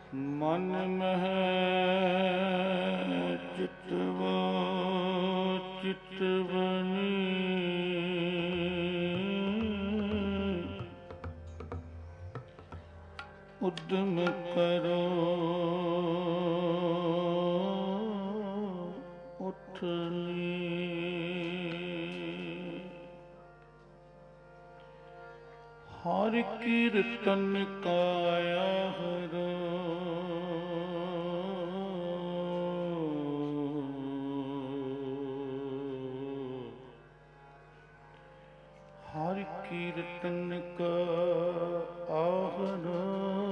ਮਨ ਮਹਿ ਚਿਤਵੋ ਚਿਤਵਨੀ ਉਦਮ ਕਰੋ ਉਠਨੀ ਹਰਿ ਕੀਰਤਨ ਕਾਇਆ ਹਰੋ ਹਰਿ ਕੀਰਤਨ ਕਾ ਆਹਰੋ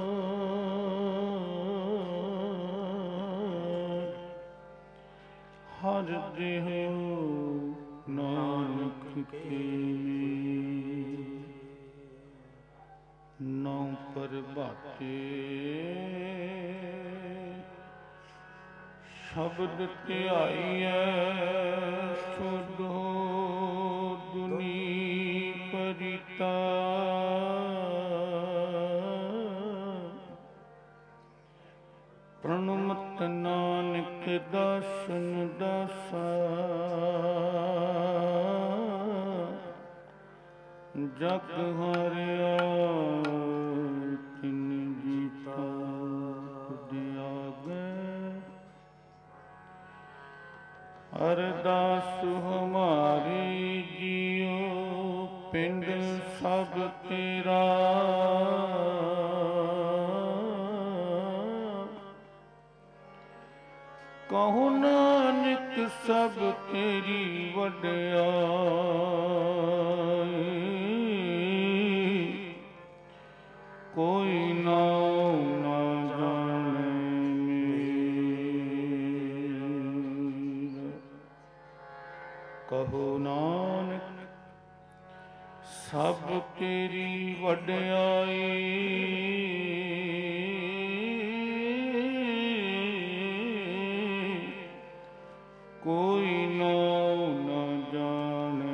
ਹਰਿ ਦੇਹੁ ਨਾਨਕ ਕੇ ਨੌ ਪ੍ਰਭਾਤੇ ਸ਼ਬਦ ਧਿਆਈਐ ਛੋਡੋ ਦੁਨੀ ਪਰਿਤਾ ਪ੍ਰਣਮਤ ਨਾਨਕ ਦਾਸਨ ਦਾਸਾ ਜਗ ਹਰਿਆ ਤਿਨ ਜੀਤਾ ਦਿਆਗੈ ਅਰਦਾਸ ਹਮਾਰੀ ਜੀਓ ਪਿੰਡ ਸਭ ਤੇਰਾ ਕਹੋ ਨਾਨਕ ਸਭ ਤੇਰੀ ਵਡਿਆਈ ਕੋਈ ਨਾਉ ਨਾ ਜਾਣੈ ਮੇਰਾ ਕਹੋ ਨਾਨਕ ਸਭ ਤੇਰੀ ਵਡਿਆਈ ਕੋਈ ਨਾਉ ਨਾ ਜਾਣੈ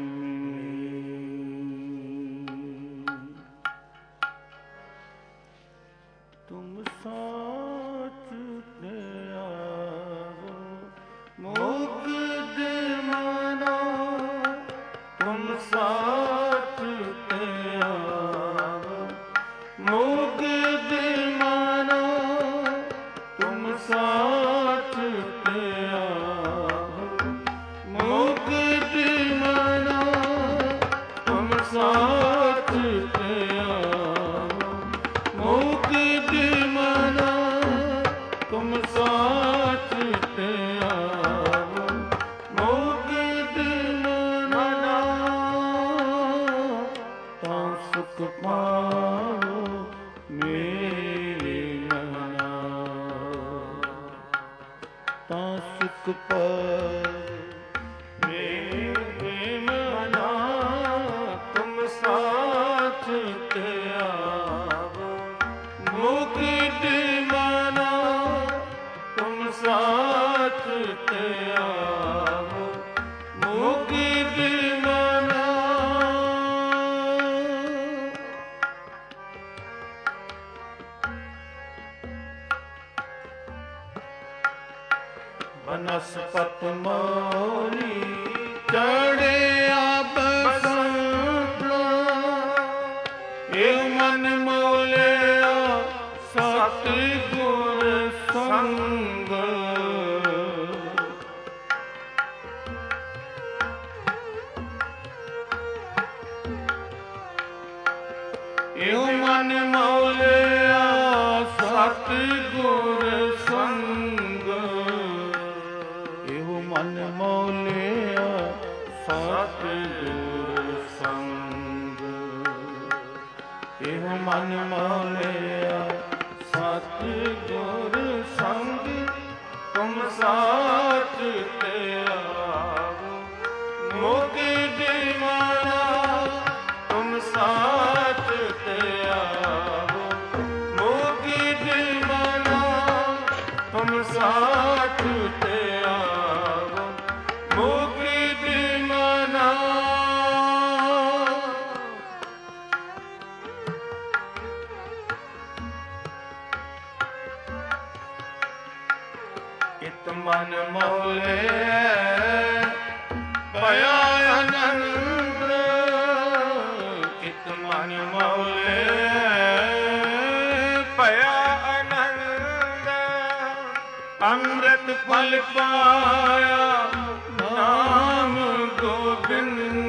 ਤੁਮ ਸਾਚ ਦਿਆਵੋ ਮੁਕਤ ਮਨੋ ਤੁਮ ਸਾਚ ਦਿਆਵੋ ਮੁਕਤ ਮਨੋ ਤੁਮ ਸਾਚ ਦਿਆਵੋ ਮੁਕਤ ਮਨੋ ਤੁਮ ਸਾਚ ਦਿਆਵੋ ਮੁਕਤ ਮਨੋ ਤੁਮ ਸਾਚ ਦਿਆਵੋ ਮੁਕਤ ਮਨੋ ਤਾਂ ਸੁਖ ਪਾਵੋ ਮੇਰੇ ਮਨਾ ਤਾਂ ਸੁਖ ਪਾਵੋ ਮੇਰੇ ਮਨਾ ਤੁਮ ਸਾਚ ਧਿਆਵੋ ਮੁਕਤ ਮਨਾ ਤੁਮ ਸਾਚ ਧਿਆਵੋ ਮੁਕਤ ਮਨਾ ਬਨਸਪਤ ਮੋਰੀ ਚੜਿਆ ਬਸੰਤ ਏ ਮਨ ਮੋਲਿਆ ਸਤਿ ਗੁਰ ਸੰਗ ਏ ਮਨ ਮੋਲਿਆ ਸਤਿ ਗੁਰ ਸੰਗ ਇਹੋ ਮਨ ਮੋਲਿਆ ਸਤਿ ਗੁਰ ਸੰਗ ਇਹੋ ਮਨ ਮੋਲਿਆ ਸਤਿ ਗੁਰ ਸੰਗ ਤੁਮ ਸਾਚ ਧਿਆਵੋ ਮੁਕਤ ਮਨਾ ਤੁਮ ਸਾਚ ਧਿਆਵੋ ਮੁਕਤ ਮਨਾ ਤੁਮ ਸਾਚ ਧਿਆਵੋ ਮੁਕਤ ਮਨਾ ਚਿਤ ਮਨ ਮੋਲੇ ਭਇਆ ਆਨੰਦ ਚਿਤ ਮਨ ਮੋਲੇ ਭਇਆ ਆਨੰਦ ਅੰਮ੍ਰਿਤ ਫਲ ਪਾਇਆ ਨਾਮ ਗੋਬਿੰਦ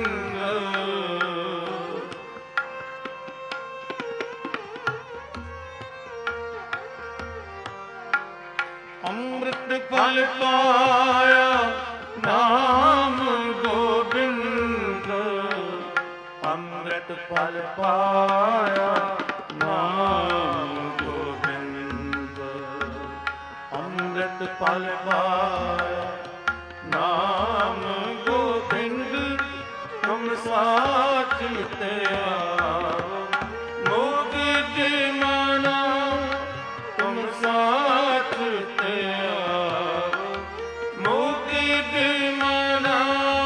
ਅੰਮ੍ਰਿਤ ਫਲ ਪਾਇਆ ਨਾਮ ਗੋਬਿੰਦ ਅੰਮ੍ਰਿਤ ਫਲ ਪਾਇਆ ਨਾਮ ਗੋਬਿੰਦ ਅੰਮ੍ਰਿਤ ਫਲ ਪਾਇਆ ਨਾਮ ਗੋਬਿੰਦ ਤੁਮ ਸਾਚ ਤੇ ਆਵੋ ਮੋਗਿ ਮਨਾ ਤੁਮ ਸਾਚ ਤੇ ਆਵੋ ਮੋਗਿ ਮਨਾ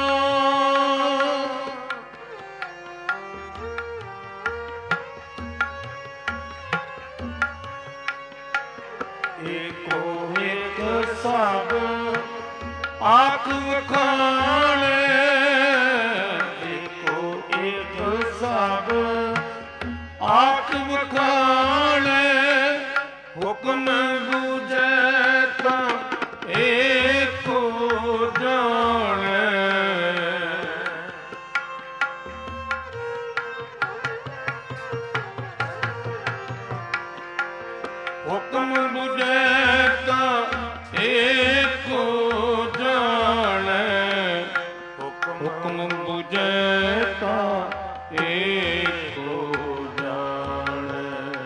ਏਕੋ ਏਕ ਸਭ ਆਖ ਵਖਾਣੇ ਏਕੋ ਏਕ ਸਭ ਆਖ ਵਖਾਣੇ ਹੁਕਮ ਬੁਝੈ ਤਾਂ ਏਕੋ ਜਾਣੈ ਹੁਕਮ ਬੁਝੈ ਤਾਂ ਏਕੋ ਜਾਣੈ ਹੁਕਮ ਬੁਝੈ ਤਾਂ ਏਕੋ ਜਾਣੈ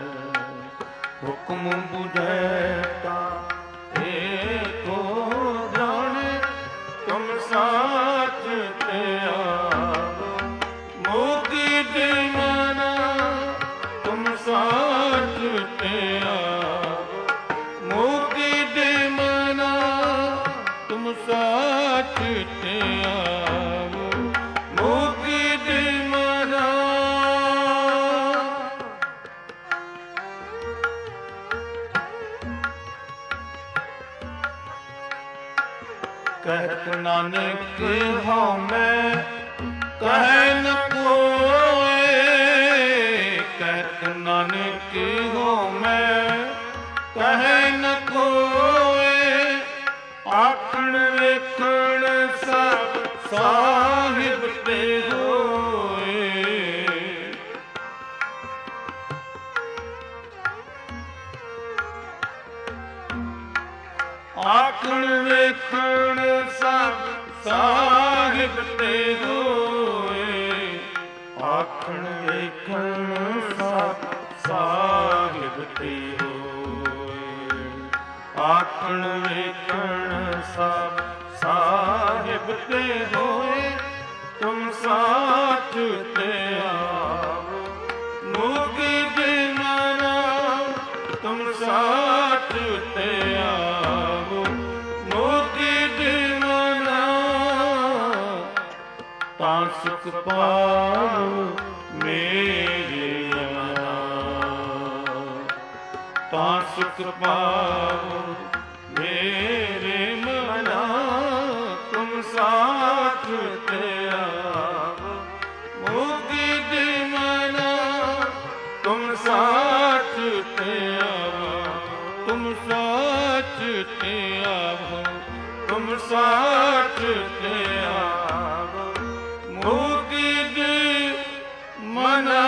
ਹੁਕਮ ਬੁਝੈ ਤਾਂ ਏਕੋ ਜਾਣੈ ਤੁਮ ਸਾਚ ਤੇ ਆਵੋ ਮੋਗਿ ਮਨਾ ਤੁਮ ਸਾਚ ਤੇ ਆਵੋ ਮੋਗਿ ਮਨਾ ਤੁਮ ਸਾਚ ਤੇ ਆਵੋ ਮੋਗਿ ਮਨਾ ਕਹਿਤ ਨਾਨਕ ਹਉ ਮੈਂ ਕਹਿ ਨ ਕੋਇ ਕਹਿਤ ਨਾਨਕ ਹਉ ਮੈਂ ਕਹਿ ਨ ਕੋਇ ਆਖਣ ਵੇਖਣ ਸਭ ਸਾਹਿਬ ਤੇ ਹੋਏ ਆਖਣ ਵੇਖਣ ਸਭ ਸਾਹਿਬ ਤੇ ਹੋਏ ਆਖਣ ਵੇਖਣ ਸਭ ਸਾਹਿਬ ਤੇ ਹੋਏ ਆਖਣ ਵੇਖਣ ਸਭ ਸਾਹਿਬ ਤੇ ਹੋਏ ਤੁਮ ਸਾਚ ਤੇ ਆਵੋ ਮੋਗਿ ਮਨਾ ਤੁਮ ਸਾਚ ਤੇ ਆਵੋ ਮੋਗਿ ਮਨਾ ਤਾਂ ਸੁਖ ਪਾਵੋ ਮੇਰੇ ਮਨਾ ਤਾਂ ਸੁਖ ਪਾਵੋ ਮੇਰੇ ਮਨਾ ਤੁਮ ਸਾਚ ਤੇ ਆਵੋ ਮੋਗਿ ਮਨਾ ਤੁਮ ਸਾਚ ਤੇ ਆਵੋ ਤੁਮ ਸਾਚ ਤੇ ਆਵੋ ਤੁਮ ਸਾਚ ਤੇ ਆਵੋ ਮੋਗਿ ਮਨਾ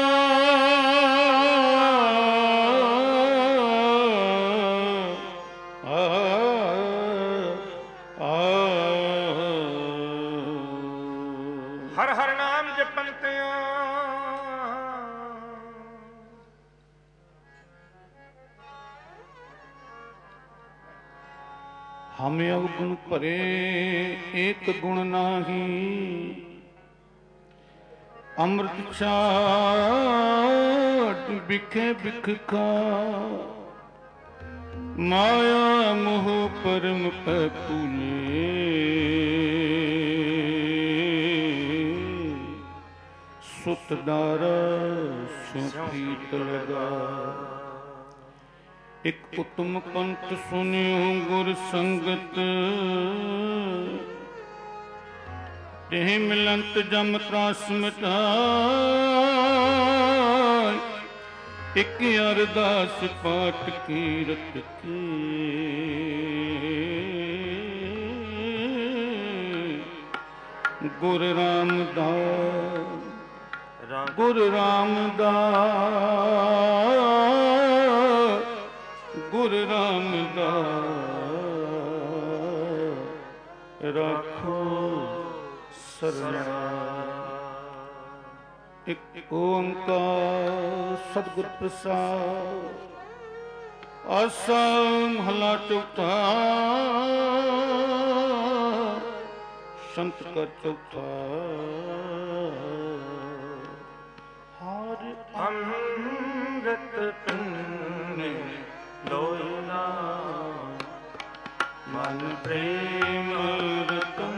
ਹਰ ਹਰ ਨਾਮ ਜਪੰਤਿਆਂ ਹਮ ਅਵਗੁਣ ਭਰੇ ਏਕ ਗੁਣ ਨਾਹੀ ਅੰਮ੍ਰਿਤ ਛਾਟ ਬਿਖੇ ਬਿਖ ਖਾ ਮਾਇਆ ਮੋਹ ਪਰਮ ਪੈ ਭੂਲੇ ਸੁਤ ਡਾਰ ਸੁ ਪ੍ਰੀਤ ਲਗਾ ਇਕ ਉਤਮ ਪੰਥ ਸੁਨਿਓ ਗੁਰ ਸੰਗਤ, ਤਿਹ ਮਿਲੰਤ ਜਮ ਤਰਾਸ ਮਿਟਾਇ। ਇਕ ਅਰਦਾਸ ਪਾਠ ਕੀਰਤ ਕੀ, ਗੁਰ ਰਾਮਦਾਸ ਗੁਰ ਰਾਮਦਾਸ ਗੁਰ ਰਾਮਦਾਸ ਰਾਖੋ ਸਰਨਾ। ਇਕ ਓੰਕਾਰ ਸਤਿਗੁਰ ਪ੍ਰਸਾਦਿ। ਆਸਾ ਮਹਲਾ ਚੌਥਾ। ਸੰਤ ਕਾ ਚੌਥਾ। ਹਰਿ ਅੰਮ੍ਰਿਤ ਪੀਨੇ ਲੋਇਨਾ, ਮਨ ਪ੍ਰੇਮ ਰਤਨ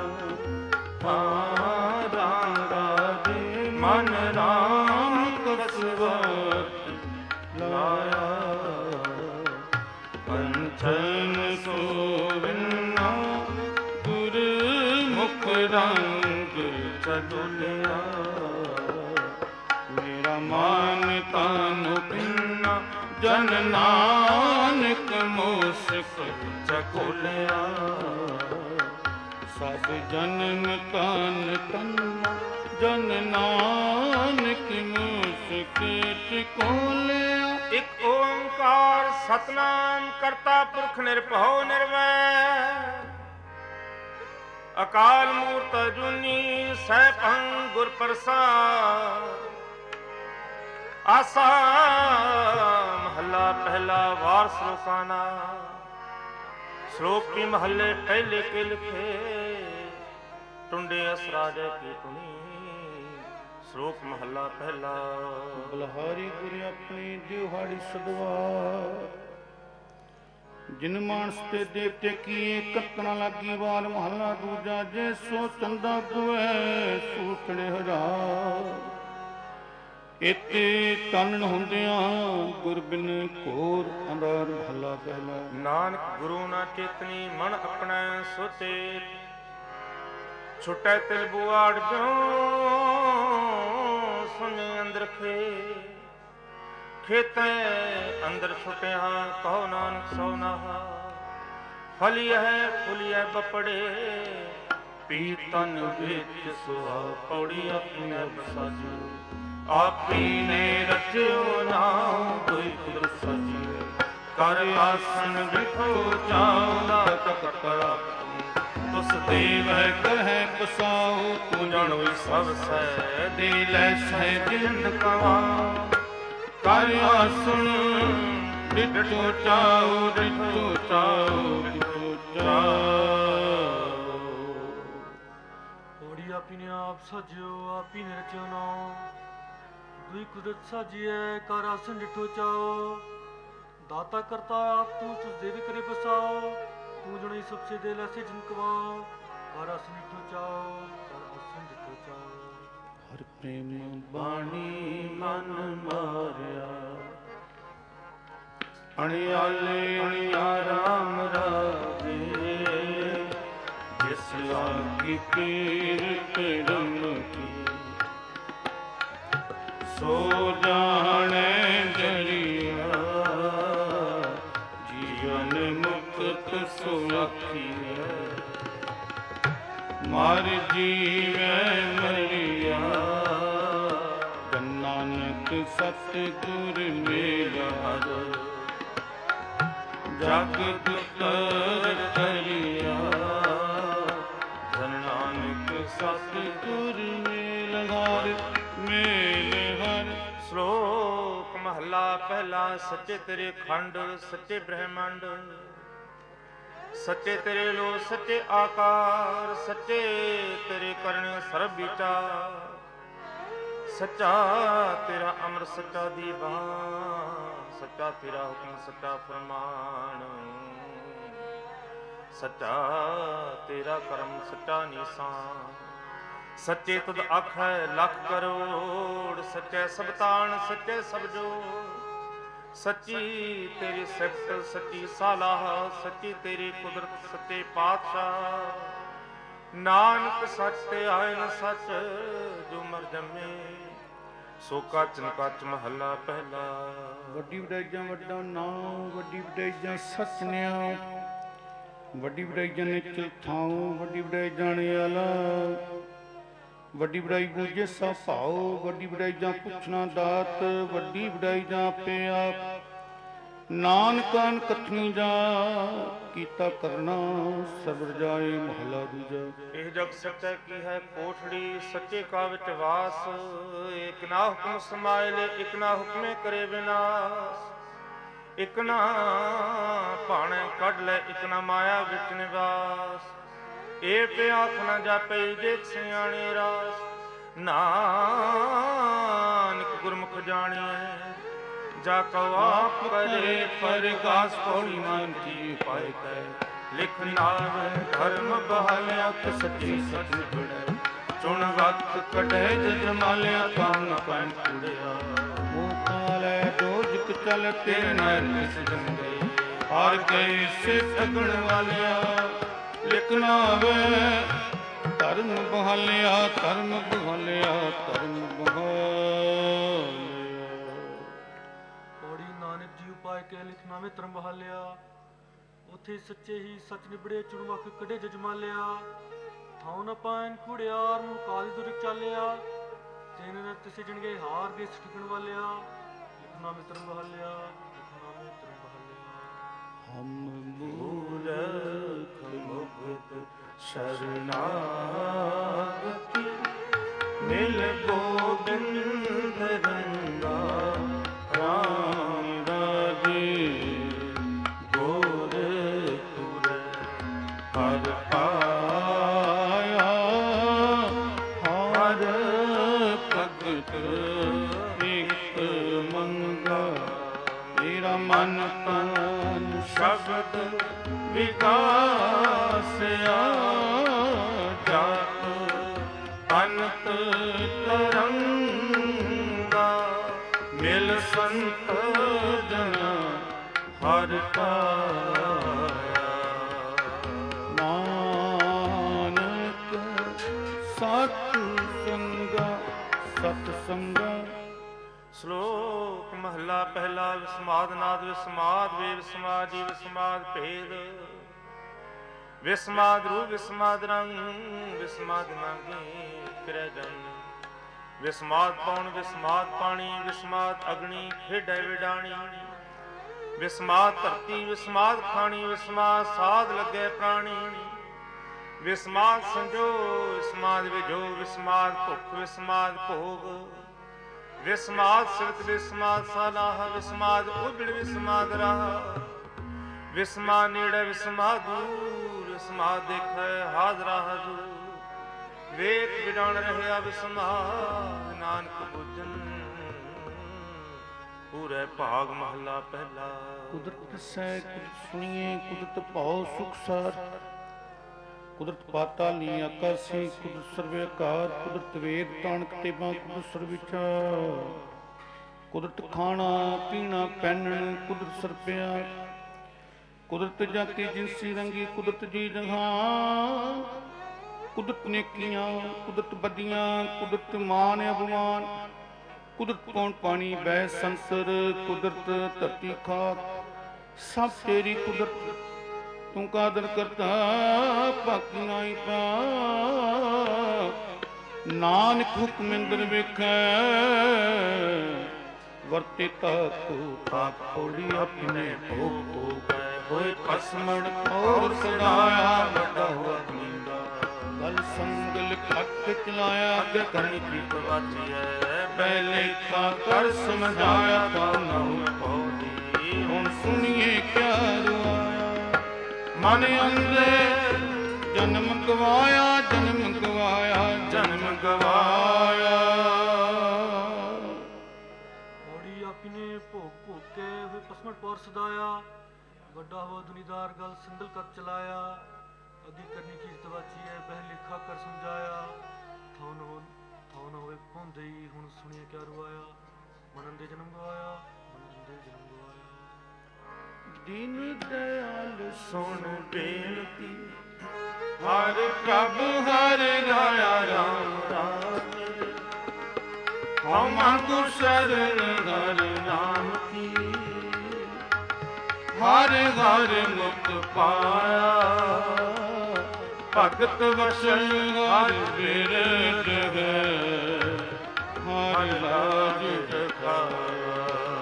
ਮਨ ਰਾਮ ਕਸਵਤ ਲਾਇਆ। ਪੰਥਨ ਸੋਵਿਨਾ ਗੁਰ ਮੁਖ ਰੰਗ ਚਦੁਲਿਆ। ਮੇਰਾ ਮਨ ਤਨ ਪਿੰਨਾ ਜਨ ਨਾਨਕ ਮੋਸਕ ਚਕੁਲਿਆ। ਸਭ ਜਨਮ ਤਨ ਤੰਨਾ ਜਨ ਨਾਨਕ ਮੋਸਕ ਚਕੁਲਿਆ। ਇਕ ਓੰਕਾਰ ਸਤਨਾਮ ਕਰਤਾ ਪੁਰਖ ਨਿਰਭਉ ਨਿਰਵੈਰ, ਅਕਾਲ ਮੂਰਤ ਅਜੂਨੀ ਸੈਭੰ ਗੁਰ ਪ੍ਰਸਾਦਿ। ਆਸਾ ਮਹੱਲਾ ਪਹਿਲਾ। ਵਾਰ ਸ਼ਲੋਕਾਨਾ। ਸ਼ਲੋਕ ਕੀ ਮਹੱਲੇ ਪਹਿਲੇ ਕੇ ਲਿਖੇ, ਟੁੰਡੇ ਅਸਰਾਜੇ ਕੀ ਟੁਣੀ। ਸ਼ਲੋਕ ਮਹੱਲਾ ਪਹਿਲਾ। ਬਲਹਾਰੀ ਗੁਰ ਆਪਣੀ ਦਿਹਾੜੀ ਸਦਵਾ, ਜਿਨ ਮਾਨਸ ਤੇ ਦੇਵਤੇ ਕੀਏ ਕੱਤਣਾ ਲਾਗੀ ਵਾਰ। ਮਹੱਲਾ ਦੂਜਾ। ਜੇ ਸੋ ਚੰਦਾ ਦੁਐ ਸੂਖਣੇ ਹਜ਼ਾਰ, ਇਤੇ ਚਾਨਣ ਹੁੰਦਿਆਂ ਗੁਰ ਬਿਨ ਘੋਰ ਅੰਧਾਰ। ਮਹੱਲਾ ਪਹਿਲਾ। ਨਾਨਕ ਗੁਰੂ ਨਾ ਚੇਤਨੀ ਮਨ ਆਪਣਾ ਸੋਚੇ, ਛੁਟੈ ਤਿਲ ਬੁਆੜ ਜੋ ਸੁਨੇ ਅੰਦਰ ਖੇ। ਖੇਤੈ ਅੰਦਰ ਛੁਟਿਆ ਕਹੋ ਨਾਨਕ ਸੋ ਨਾਹਾ। ਫਲਿਐ ਫੁਲਿਐ ਬਪੜੇ ਪੀਤਨ ਵਿੱਚ ਸੁਹਾ। ਪੌੜੀ ਆਪਣੀ ਸਾਜੂ ਆਪੀ ਨੇ ਰਚਿਓ ਨਾਮ ਕੋਈ ਕੁਦਰਤ ਸਾਜੀ। ਕਰ ਆਸਨ ਬਿਠੋ ਚਾਉਂਦਾ ਤਖਤ ਕਰਾ, ਤੁਸ ਦੇਵੈ ਕਹਿ ਬਸਾਓ। ਤੂੰ ਜਾਣੋ ਸਭ ਸੈ ਦੇ ਲੈ ਸਹਿ ਜਿੰਦ ਕਵਾ। ਕਰ ਆਸਨ ਬਿਠੋ ਚਾਉ ਬਿਠੋ ਚਾਉ ਬਿਠੋ ਚਾਉ। ਪੌੜੀ ਆਪੀ ਨੇ ਆਪ ਸਾਜਿਓ ਆਪੀ ਨੇ ਰਚਿਓ ਨਾਮ। ਦੁਈ ਕੁਦਰਤ ਸਾਜੀਐ ਕਰ ਆਸਨ ਡਿਠੋ ਚਾਓ। ਦਾਤਾ ਕਰਤਾ ਆਪ ਤੂੰ ਤੁਸ ਦੇਵੀ ਕਰੇ ਬਸਾਓ। ਤੂੰ ਜਣੀ ਸਭ ਸੇ ਦੇ ਲੈਸੇ ਜਿਨ ਕਵਾਓ। ਕਰ ਆਸਨ ਡਿਠੋ ਚਾਓ ਕਰ ਆਸਨ ਡਿਠੋ ਚਾਓ। ਹਰ ਪ੍ਰੇਮ ਬਾਣੀ ਮਨ ਮਾਰਿਆ, ਅਣਿਆਲੇ ਅਣਿਆ ਰਾਮ ਰਾਜੇ। ਜਿਸ ਲਾਗੀ ਪੀਰ ਕਰਮ ਕੀ, ਸੋ ਜਾਣੈ ਜਰੀਆ। ਜੀਵਨ ਮੁਕਤ ਸੁਲਖੀਐ, ਮਰ ਜੀਵੈ ਮਰਿਆ। ਜਨ ਨਾਨਕ ਸਤਿਗੁਰ ਮੇਲਾ, ਜਗ ਦੁਤਰ ਕਰਿਆ। ਜਨ ਨਾਨਕ ਸਤਿਗੁਰ ਮੇਲ ਹਰਿ ਮੇਲ ਹਰਿ। ਸ਼ਲੋਕ ਮਹੱਲਾ ਪਹਿਲਾ। ਸੱਚੇ ਤੇਰੇ ਖੰਡ ਸੱਚੇ ਬ੍ਰਹਮੰਡ, ਸੱਚੇ ਤੇਰੇ ਲੋ ਸੱਚੇ ਆਕਾਰ। ਸੱਚੇ ਤੇਰੇ ਕਰਨੇ ਸਰਬ ਵਿਚਾਰ। ਸੱਚਾ ਤੇਰਾ ਅਮਰ ਸੱਚਾ ਦੀਵਾਨ। ਸੱਚਾ ਤੇਰਾ ਹੁਕਮ ਸੱਚਾ ਫਰਮਾਨ। ਸੱਚਾ ਤੇਰਾ ਕਰਮ ਸੱਚਾ ਨਿਸ਼ਾਨ। ਸੱਚੇ ਤੁਧ ਆਖੈ ਲੱਖ ਕਰੋੜ। ਸੱਚੇ ਸਭ ਤਾਣ ਸੱਚੇ ਸਭ ਜੋੜ। ਸੱਚੀ ਤੇਰੀ ਸਿਫਤ ਸੱਚੀ ਸਲਾਹ, ਸੱਚੀ ਤੇਰੀ ਕੁਦਰਤ ਸੱਚੇ ਪਾਤਸ਼ਾਹ। ਨਾਨਕ ਸੱਚ ਤੇ ਆਏ ਨ ਸੱਚ, ਜੋ ਮਰ ਜੰਮੇ ਸੋ ਕੱਚ ਨ ਕੱਚ ਮਹੱਲਾ ਪਹਿਲਾ। ਵੱਡੀ ਵਡਾਈਆਂ ਵੱਡਾ ਨਾਮ, ਵੱਡੀ ਵਡਾਈਆਂ ਸੱਚ ਨਿਆਉ, ਵੱਡੀ ਵਡਾਈਆਂ ਨਿਚਲ ਥਾਉ, ਵੱਡੀ ਵਡਾਈ ਜਾਣੇ ਆਲਾ, ਵੱਡੀ ਵਡਾਈ ਬੂਝੇ ਸਭ ਭਾਉ, ਵੱਡੀ ਵਡਾਈ ਜਾਂ ਪੁੱਛਣਾ ਦਾਤ, ਵੱਡੀ ਵਡਾਈ ਜਾਂ ਆਪੇ ਆਪ। ਨਾਨਕਾਨ ਕਥਨੀ ਜਾ ਕੀਤਾ ਕਰਨਾ, ਸਰਬਰ ਜਾਏ ਮਹਲਾ ਦੂਜਾ। ਇਹ ਜਗ ਸੱਚਾ ਕੀ ਹੈ ਕੋਠੜੀ, ਸੱਚੇ ਕਾ ਵਿੱਚ ਵਾਸ। ਇਕ ਨਾ ਹੁਕਮ ਸਮਾਇਲੇ, ਇਕ ਨਾ ਹੁਕਮੇ ਕਰੇ ਵਿਨਾਸ਼। ਇਕ ਨਾ ਭਾਣੇ ਕੱਢ ਲੈ, ਇਕ ਨਾ ਮਾਇਆ ਵਿੱਚ ਨਿਵਾਸ। ਇਹ ਪਿਆਖ ਨਾ ਜਾਪੇ ਦੇਖ ਸਿਆਣੇ ਰਾਸ। ਨਾਨਕ ਗੁਰਮੁਖ ਜਾਣੀਐ ਜਾ ਕਉ ਆਪ ਕਰੇ ਪਰਗਾਸ। ਪੌੜੀ ਮਨ ਕੀ ਪਾਇ ਕੈ ਲਿਖ ਨਾਵੈ, ਧਰਮ ਬਹਾਲਿਆ ਕਿ ਸੱਚੀ ਸੱਚ ਬੜੈ। ਚੁਣ ਵਕਤ ਕਢੈ ਜਜਮਾਲਿਆ, ਕੰਮ ਨ ਪੈਨ ਕੁੜਿਆ। ਉਹ ਕਾਲੈ ਦੋਜਕ ਚਲ ਤੇਰੇ ਨੈਣ ਕਿਸ ਗੰਗੇ, ਹਰ ਕੇ ਸੇ ਠਗਣ ਵਾਲਿਆ। ਲਿਖਣਾ ਵੇ ਧਰਮ ਬਹਾਲਿਆ, ਧਰਮ ਬਹਾਲਿਆ, ਧਰਮ ਬਹਾਲਿਆ। ਪੌੜੀ ਨਾਨਕ ਜੀ ਉਪਾਇ ਕੇ ਲਿਖਣਾ ਵੇ ਧਰਮ ਬਹਾਲਿਆ। ਉਥੇ ਸੱਚੇ ਹੀ ਸੱਚ ਨਿਬੜੇ, ਚੁਣਵਕ ਕਢੇ ਜਜਮਾਲਿਆ। ਥਾਉ ਨ ਪਾਇਨ ਕੁੜਿਆਰ, ਨੂੰ ਕਾਲੀ ਦੁਰਕ ਚਾਲਿਆ। ਤਿਨ ਤਿਸੇ ਜਣਗੇ ਹਾਰ ਦੇ ਠਗਣ ਵਾਲਿਆ। ਲਿਖਣਾ ਵੇ ਧਰਮ ਬਹਾਲਿਆ, ਲਿਖਣਾ ਵੇ ਧਰਮ ਬਹਾਲਿਆ। ਹਮ ਮੂਰਖ ਮੁਕਤ ਸ਼ਰਨਾਗਤੀ, ਮਿਲ ਗੋਬਿੰਦ ਰੰਗਾ ਰਾਮ ਰਾਜੇ। ਗੋਰ ਤੁਰ ਹਰ ਪਾਇਆ, ਹਰ ਭਗਤ ਇਕ ਮੰਗਾ। ਮੇਰਾ ਮਨ ਤਨ ਸ਼ਬਦ ਵਿਕਾਸਿਆ, ਜਪ ਅਨੰਤ ਤਰੰਗਾ। ਮਿਲ ਸੰਤ ਜਨਾ ਹਰ ਪਾਇਆ। ਨਾਨਕ ਸਤ ਸੰਗਾ, ਸਤ ਸੰਗਾ। ਸ਼ਲੋਕ ਮਹੱਲਾ ਪਹਿਲਾ। ਵਿਸਮਾਦ ਨਾਦ ਵਿਸਮਾਦ ਵੇ, ਵਿਸਮਾਦ ਜੀ ਵਿਸਮਾਦ ਭੇਦ। ਵਿਸਮਾਦ ਰੂ ਵਿਸਮਾਦ ਰੰਗ, ਵਿਸਮਾਦ ਨਾਗੇ ਫਿਰੈ ਜਨ। ਵਿਸਮਾਦ ਪੌਣ ਵਿਸਮਾਦ ਪਾਣੀ, ਵਿਸਮਾਦ ਅਗਨੀ ਖੇਡੈ ਵਿਡਾਣੀ। ਵਿਸਮਾਦ ਧਰਤੀ ਵਿਸਮਾਦ ਖਾਣੀ, ਵਿਸਮਾਦ ਸਾਧ ਲੱਗੇ ਪ੍ਰਾਣੀ। ਵਿਸਮਾਦ ਸੰਜੋ ਵਿਸਮਾਦ ਵਿਜੋ, ਵਿਸਮਾਦ ਭੁੱਖ ਵਿਸਮਾਦ ਭੋਗ। ਵਿਸਮਾਦ ਸਿਰਤ ਵਿਸਮਾਦ ਸਲਾਹ, ਵਿਸਮਾਦ ਉਜੜ ਵਿਸਮਾਦ ਰਾਹ। ਵਿਸਮਾਦ ਨੇੜੇ ਵਿਸਮਾਦ ਦੂਰ, ਵਿਸਮਾਦ ਦੇਖੈ ਹਾਜ਼ਰਾ ਹਜ਼ੂਰ। ਵੇਖ ਵਿਡਾਣ ਰਹਿਆ ਵਿਸਮਾਦ, ਨਾਨਕ ਬੁੱਝਨ ਪੂਰੇ ਭਾਗ ਮਹੱਲਾ ਪਹਿਲਾ। ਕੁਦਰਤ ਦੱਸੈ ਕੁਦਰਤ ਸੁਣੀਏ, ਕੁਦਰਤ ਭਾਉ ਸੁਖ ਸਾਰ। ਕੁਦਰਤ ਪਾਤਾਲੀ ਆਕਾਸੀ, ਕੁਦਰਤ ਸਰਵੇ ਆਕਾਰ। ਕੁਦਰਤ ਵੇਦ ਤਾਣਕ ਤੇਬਾਂ, ਕੁਦਰਤ ਸਰਵਿਚਾਰ। ਕੁਦਰਤ ਖਾਣਾ ਪੀਣਾ ਪਹਿਨਣ, ਕੁਦਰਤ ਸਰਪਿਆ। ਕੁਦਰਤ ਜਾਤੀ ਜਿਨਸੀ ਰੰਗੀ, ਕੁਦਰਤ ਜੀ ਜਹਾਨ। ਕੁਦਰਤ ਨੇਕੀਆਂ ਕੁਦਰਤ ਬਦੀਆਂ, ਕੁਦਰਤ ਮਾਨ ਅਭਿਮਾਨ। ਕੁਦਰਤ ਕੌਣ ਪਾਣੀ ਬਹਿ ਸੰਸਰ, ਕੁਦਰਤ ਧਰਤੀ ਖਾਕ। ਸਭ ਤੇਰੀ ਕੁਦਰਤ ਤੂੰ ਕਾਦਰ ਕਰਤਾ, ਬਾਕੀ ਨਾਹੀ ਪਾ। ਨਾਨਕ ਹੁਕਮਿੰਦਰ ਵੇਖੈ, ਵਰਤੇ ਤਾਕੂ ਤਾਕ। ਪੌੜੀ ਆਪਣੇ ਭੋਗ ਭੋਗੈ, ਹੋਏ ਪਸਮੜ ਔਰ ਸਦਾਇਆ। ਵੱਡਾ ਹੋਆ ਨੀਂਦਾ ਗਲ ਸੰਗਲ ਖੱਟ ਚਲਾਇਆ, ਅੱਗੇ ਕਰਨੀ ਪ੍ਰੀਤ ਵਾਚੀਐ। ਪਹਿਲੇ ਕਾ ਕਰ ਸਮਝਾਇਆ, ਤਾਂ ਨਾਮ ਪੌੜੀ ਹੁਣ ਸੁਣੀਏ ਕਿਆ ਰੁਆਇਆ। ਮਨ ਅੰਦੇ ਜਨਮ ਗਵਾਇਆ, ਜਨਮ ਗਵਾਇਆ, ਜਨਮ ਗਵਾਇਆ। ਪੌੜੀ ਆਪਨੇ ਭੋਗ ਭੋਗ ਕੇ ਹੋਏ ਪਸਮੜ ਪੌਰ ਸਦਾਇਆ। ਵੱਡਾ ਹੋਆ ਦੁਨੀਦਾਰ ਗਲ ਸਿੰਦਲ ਕਰ ਚਲਾਇਆ। ਅੱਗੀ ਕਰਨੀ ਕੀਰਤ ਵਾਚੀਐ, ਬਹਿ ਲੇਖਾ ਕਰ ਸਮਝਾਇਆ। ਥਾਉ ਨ ਹੋਵੇ ਪਹੁੰਚਈ, ਹੁਣ ਸੁਣੀਏ ਕਿਆ ਰੁਆਇਆ। ਮਨਨ ਦੇ ਜਨਮ ਗਵਾਇਆ, ਮਨਨ ਦੀਨ ਦਿਆਲ ਸੁਣ ਬੇਨਤੀ, ਹਰ ਪ੍ਰਭ ਹਰ ਰਾਇਆ ਰਾਮ ਰਾਮ, ਹਉ ਮੰਗੂ ਸ਼ਰਨ ਹਰ ਨਾਮ ਕੀ, ਹਰ ਹਰ ਮੁਕਤ ਪਾਇਆ, ਭਗਤ ਵਸਣ ਹਰ ਬਿਰਦ ਹੈ, ਹਰ ਰਾਜ ਦਿਖਾਇਆ,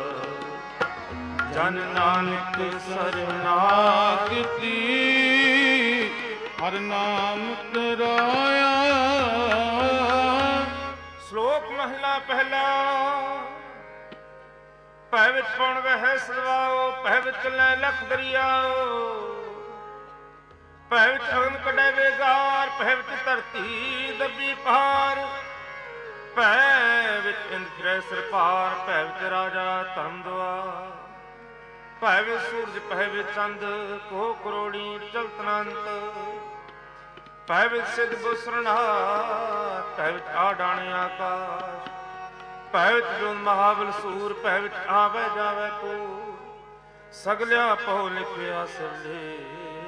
ਜਨ ਨਾਨਕ ਸਰਨਾਗਤੀ, ਹਰ ਨਾਮ ਤਰਾਇਆ। ਸ਼ਲੋਕ ਮਹਲਾ ਪਹਿਲਾ। ਭੈ ਵਿੱਚ ਪਉਣ ਵਹਿ ਸਦਵਾਓ, ਭੈ ਵਿੱਚ ਲੈ ਲਖ ਦਰਿਆਓ, ਭੈ ਵਿੱਚ ਅਗਨ ਕੱਢੈ ਵੇਗਾਰ, ਭੈ ਵਿੱਚ ਧਰਤੀ ਦੱਬੀ ਪਹਾੜ, ਭੈ ਵਿੱਚ ਇੰਦ ਫਿਰੈ ਸਿਰ ਭਾਰ, ਭੈ ਵਿੱਚ ਰਾਜਾ ਧਰਮ ਦੁਆਰ, ਭੈ ਵਿੱਚ ਸੂਰਜ ਭੈ ਵਿੱਚ ਚੰਦ, ਕੋ ਕਰੋੜੀ ਚਲਤ ਅਨੰਤ, ਭੈ ਵਿੱਚ ਸਿਧ ਗੁਸਰਨਾ, ਭੈ ਵਿੱਚ ਆਡਾਣੇ ਆਕਾਸ਼, ਭੈ ਵਿੱਚ ਜੁਨ ਮਹਾਬਲ ਸੂਰ, ਭੈ ਵਿੱਚ ਆਵੇ ਜਾਵੇ ਕੋ, ਸਗਲਿਆ ਪਉ ਲਿਖਿਆ ਸਿਰਲੇ,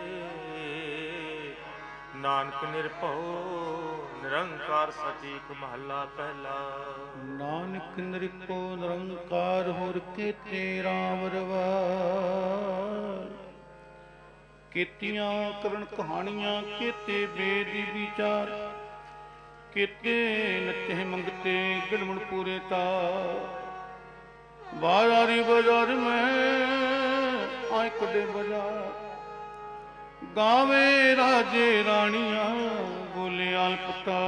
ਨਾਨਕ ਨਿਰਭਉ ਨਿਰੰਕਾਰ ਸਚੀਕ ਮਹੱਲਾ ਪਹਿਲਾ। ਨਾਨਕ ਨਿਰਭਉ ਨਿਰੰਕਾਰ ਹੁਰ ਕੀਤੇ ਰਾਮ ਰਵਾਰ, ਕੀਤੀਆਂ ਕਰਨ ਕਹਾਣੀਆਂ, ਕੀਤੇ ਬੇਦੀ ਵਿਚਾਰ, ਕੀਤੇ ਨੱਚੇ ਮੰਗਤੇ ਗਿਣਵਣ ਪੂਰੇ ਤਾਰ, ਬਾਜ਼ਾਰੀ ਬਾਜ਼ਾਰ ਮੈਂ ਆਏ ਕੱਢੇ ਬਾਜ਼ਾਰ, ਗਾਵੇ ਰਾਜੇ ਰਾਣੀਆਂ ਬੋਲੇ ਆਲਪਤਾ,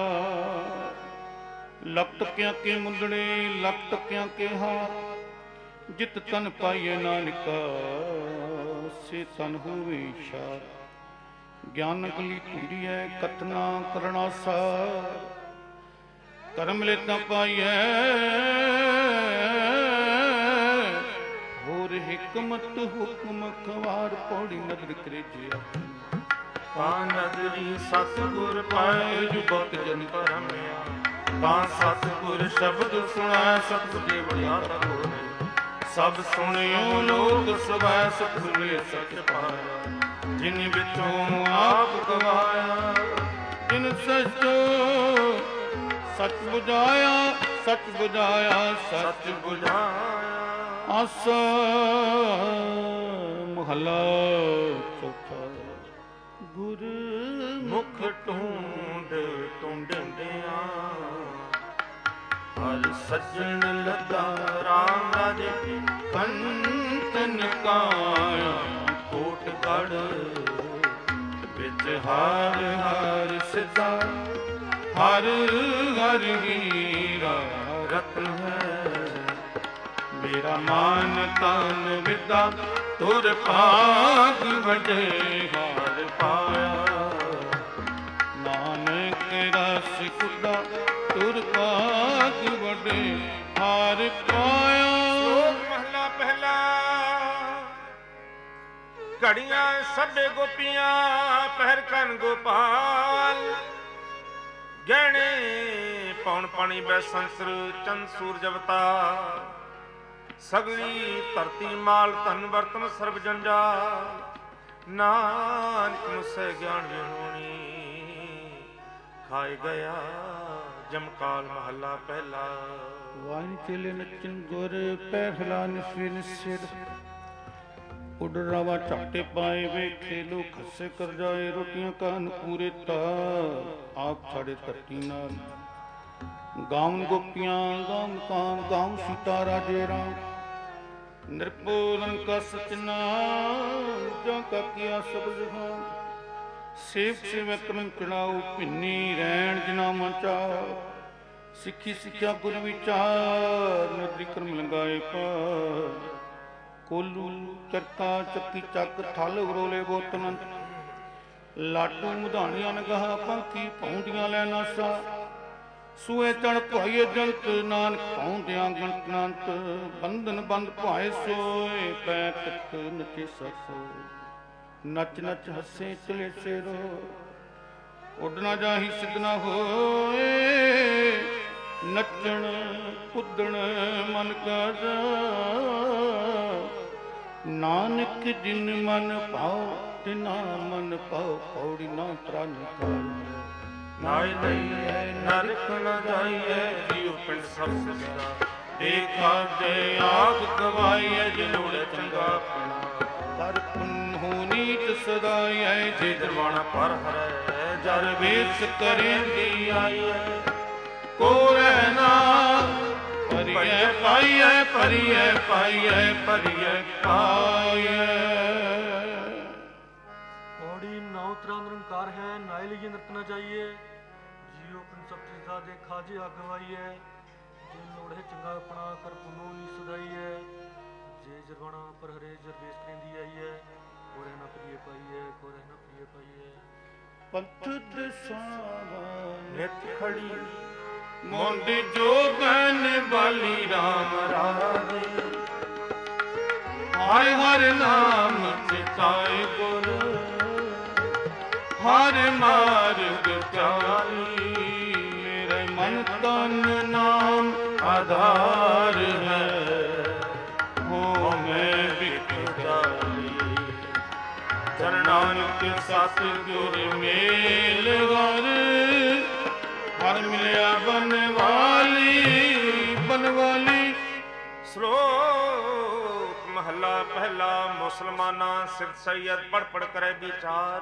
ਲੱਖ ਟਕਿਆਂ ਕੇ ਮੁੰਦੜੇ ਲੱਖ ਟਕਿਆਂ ਕੇ ਹਾਰ, ਜਿਤ ਤਨ ਪਾਈਏ ਨਾਨਕਾ ਸੇ ਤਨ ਹੋਵੇ ਸ਼ਾਰ, ਗਿਆਨ ਕਲੀ ਧੁੰਦੀਐ ਕਥਨਾ ਕਰਨਾ ਸਾਰ, ਕਰਮ ਲੈ ਤਾਂ ਪਾਈਐ ਹੋਰ ਹਿਕਮਤ ਹੁਕਮ ਖਵਾਰ, ਪੌੜੀ ਨਦਰ ਕਰੇ ਜੇ ਆਪਣੀ, ਤਾਂ ਨਦਰੀ ਸਤਿਗੁਰ ਪਾਏ ਜੁਗਤ ਜਨ ਧਰਮਿਆ, ਤਾਂ ਸਤਿਗੁਰ ਸ਼ਬਦ ਸੁਣੈ ਸਤਿ ਬੜਿਆ ਤੋ, ਸਭ ਸੁਣਿਓ ਲੋਕ ਸਵੈ ਸੁਖ ਸੁਣੇ ਸਚ ਪਾਇਆ, ਜਿਨ ਵਿਚੋਂ ਆਪ ਗਵਾਇਆ, ਜਿਨ ਸਚੋ ਸਚ ਬੁਝਾਇਆ, ਸਚ ਬੁਝਾਇਆ ਸਚ ਬੁਝਾਇਆ। ਆਸਾ ਮਹਲਾ ਚੌਥਾ। ਗੁਰ ਮੁਖ ਟੂੰਡ ਟੁੰਡਿਆਂ, ਹਰ ਸੱਜਣ ਲੱਗਾ ਰਾਮ ਰਾਜੇ, ਕੰਤਨ ਕਾਇਆ ਕੋਟ ਗੜ, ਵਿੱਚ ਹਰ ਹਰ ਸਿਧਾ, ਹਰ ਹਰ ਹੀਰਾ ਰਤਨ ਹੈ, ਮੇਰਾ ਮਨ ਤਨ ਵਿਦਾ ਤੁਰ ਭਾਗ ਵਡੇ ਹਾਰ ਪਾਇਆ, ਨਾਨਕ ਰਸ ਕੁਦਾ ਤੁਰ ਭਾਗ ਵਡੇ ਹਾਰ ਪਾਇਆ। ਮਹਲਾ ਪਹਿਲਾ। ਘੜੀਆਂ ਸਭੇ ਗੋਪੀਆਂ ਪਹਿਰ ਕਨ ਗੋਪਾਲ, ਗਹਿਣੇ ਪੌਣ ਪਾਣੀ ਬੈ ਸੰਸਰ ਚੰਦ ਸੂਰਜ ਅਵਤਾਰ, ਸਗਲੀ ਧਰਤੀ ਮਾਲ ਧਨ ਵਰਤਨ ਸਰਬ ਜੰਜਾਲ, ਨਾਨਕ ਮੁਸੇ ਗਿਆਨ ਵਿਹੂਣੀ, ਖਾਏ ਗਿਆ ਜਮਕਾਲ ਮਹੱਲਾ ਪਹਿਲਾ। ਵਾਹਿ ਚੇਲੇ ਨਚਨ ਗੁਰ ਪਹਿਲਾ ਨਿਸਵੇ ਨਿਸਿਰ, ਉਡ ਰਵਾ ਝਾਟੇ ਪਾਏ ਵੇਖੇ ਲੋ ਖੱਸੇ ਕਰ ਜਾਏ, ਰੋਟੀਆਂ ਕਾਨ ਪੂਰੇ ਤਾ ਆਪ ਛਾੜੇ ਧਰਤੀ ਨਾਲ, ਗਾਉਨ ਗੋਪੀਆਂ ਗਾਉਨ ਕਾਨ ਗਾਉਨ ਸੀਤਾ ਰਾਜੇ ਰਾਮ, ਨਿਰਭਉ ਕਾ ਸਚਨਾਮ ਜਾਂ ਕਾ ਕੀਆ ਸਭ ਜਹਾਨ, ਸੇਵ ਸੇਵੈ ਕਰਮ ਚੜਾਉ ਭਿੰਨੀ ਰਹਿਣ ਜਿਨਾ ਮਚਾ, ਸਿੱਖੀ ਸਿੱਖਿਆ ਗੁਰ ਵਿਚਾਰ ਨਦਰੀ ਕਰਮ ਲੰਗਾਏ ਪਾਰ, ਕੋਲੂ ਚਰਕਾ ਚੱਕੀ ਚੱਕ ਥਲ ਉਰੋਲੇ ਬੋਤਨ, ਲਾਡੂ ਮੁਧਾਣੀਆਂ ਨਗਾਹ ਪੰਖੀ ਪੌਂਦੀਆਂ ਲੈ ਨਾਸਾ, ਸੂਏ ਚਣ ਭਾਈਏ ਜੰਤ ਨਾਨਕ ਪਾਉਂਦਿਆਂ ਗਣਤ ਅਨੰਤ, ਬੰਧਨ ਬੰਦ ਭਾਏ ਸੋਏ ਪੈ ਤਖਤ ਨਚੇ ਸਸ, ਨਚ ਨਚ ਹੱਸੇ ਚਲੇ ਸੇਰੋ, ਉੱਡ ਨਾ ਜਾਹੀ ਸਿੱਧ ਨਾ ਹੋਏ, ਨੱਚਣ ਕੁੱਦਣ ਮਨ ਕਾ ਨਾਨਕ ਜਿਨ ਮਨ ਭਾਉ ਤਿਨਾ ਮਨ ਭਾਉ ਪੌੜੀ ਨਾ ਤਰਨ ਕਰ ਨਾਇ ਲਈਐ ਨਰਕ ਨ ਜਾਈਐ ਜੀਉ ਪਿੰਡ ਸਭ ਸਿਧਾ ਦੇਖਾ ਦੇ ਆਪ ਗਵਾਈਐ ਜਿਨੂੜ ਚੰਗਾ ਆਪਣਾ ਕਰ ਪੁੰਨ ਹੋ ਨੀਤ ਸਦਾਈਐ ਜੇ ਦਰਵਾਣਾ ਪਰ ਹਰੈ ਜਰ ਵੇਸ ਕਰੇਂਦੀ ਆਈਐ ਕੋ ਰਹਿਣਾ ਪਰਿਐ ਪਾਈਐ ਪਰਿਐ ਪਾਈਐ ਪਰਿਐ ਪਾਈਐ। ਪੌੜੀ ਨਾਉ ਤਰਾ ਨਿਰੰਕਾਰ ਹੈ ਨਾਇ ਲਈਏ ਨਰਕ ਨ ਜਾਈਏ ਜੀਉ ਪਿੰਡ ਸਭ ਸਿਧਾ ਦੇ ਖਾਜੇ ਅਗਵਾਈਐ ਜੇ ਲੋੜ ਹੈ ਚੰਗਾ ਆਪਣਾ ਕਰ ਪੁਨੋ ਨੀ ਸਦਾਈਐ ਜੇ ਜਰਵਾਣਾ ਪਰ ਹਰੇ ਜਰਵੇਸ ਕਰਿੰਦੀ ਆਈਐ ਕੋ ਰਹਿਣਾ ਪ੍ਰੀਏ ਪਾਈਐ ਕੋ ਰਹਿਣਾ ਪ੍ਰੀਏ ਪਾਈਐ। ਪੰਥ ਦਸਾਵਾ ਨਿਤ ਖੜੀ ਮੁੰਡ ਜੋਗਨ ਬਾਲੀ ਰਾਮ ਰਾਜੇ ਹਰਿ ਹਰਿ ਨਾਮ ਚਿਤਾਏ ਗੁਰ ਹਰਿ ਮਾਰਗ ਚਾਲੀ ਮੇਰੇ ਮਨ ਤਨ ਨਾਮ ਆਧਾਰ ਹੈ ਹੋ ਮੈਂ ਵਿਖ ਜਾਲੀ ਨਾਨਕ ਸਤ ਗੁਰ ਮੇਲ ਹਰ ਮਿਲਿਆ ਬਨਵਾਲੀ। ਸ਼ਲੋਕ ਮਹੱਲਾ ਪਹਿਲਾ ਮੁਸਲਮਾਨਾਂ ਸਿੱਧ ਸੈਯਦ ਪੜ ਪੜ ਕਰੇ ਵਿਚਾਰ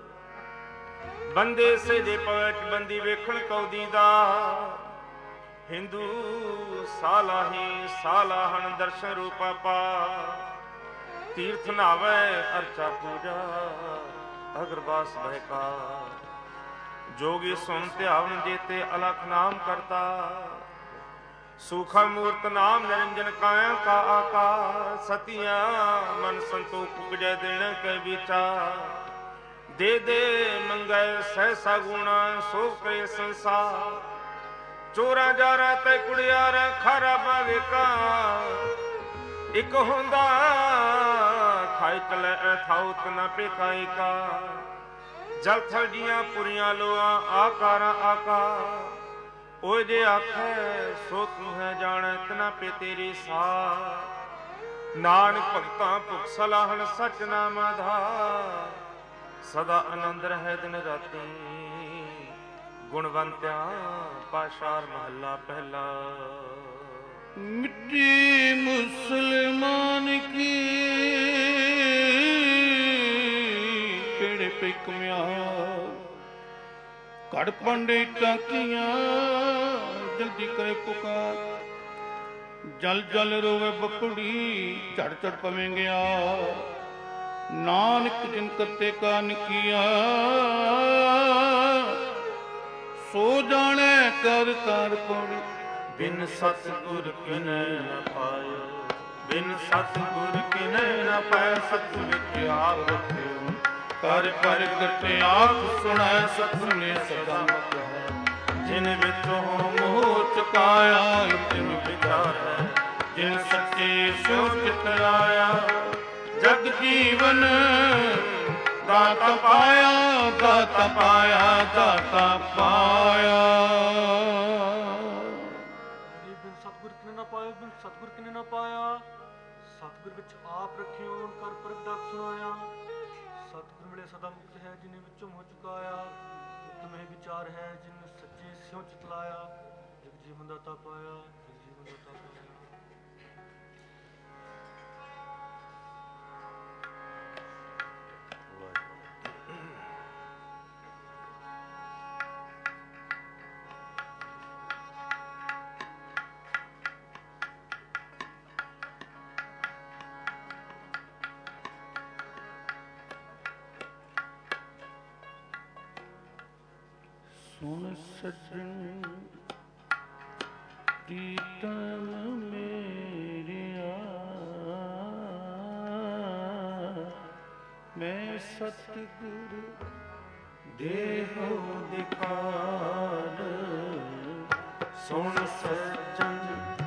ਬੰਦੇ ਸਜੇ ਪਵੈ ਚ ਬੰਦੀ ਵੇਖਣ ਕਉਦੀ ਦਾ ਹਿੰਦੂ ਸਾਲਾਹੀ ਸਾਲਾਹਣ ਦਰਸ਼ਨ ਰੂਪਾ ਪਾ ਤੀਰਥ ਨਾਵੈ ਅਰਚਾ ਪੂਜਾ ਅਗਰਵਾਸ ਬਹਿਕਾ ਜੋਗੀ ਸੁਨ ਧਿਆਵਨ ਜੇਤੇ ਅਲਖ ਨਾਮ ਕਰਤਾ ਸੂਖਾ ਮੂਰਤ ਨਾਮ ਨਿਰੰਜਨ ਕਾਇਆ ਕਾ ਆਕਾਰ ਸਤਿਆਂ ਮਨ ਸੰਤੋਖ ਉਪਜੈ ਦੇਣ ਕੈ ਵਿਚਾਰ ਦੇ ਦੇ ਮੰਗੈ ਸਹਿਸਾ ਗੁਣਾ ਸੋ ਕਰੇ ਸੰਸਾਰ ਚੋਰਾ ਜਾਰਾ ਤੈ ਕੁੜਿਆਰ ਖਾਰਾ ਬਾਵੇਕਾ ਇਕ ਹੁੰਦਾ ਖਾਇ ਚਲੇ ਅਥਾਉਤ ਨ ਪੇਕਾਈ ਕਾ ਜਲ ਥਲ ਦੀਆਂ ਪੁਰੀਆਂ ਲੋਆਂ ਆਕਾਰਾਂ ਆਕਾਰ ਓਏ ਜੇ ਆਖੈ ਸੋ ਤੂੰ ਹੈ ਜਾਣੈ ਤਨਾ ਪੇ ਤੇਰੀ ਸਾ ਨਾਨਕ ਭਗਤਾਂ ਭੁਖ ਸਲਾਹਣ ਸਚ ਨਾਮ ਆਧਾਰ ਸਦਾ ਆਨੰਦ ਰਹਿ ਦਿਨ ਰਾਤੀ ਗੁਣਵੰਤਿਆਂ ਪਾਸ਼ਾਰ ਮਹੱਲਾ ਪਹਿਲਾ। ਮਿੱਟੀ ਮੁਸਲਮਾਨ ਕੀ ਪੇੜੇ ਪੇ ਕਮਿਆ ਘੜ ਪੰਡੇ ਟਾਕੀਆਂ ਜਲਦੀ ਕਰੇ ਪੁਕਾਰ ਜਲ ਜਲ ਰੋਵੇ ਬਪੜੀ ਝੜ ਝੜ ਪਵੇਂ ਗਿਆ ਨਾਨਕ ਜਿਨ ਕਰਤੇ ਕਾ ਨਿਕੀਆ ਸੋ ਜਾਣੈ ਕਰ ਤਾਰ ਪੌੜੀ ਬਿਨ ਸਤਿਗੁਰ ਕਿਨੈ ਨ ਪਾਇਓ ਬਿਨ ਸਤਿਗੁਰ ਕਿਨੈ ਨ ਪਾਇ ਸਤਿ ਵਿੱਚ ਆਪ ਰਖਿਓ ਕਰ ਪ੍ਰਗਟ ਆਪ ਸੁਣੈ ਸਤਿਨੇ ਸਦਾ ਮਤ ਹੈ ਜਿਨ ਵਿੱਚੋਂ ਮੋਹ ਚੁਕਾਇਆ ਤਿਨ ਵਿਚਾਰ ਹੈ ਜਿਨ ਸੱਚੇ ਸੋ ਚਿਤ ਆਇਆ ਜਗ ਜੀਵਨ ਦਾਤਾ ਪਾਇਆ ਦਾਤਾ ਪਾਇਆ ਦਾਤਾ ਪਾਇਆ। ਬਿਨ ਸਤਿਗੁਰ ਕਿਨੇ ਨਾ ਪਾਇਆ ਬਿਨ ਸਤਿਗੁਰ ਕਿਨੇ ਨਾ ਪਾਇਆ ਸਤਿਗੁਰ ਵਿੱਚ ਆਪ ਰਖਿਓ ਕਰ ਪ੍ਰਗਟ ਸੁਣਾਇਆ ਸਤਿਗੁਰ ਮਿਲੇ ਸਦਾ ਮੁਕਤ ਹੈ ਜਿਨੇ ਵਿੱਚੋਂ ਮੋਹ ਚੁਕਾਇਆ ਉਤਮੇ ਵਿਚਾਰ ਹੈ ਜਿਨ ਸੱਚੇ ਸਿਉ ਚਿਤਲਾਇਆ ਜਗ ਜੀਵਨ ਦਾਤਾ ਪਾਇਆ ਜਗ ਜੀਵਨ ਦਾਤਾ ਪਾਇਆ। ਸੁਣ ਸੱਜਣ ਪ੍ਰੀਤਮ ਮੇਰਿਆ ਮੈਂ ਸਤਿਗੁਰ ਦੇਹੋ ਦਿਕਾਰ ਸੁਣ ਸੱਜਣ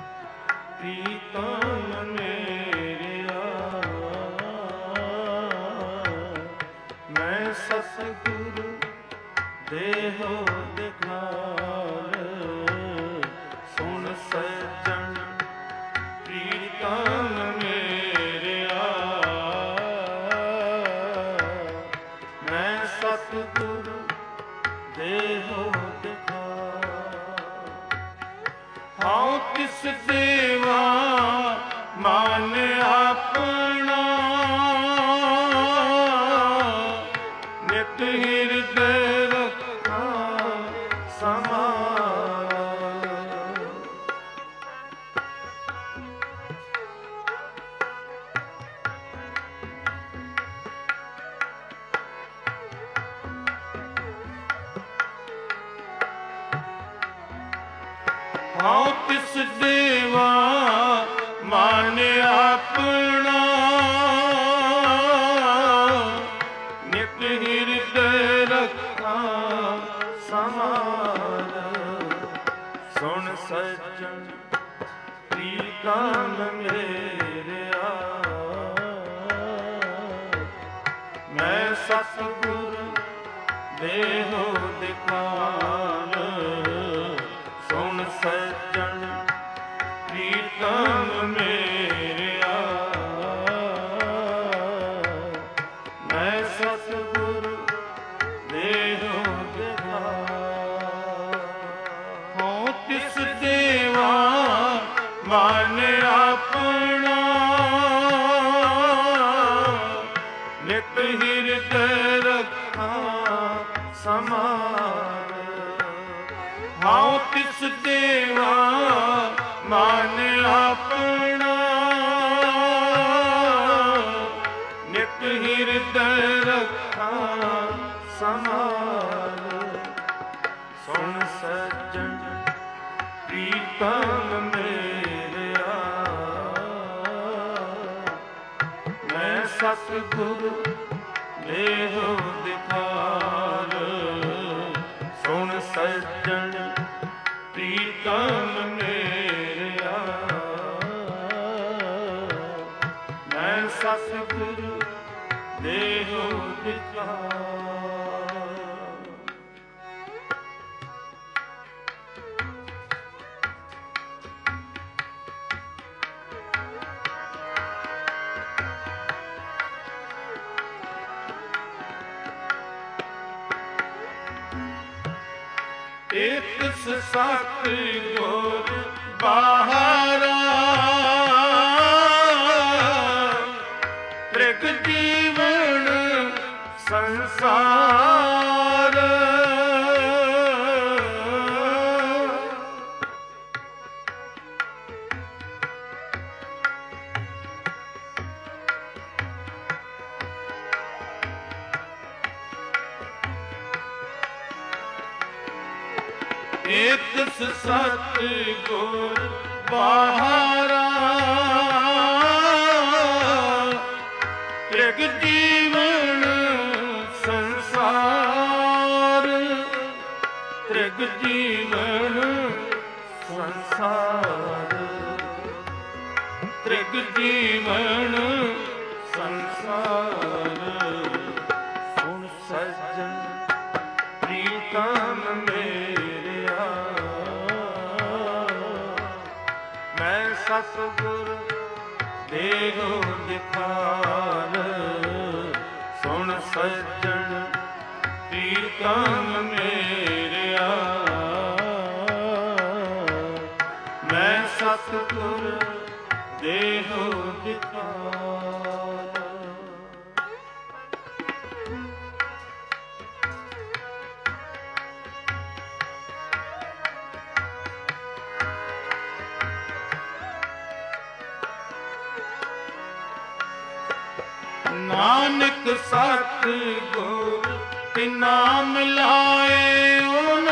ਪ੍ਰੀਤਮ ਮੇਰਿਆ ਮੈਂ ਸਤਿਗੁਰ ਦੇਹੋ ਦਿਖਾਰ ਸੁਣ ਸੱਜਣ ਪ੍ਰੀਤਮ ਮੇਰਿਆ ਆਪਣਾ ਨਿਤ ਹਿਰਦੈ ਰੱਖਾਂ ਸਮਾਰ। ਸੁਣ ਸੱਜਣ ਪ੍ਰੀਤਮ ਮੇਰਿਆ, ਮੈਂ ਸਤਿਗੁਰ ਦੇਹੋ ਦਿਖਾਰ। ਸੁਣ ਸੱਜਣ ਪ੍ਰੀਤਮ ਮੇਰਿਆ, ਮੈਂ ਸਤਿਗੁਰ ਦੇਹੋ ਦਿਖਾਰ। ਹੋ ਤਿਸ ਦੇਵਾ ਮਨ ਆਪਣਾ ਨਿਤ ਹਿਰਦੈ ਰੱਖਾਂ ਸਮਾਰ। ਹਾਉ ਤਿਸ ਦੇਵਾ ਮਨ ਆਪਣਾ ਨਿਤ ਹਿਰਦੈ ਰੱਖਾਂ ਸਮਾਰ। ਸੁਣ ਸੱਜਣ ਪ੍ਰੀਤਮ ਮੇਰਿਆ, ਮੈਂ ਸਤਿਗੁਰ ਦੇਹੋ ਦਿਖਾਰ। ਸੁਣ ਸੱਜਣ ਪ੍ਰੀਤਮ ਮੇਰਿਆ, ਮੈਂ ਸਤਿਗੁਰ ਦੇਹੋ ਦਿਖਾਰ। ਇਕ ਸਤ ਗੁਰ ਬਾਹਰਾ, ਤ੍ਰਿਗ ਜੀਵਨ ਸੰਸਾਰ। ਇਕ ਸਤ ਗੁਰ ਬਾਹਰਾ, ਤ੍ਰਿਗ ਜੀਵਨ ਸੰਸਾਰ। ਤ੍ਰਿਗ ਜੀਵਨ ਸੰਸਾਰ, ਤ੍ਰਿਗ ਜੀਵਨ ਸੰਸਾਰ। ਸੁਣ ਸੱਜਣ ਪ੍ਰੀਤਮ ਮੇਰਿਆ, ਮੈਂ ਸਤਿਗੁਰ ਦੇਹੋ ਦਿਖਾਰ। ਸੁਣ ਸੱਜਣ ਪ੍ਰੀਤਮ ਮੇਰਿਆ, ਮੈਂ ਸਤਿਗੁਰ ਦੇਹੋ ਦਿਖਾਰ। ਨਾਨਕ ਸਤਿਗੁਰ ਤਿਨਾ ਮਿਲਾਏ ਓਨ,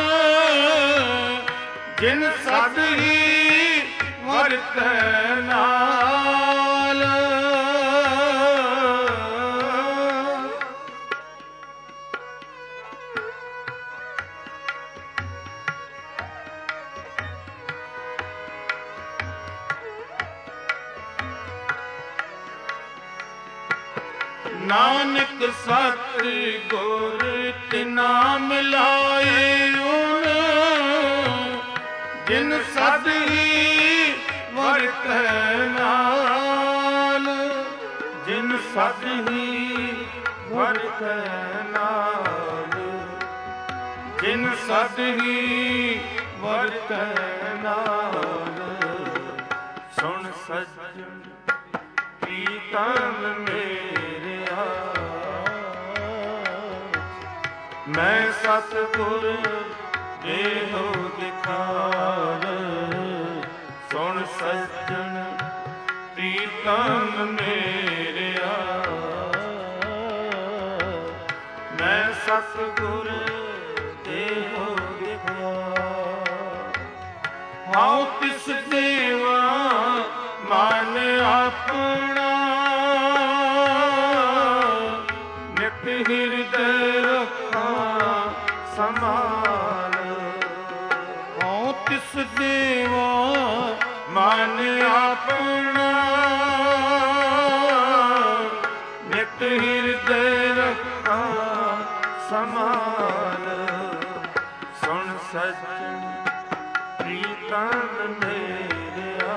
ਜਿਨ ਸਦ ਹੀ ਵਰਤੈ ਨਾਲ। ਨਾਨਕ ਸਤਿਗੁਰ ਤਿਨਾ ਮਿਲਾਏ ਓਨ, ਜਿਨ ਸਦ ਹੀ ਵਰਤੈ ਨਾਲ। ਜਿਨ ਸਦ ਹੀ ਵਰਤੈ ਨਾਲ। ਜਿਨ ਸਦ ਹੀ ਵਰਤੈ ਨਾਲ। ਸੁਣ ਸੱਜਣ ਪ੍ਰੀਤਮ ਮੇਰਿਆ, ਮੈਂ ਸਤਿਗੁਰ ਦੇਹੋ ਦਿਖਾਰ। ਸੁਣ ਸੱਜਣ ਪ੍ਰੀਤਮ ਮੇਰਿਆ, ਮੈਂ ਸਤਿਗੁਰ ਦੇਹੋ ਦਿਖਾਰ। ਹਾਉ ਤਿਸ ਦੇਵਾ ਮਨ ਆਪਣਾ ਨਿਤ ਹਿਰਦੈ ਰੱਖਾਂ ਸੰਭਾਲ। ਹਉ ਤਿਸ ਦੇਵਾ ਮਨ ਆਪਣਾ ਨਿਤ ਹਿਰਦੈ ਰੱਖਾਂ ਸੰਭਾਲ। ਸੁਣ ਸੱਜਣ ਪ੍ਰੀਤਮ ਮੇਰਿਆ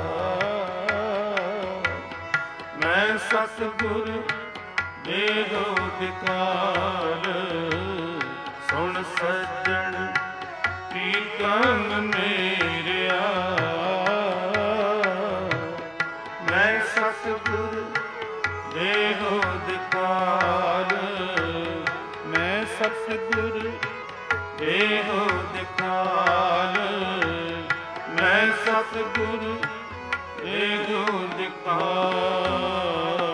ਮੈਂ ਸਤਿਗੁਰ ਦੇਹੋ ਦਿਕਾਰ। ਸੁਣ ਸੱਜਣ ਪ੍ਰੀਤਮ ਮੇਰਿਆ ਮੈਂ ਸਤਿਗੁਰ ਦੇਹੋ ਦਿਕਾਰ। ਮੈਂ ਸਤਿਗੁਰ ਦੇਹੋ ਦਿਕਾਰ। ਮੈਂ ਸਤਿਗੁਰ ਦੇਹੋ ਦਿਕਾਰ।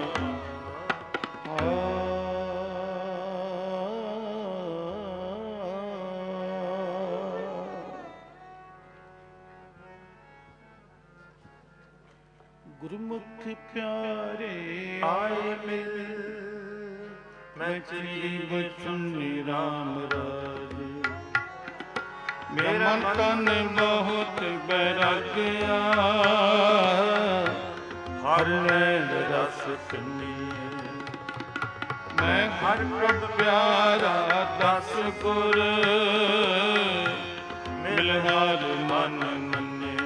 ਗੁਰਮੁਖ ਪਿਆਰੇ ਆਏ ਮਿਲ ਮੈਂ ਚਲੀ ਬਚਨ ਰਾਮ ਰਾਜ। ਮੇਰਾ ਤਨ ਬਹੁਤ ਬੈਰਾਗਿਆ ਹਰ ਨੈਣ ਰਸ ਪੀਏ। ਮੈਂ ਹਰ ਪ੍ਰਭ ਪਿਆਰਾ ਦਸ ਗੁਰ ਮਿਲ ਹਰ ਮਨ ਮੰਨੇ।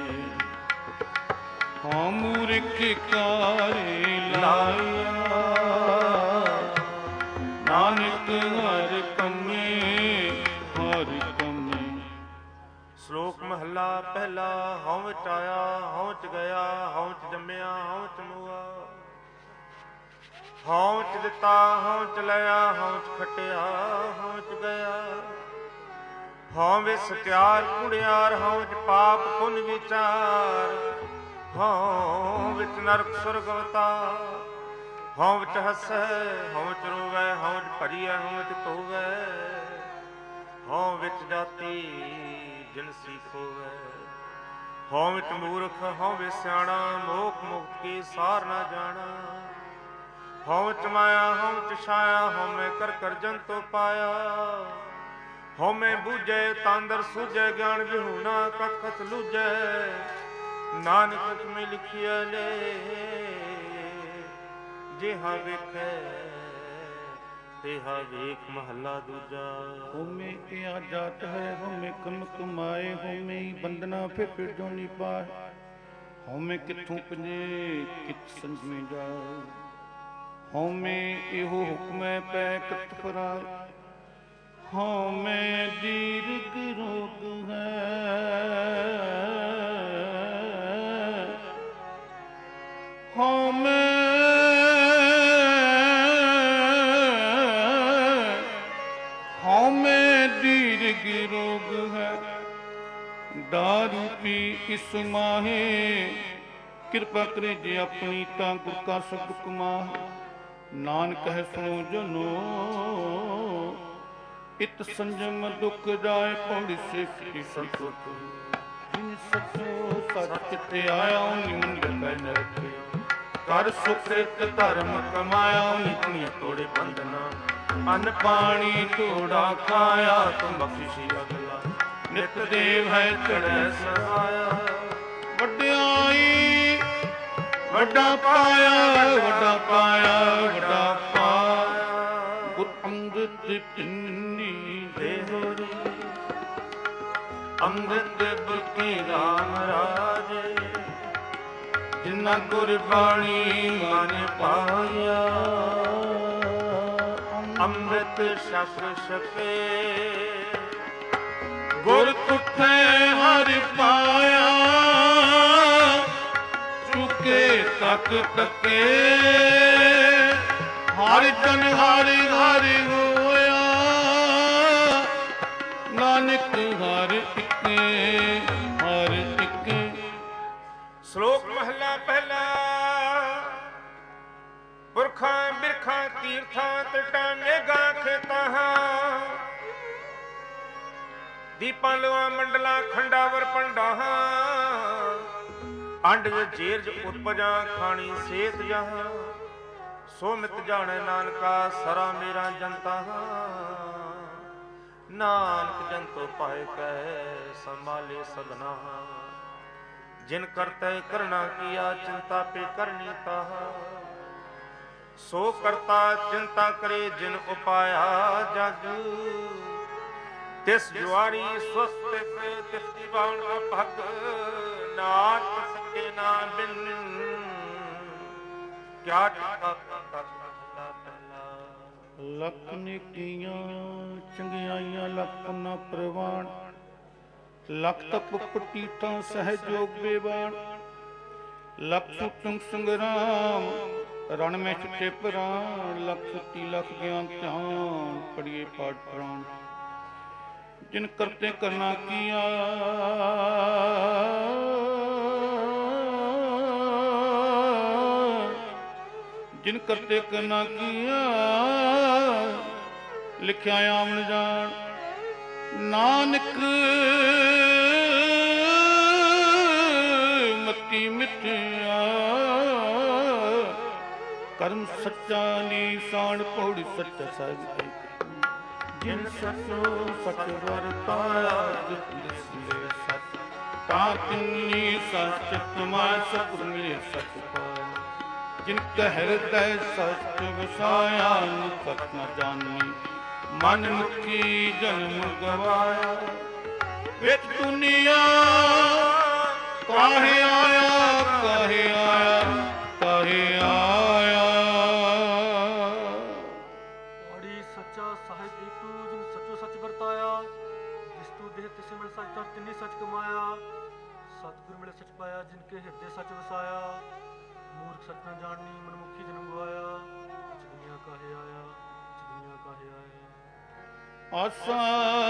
ਹਉ ਮੂਰਖ ਕਾਰੇ ਲਾਇਆ ਨਾਨਕ ਹਰ ਕੰਮੇ ਹਰ ਕੰਮੇ। ਸ਼ਲੋਕ ਮਹੱਲਾ ਪਹਿਲਾ। ਹਉ ਵਿੱਚ ਆਇਆ ਹਉ ਚ ਗਿਆ ਹਉ ਚ ਜੰਮਿਆ ਹਉ ਚ ਮੂਆ। ਹਉ ਚ ਦਿੱਤਾ ਹਉ ਚ ਲਿਆ ਹਉ ਚ ਖਟਿਆ ਹਉ ਚ ਗਿਆ। ਹਉ ਵਿੱਚ ਸਤਿਆਰ ਕੁੜਿਆਰ ਹਉ ਚ ਪਾਪ ਪੁੰਨ ਵਿਚਾਰ। ਹਉ ਵਿੱਚ ਨਰਕ ਸੁਰਗ ਅਵਤਾਰ। ਹਉ ਵਿੱਚ ਹੱਸੈ ਹਉ ਵਿੱਚ ਰੋਵੈ ਹਉ ਵਿੱਚ ਭਰੀਐ ਹਉ ਵਿੱਚ ਧੋਵੈ। ਹਉ ਵਿੱਚ ਜਾਤੀ ਜਿਨਸੀ ਖੋਵੈ। ਹਉ ਵਿੱਚ ਮੂਰਖ ਹਉ ਵਿੱਚ ਸਿਆਣਾ ਮੋਖ ਮੁਕਤ ਕੀ ਸਾਰ ਨਾ ਜਾਣਾ। ਹਉ ਵਿੱਚ ਮਾਇਆ ਹਉ ਵਿੱਚ ਛਾਇਆ ਹਉ ਮੈਂ ਕਰ ਕਰ ਜੰਤੋ ਪਾਇਆ। ਹਉ ਮੈਂ ਬੂਝੈ ਤਾਂਦਰ ਸੂਝੈ ਗਿਆਨ ਵਿਹੂਣਾ ਕਥ ਕਥ ਲੂਝੈ। ਨਾਨਕ ਤੁਮੇ ਲਿਖਿਆ ਲੈ ਜਿਹਾ ਵੇਖੈ ਤੇਹਾ ਵੇਖ। ਮਹੱਲਾ ਦੂਜਾ। ਹੋਮੇ ਕਿਆ ਜਾਤ ਹੈ ਹੋਮੇ ਕਮ ਕਮਾਏ। ਹੋਮੇ ਹੀ ਬੰਦਨਾ ਫਿਰ ਜੋਨੀ ਪਾਏ। ਹੋਮੇ ਕਿੱਥੋਂ ਪੰਜੇ ਕਿਤ ਸੰਜਮੇ ਜਾਏ। ਹੋਮੇ ਇਹੋ ਹੁਕਮੈ ਪੈ ਕਤ ਫਰਾਏ। ਹੋਮੇ ਦੀਰਘ ਰੋਗ ਹੈ ਹੋਮੇ ਹਉਮੈ ਦੀਰਘ ਰੋਗ ਹੈ। ਦਾਰੂ ਪੀ ਇਸ ਮਾਹੇ ਕਿਰਪਾ ਕਰੇ ਜੇ ਆਪਣੀ ਤਾਂ ਗੁਰ ਕਾ ਸ਼ਬਦ ਕਮਾਹੇ। ਨਾਨਕ ਹੈ ਸੁਣੋ ਜਨੋ ਇਤ ਸੰਜਮ ਦੁਖ ਜਾਏ ਪੌੜੀ ਸਿੱਖ ਸੰਤੋਖ। ਜਿਨ ਸਚੋ ਸਚ ਚਿਤੇ ਆਇਆ ਨਿਮਨ ਲਗੈ ਨ ਰੱਖੇ। ਕਰ ਸੁਕ੍ਰਿਤ ਧਰਮ ਕਮਾਇਆ ਨੀਤੀਆਂ ਤੋੜੇ ਬੰਧਨਾ। ਅੰਨ ਪਾਣੀ ਥੋੜਾ ਖਾਇਆ ਤੁਮ ਬਖਸ਼ੀ ਅਗਲਾ। ਨਿਤ ਦੇਵ ਹੈ ਚੜੈ ਸਹਾਇਆ। ਵਡਿਆਈ ਵੱਡਾ ਪਾਇਆ ਵੱਡਾ ਪਾਇਆ ਵੱਡਾ ਪਾਇਆ। ਗੁਰ ਅੰਗਦ ਪਿੰਨੀ ਦੇਹਰੀ ਅੰਗਦ ਬੁੱਧੀ ਰਾਮ ਰਾਜੇ। ਜਿਨਾ ਗੁਰ ਬਾਣੀ ਮਨ ਪਾਇਆ ਅੰਮ੍ਰਿਤ ਸ਼ਸਤਰ ਛਕੇ। ਗੁਰ ਤੁਠੇ ਹਰਿ ਪਾਇਆ ਚੁਕੇ ਤਕ ਤਕੇ। ਹਰਿ ਜਨ ਹਰਿ ਹਰਿ ਹੋਇਆ ਨਾਨਕ ਹਰਿ ਇਕੇ ਹਰਿ ਇਕੇ। ਸ਼ਲੋਕ ਮਹੱਲਾ ਪਹਿਲਾ। ਪੁਰਖਾਂ ਬਿਰਖਾਂ ਤੀਰਥਾਂ ਤਟਾਂ ਮੇਘਾਂ ਖੇਤਾਂ। ਦੀਪਾਂ ਲੋਆਂ ਮੰਡਲਾਂ ਖੰਡਾਵਰ ਪੰਡਾਂ। ਅੰਡ ਜੇਰਜ ਉਪਜਾ ਖਾਣੀ ਸੇਤ ਜਹਾਂ ਸੋ ਮਿਤ ਜਾਣੈ ਨਾਨਕਾ ਸਰਾ ਮੇਰਾ ਜਨਤਾ ਨਾਨਕ ਜੰਤੋ ਪਾਏ ਕੈ ਸੰਭਾਲੇ ਸਗਨਾ ਜਿਨ ਕਰਤੈ ਕਰਣਾ ਕੀਆ ਚਿੰਤਾ ਪੇ ਕਰਨੀ ਤਾਹ ਸੋ ਕਰਤਾ ਚਿੰਤਾ ਕਰੇ ਜਿਨ ਉਪਾਇਆ ਜਗ ਤਿਸ ਜੁਆਰੀ ਸਵਸਤ ਪੇ ਤਿਸ ਦੀਵਾਨ ਅਭਗ ਨਾਨਕ ਸਕੇ ਨਾ ਬਿਨ ਕਿਆ ਟਿਕਾ ਲੱਖ ਨੇਕੀਆਂ ਚੰਗਿਆਈਆਂ ਲੱਖ ਪੁੰਨਾ ਪ੍ਰਵਾਨ ਲੱਖ ਤਪ ਪਟੀਤਾਂ ਸਹਿਜੋਗ ਬੇਵਾਨ ਲੱਖ ਸੁਤੰਗ ਸੰਗਰਾਮ ਰਣ ਮੈਂ ਚਿੱਟੇ ਪ੍ਰਾਣ ਲੱਖ ਸਤੀ ਲੱਖ ਗਿਆਨ ਧਿਆਨ ਪੜੀਏ ਪਾਠ ਪ੍ਰਾਣ ਜਿਨ ਕਰਤੇ ਕਰਨਾ ਕੀਆ ਜਿਨ ਕਰਤੇ ਕਰਨਾ ਕੀਆ ਲਿਖਿਆ ਆਮਣ ਜਾਣ ਨਾਨਕ ਮਤੀ ਮਿਥਿਆ ਕਰਮ ਸੱਚਾ ਨੀਸਾਨ ਪੌੜੀ ਸੱਚ ਸਾਹਿਬ ਜਿਨ ਸਚੋ ਸਚ ਵਰਤਾਇਆ ਜਿਸਲੇ ਸਚ ਤਾਂ ਤਿੰਨੀ ਸਚ ਤੁਮਾਇ ਸਤਿ ਮਿਲੇ ਸਚ ਪਾਇਆ ਜਿਨ ਕੈ ਹਿਰਦੈ ਸਚ ਵਸਾਇਆ ਨਿਕਟ ਨ ਜਾਣੀ ਮਨ ਮੁਖੀ ਜਨਮ ਗਵਾਇਆ ਵਿੱਚ ਦੁਨੀਆ ਕਾਹੇ ਆਇਆ ਕਾਹੇ ਆਇਆ ਕਾਹੇ ਆਇਆ ਬੜੀ ਸੱਚਾ ਸਾਹਿਬ ਦੀ ਤੂੰ ਜਿਨ ਸਚੋ ਸਚ ਵਰਤਾਇਆ ਜਿਸ ਤੂੰ ਦੇਹ ਤਿਸ ਮਿਲ ਸਚ ਤਾਂ ਤਿੰਨੀ ਸਚ ਕਮਾਇਆ ਸਤਿਗੁਰ ਮਿਲੇ ਸਚ ਪਾਇਆ ਜਿਨ ਕੇ ਹਿਰਦੇ ਸਚ ਵਸਾਇਆ ਮੂਰਖ ਸਚ ਨ ਜਾਣਨੀ ਮਨਮੁਖੀ ਜਨਮ ਗਵਾਇਆ ਇਸ ਦੁਨੀਆ ਕਾਹੇ ਆਇਆ ਇਸ ਦੁਨੀਆ ਕਾਹੇ ਆਇਆ ਆਸਾ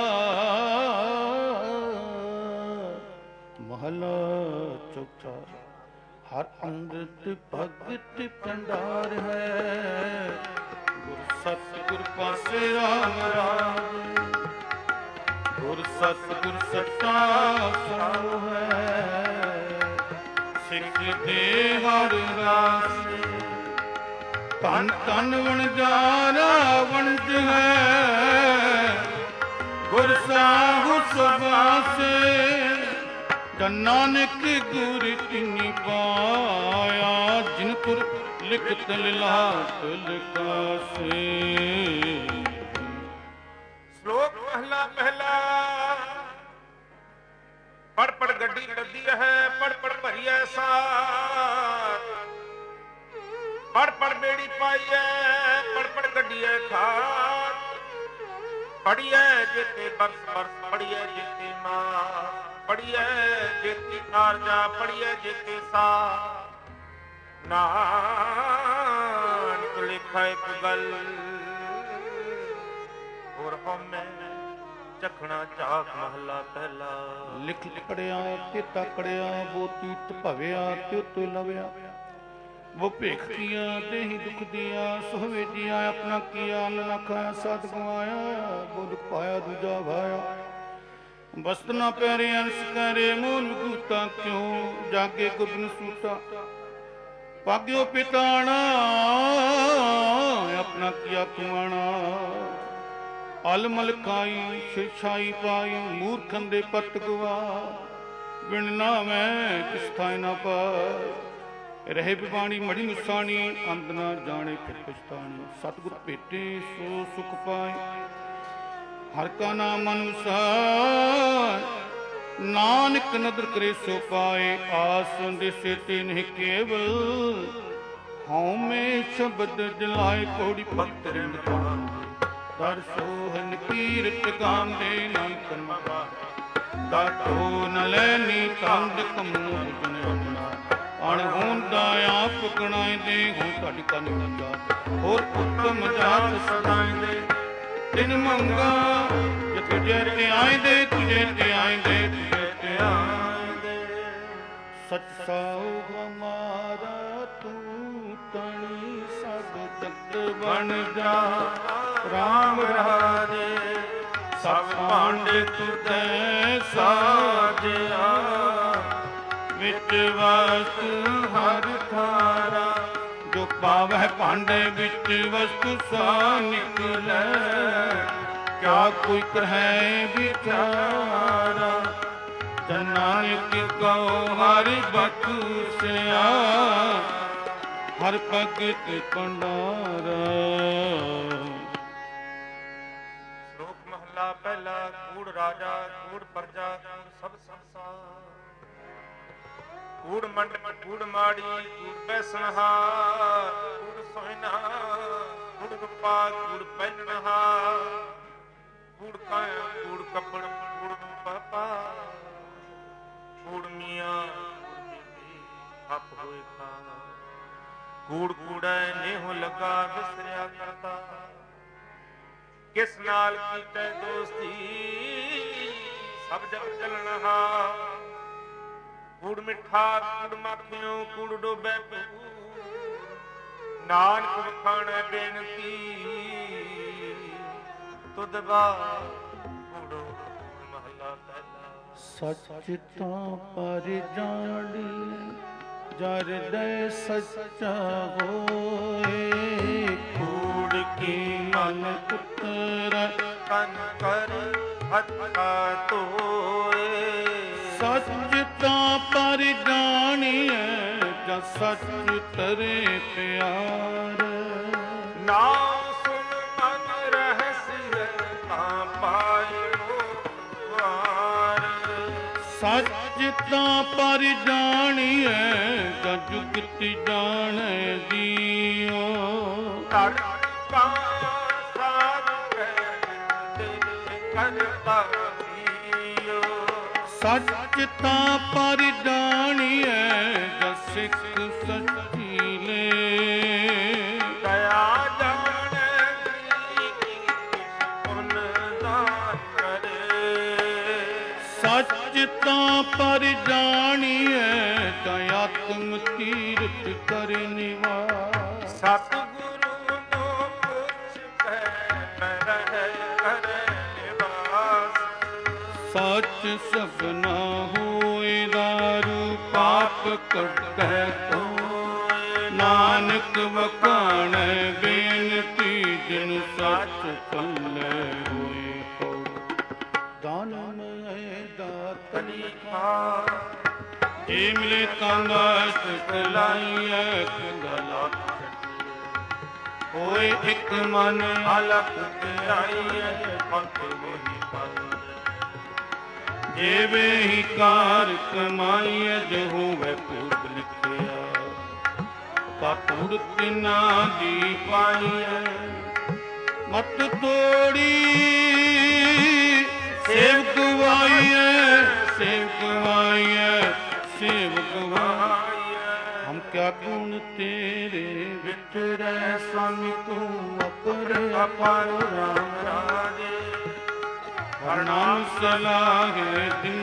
ਮਹਲਾ ਚੌਥਾ ਹਰ ਅੰਮ੍ਰਿਤ ਭਗਤ ਭੰਡਾਰ ਹੈ ਗੁਰ ਸਤਿਗੁਰ ਪਾਸੇ ਰਾਮ ਰਾਜ ਗੁਰ ਸਤਿਗੁਰ ਸੱਚਾ ਸੋ ਹੈ ਸਿੱਖ ਦੇ ਹਰ ਰਾਸੇ ਧਨ ਧਨ ਵਣਜਾਰਾ ਵਣਜ ਹੈ ਗੁਰ ਸਾਹਿਬ ਸਬਾਸੇ ਨਾਨਕ ਗੁਰ ਤਿਨੀ ਪਾਇਆ ਜਿਨ ਤੁਰ ਲਿਖਤ ਲਿਲਾਟ ਲਿਖਾਸੇ ਸ਼ਲੋਕ ਪਹਿਲਾ ਪਹਿਲਾ ਪੜ ਪੜ ਗੱਡੀ ਲੱਦੀ ਹੈ ਪੜ ਪੜ ਭਰੀਐ ਸਾਰ ਪੜ ਪੜ ਬੇੜੀ ਪਾਈਐ ਪੜ ਪੜ ਗੱਡੀਐ ਖਾਰ ਪੜੀਐ ਜੇਤੇ ਬਰਸ ਬਰਸ ਪੜੀਐ ਜੇਤੇ ਮਾਰ ਪੜੀਐ ਜੇਤੀ ਕਾਰਜਾ ਪੜੀਐ ਜੇਤੇ ਸਾ ਨਾਨਕ ਲਿਖਾ ਇੱਕ ਗੱਲ ਹੋਰ ਹਉਮੈ ਚਖਣਾ ਚਾਕ ਮਹਲਾ ਪਹਿਲਾ ਲਿਖ ਪੜਿਆ ਤੇ ਤਕੜਿਆ ਬੋਤੀ ਭਵਿਆ ਤੇ ਤੋ ਲਵਿਆ ਉਹ ਭੇਖ ਕੀਆ ਦੇਹੀ ਦੁਖ ਦਿਆ ਸੋਹਵੇ ਜੀਆ ਆਪਣਾ ਕੀਆ ਨਾ ਖਾਇਆ ਸਤ ਗਵਾਇਆ ਬੁੱਧ ਪਾਇਆ ਦੂਜਾ ਭਾਇਆ ਬਸਤ ਨਾ ਪੈਰੇ ਅੰਸ ਕਰੇ ਮੂਲ ਗੂਤਾ ਕਿਉਂ ਜਾਗੇ ਗੁਰਨ ਸੂਤਾ ਪਾਗਿਓ ਪਿਤਾਣਾ ਆਪਣਾ ਕੀਆ ਕੁਆਣਾ ਅਲਮਲ ਖਾਈ ਛਿਛਾਈ ਪਾਈ ਮੂਰਖੰ ਦੇ ਪਤ ਗਵਾ ਬਿਨ ਨਾਮੈ ਕਿਸ ਥਾਇ ਨਾ ਪਾਇ ਰਹੇ ਬਿਬਾਣੀ ਮੜੀ ਮੁਸਾਣੀ ਅੰਤ ਨਾ ਜਾਣੇ ਫਿਰ ਪਛਤਾਣੀ ਸਤਿਗੁਰ ਭੇਟੇ ਸੋ ਸੁਖ ਪਾਏ ਹਰ ਕਾ ਨਾਮ ਅਨੁਸਾਰ ਨਾਨਕ ਨਦਰ ਕਰੇ ਸੋ ਪਾਏ ਆਸ ਦਿਸੇ ਤੇ ਨਹੀਂ ਕੇਵਲ ਹਉਮੈ ਸ਼ਬਦ ਜਲਾਏ ਕੋੜੀ ਭਗਤ ਰਿੰਦ ਦਰ ਸੋਹਨ ਕੀਰਤ ਗਾਉਂਦੇ ਨਾਨਕ ਮਗਾ ਦਾਤੋ ਨ ਲੈਨੀ ਤੰਦ ਕਮੂ ਜਨਨਾ ਅਣ ਹੁੰਦਾ ਆਪ ਗਣਾਏ ਦੇ ਹੋ ਤੁਹਾਡੀ ਕੰਨ ਹੁੰਦਾ ਹੋਰ ਉੱਤਮ ਜਾਤ ਸਦਾਏ ਦੇ ਤਿਨ ਮੰਗਾ ਜਿਤ ਜੇ ਤੇ ਆਇਂਦੇ ਤੁਝੇ ਤੇ ਆਇਂਦੇ ਤੁਝੇ ਤੇ ਆਇਂਦੇ ਸਚ ਸਾਉ ਹਮਾਰਾ ਤੂੰ ਤਣੀ ਸਭ ਜਗਤ ਬਣ ਜਾ ਰਾਮ ਰਾਜੇ ਸਭ ਭਾਂਡੇ ਤੁਧੈ ਸਾਜਿਆ ਵਿੱਚ ਵਸਤੁ ਹਰ ਠਾਰਾ, ਜੋ ਪਾਵੈ ਭਾਂਡੇ ਵਿੱਚ ਵਸਤੁ ਸਾ ਨਿਕਲੈ, ਕਿਆ ਕੋਈ ਕਰਹਿ ਵਿਚਾਰਾ। ਜਨ ਨਾਨਕ ਕਉ ਹਰਿ ਬਖਸ਼ਿਆ, ਹਰ ਭਗਤ ਭੰਡਾਰਾ। ਸ਼ਲੋਕ ਮਹਲਾ ਪਹਿਲਾ। ਕੂੜ ਰਾਜਾ ਕੂੜ ਪਰਜਾ ਕੂੜ ਸਭ ਸੰਸਾਰ, ਕੂੜ ਮੰਡ ਕੂੜ ਮਾੜੀ ਕੂੜ ਬੈਸਣਹਾਰ, ਕੂੜ ਸੋਇਨਾ ਕੂੜ ਰੂਪਾ ਕੂੜ ਪਹਿਨਣਹਾਰ, ਕੂੜ ਕਾਇਆ ਕੂੜ ਕੱਪੜ ਕੂੜ ਪਾਪਾ, ਕੂੜ ਮੀਆਂ ਕੂੜ ਬੀਬੀ ਹੱਪ ਹੋਏ ਖਾ, ਕੂੜ ਕੂੜੈ ਨੇਹੁ ਲਗਾ ਵਿਸਰਿਆ ਕਰਤਾ, ਕਿਸ ਨਾਲ ਕੀਤੇ ਦੋਸਤੀ ਸਭ ਜਗ ਚੱਲਣਹਾਰ, ਕੂੜ ਮਿੱਠਾ ਕੂੜ ਮਾਖਿਓ ਕੂੜ ਡੋਬੈ ਪੂ, ਨਾਨਕ ਵਖਾਣੈ ਬੇਨਤੀ ਤੁਧ ਗਾ ਕੂੜੋ। ਮਹਲਾ ਪਹਿਲਾ। ਸੱਚ ਤਾਂ ਪਰ ਜਾਣੀ, ਜਰ ਦੇ ਸੱਚਾ ਹੋਏ, ਕੂੜ ਕੀ ਮਨ ਉਤਰੈ ਤਨ ਕਰ ਹੱਥਾਂ ਧੋਏ, ਸੱਚ ਤਾਂ ਪਰ ਜਾਣੀਐ, ਜਾਂ ਸੱਚ ਤਰੇ ਪਿਆਰ। ਨਾਮ ਸੁਨ ਮਨ ਰਹਸਿਐ, ਤਾਂ ਪਾਇਓ ਵਾਰ। ਸੱਚ ਤਾਂ ਪਰ ਜਾਣੀਐ, ਜਾਂ ਜੁਗਤਿ ਜਾਣੈ ਜੀਓ। ਤੜ ਪਾਇਆ ਸਾਧ ਕਹਿ ਕਰਤਾ ਜੀਓ। ਸੱਚ ਤਾਂ ਪਰ ਜਾਣੀਐ, ਜਾਂ ਸਿੱਖ ਸੱਚੀ ਲੈ। ਦਇਆ ਜਾਣੈ ਪੁੰਨ ਦਾਨ ਕਰੇ, ਸੱਚ ਤਾਂ ਪਰ ਜਾਣੀਐ, ਤਾਂ ਆਤਮ ਤੀਰਥ ਕਰ ਨਿਵਾਸ। ਸਤਿਗੁਰੂ ਨੂੰ ਪੁੱਛ ਕੇ ਮੈਂ ਰਹਿ ਕਰੇ ਨਿਵਾਸ। ਸੱਚ ਸਭਨਾ ਹੋਏ ਦਾਰੂ, ਪਾਪ ਕੱਢੈ ਕੋਇ। ਨਾਨਕ ਵਖਾਣੈ ਬੇਨਤੀ, ਜਿਨ ਸੱਚ ਪੱਲੇ ਹੋਏ ਕੋ। ਦਾਨ ਮੈ ਦਾਤਨੀ ਪਾ ਜੇ ਮਿਲੇ ਤਾਂ ਮਸਤਕ ਲਾਈਐ, ਗਲਾ ਹੋਏ ਇੱਕ ਮਨ ਅਲਖ ਆਈਐ, ਪੰਥ ਮੋਹੀ ਪਲ। ਜਿਵੇ ਹੀ ਕਾਰ ਕਮਾਈਐ, ਜੋ ਹੋਵੇ ਪੂਰਬ ਲਿਖਿਆ। ਪਾਤੁਰ ਤਿਨਾ ਦੀ ਪਾਈਐ, ਮਤ ਤੋੜੀ ਸੇਵਕ ਵਾਈਐ, ਸੇਵਕ ਵਾਈਐ, ਸੇਵਕ ਵਾਈਐ। ਹਮ ਕਿਆ ਗੁਣ ਤੇਰੇ ਵਿਚਰੈ, स्वामी ਤੂੰ ਅਪਰ ਅਪਾਰ ਰਾਮ ਰਾਜੇ। ਹਰ ਨਾਮ ਸਲਾਹੇ ਦਿਨ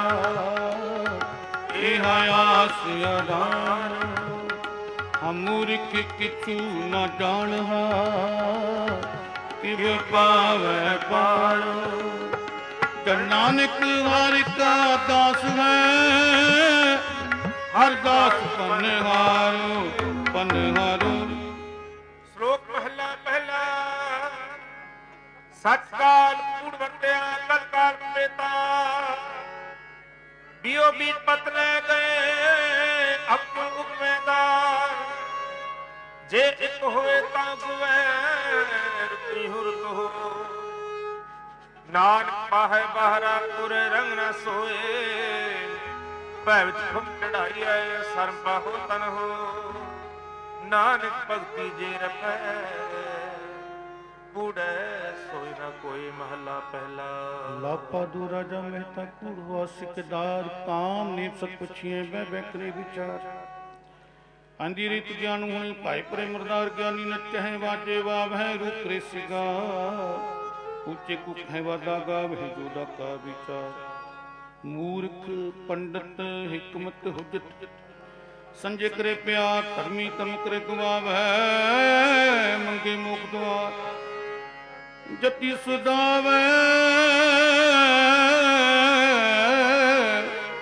ਰਾਤ, ਇਹ ਆਸ ਅਦਾਨ। ਹਮ ਮੂਰਖ ਕਿਛੂ ਨ ਜਾਣਹਾ, ਕਿਵ ਪਾਵੈ ਪਾਣੋ। ਜਨ ਨਾਨਕ ਹਰਿ ਕਾ ਦਾਸ ਹੈ, ਹਰ ਦਾਸ ਪਨਹਾਰੋ ਪਨਹਾਰੋ। ਸ਼ਲੋਕ ਮਹਲਾ ਪਹਿਲਾ। ਸੱਚ ਕਾਲ ਕੂੜ ਵਰਤਿਆ ਕਲ ਕਾਲ ਪੇਤਾ, ਬਿਓ ਬੀਤ ਪਤ ਲੈ ਗਏ ਆਪੋ ਉਪਮੇਦਾਰ। ਜੇ ਇੱਕ ਹੋਏ ਤਾਂ ਗੁਵੈਰ ਤੀ ਹੁਰਤ ਹੋ, ਨਾਨਕ ਪਾਹੈ ਬਾਹਰਾ ਪੁਰੇ ਰੰਗ ਨ ਸੋਏ। ਭੈ ਵਿੱਚ ਖੁਮ ਚੜਾਈ ਆਏ ਸਰਮ ਪਾਹੋ ਤਨ ਹੋ, ਨਾਨਕ ਭਗਤੀ ਜੇ ਰਪੈ ਕੂੜੈ ਸੋਈ ਨਾ ਕੋਈ। ਮਹਲਾ ਪਹਿਲਾ। ਲਾਪਾ ਦੂ ਰਾਜਾ ਮਹਿਤਾ ਕੂੜ ਹੁਆ ਸਿਕਦਾਰ, ਕਾਮ ਨੀਪ ਸਤ ਪੁੱਛੀਏ ਬਹਿ ਬਹਿ ਕਰੇ ਵਿਚਾਰ। ਆਂਦੀ ਰੀਤ ਗਿਆਨ ਹੋਣੀ ਭਾਈ ਪਰੇ ਮਰਦਾਰ, ਗਿਆਨੀ ਨੱਚੈ ਹੈ ਵਾਜੇ ਵਾਵ ਹੈ ਰੂਪ ਰੇ ਸਿਗਾ। ਉੱਚੇ ਕੁਖ ਹੈ ਵਾਦਾ ਗਾਵ ਹੈ ਜੋਦਾ ਕਾ ਵਿਚਾਰ। ਮੂਰਖ ਪੰਡਤ ਹਿਕਮਤ ਹੁਜਤ, ਸੰਜੇ ਕਰੇ ਪਿਆਰ। ਧਰਮੀ ਧਰਮ ਕਰੇ ਗਵਾਵੈ, ਮੰਗੇ ਮੋਖ ਦੁਆਰ। ਜਤੀ ਸੁਦਾਵੈ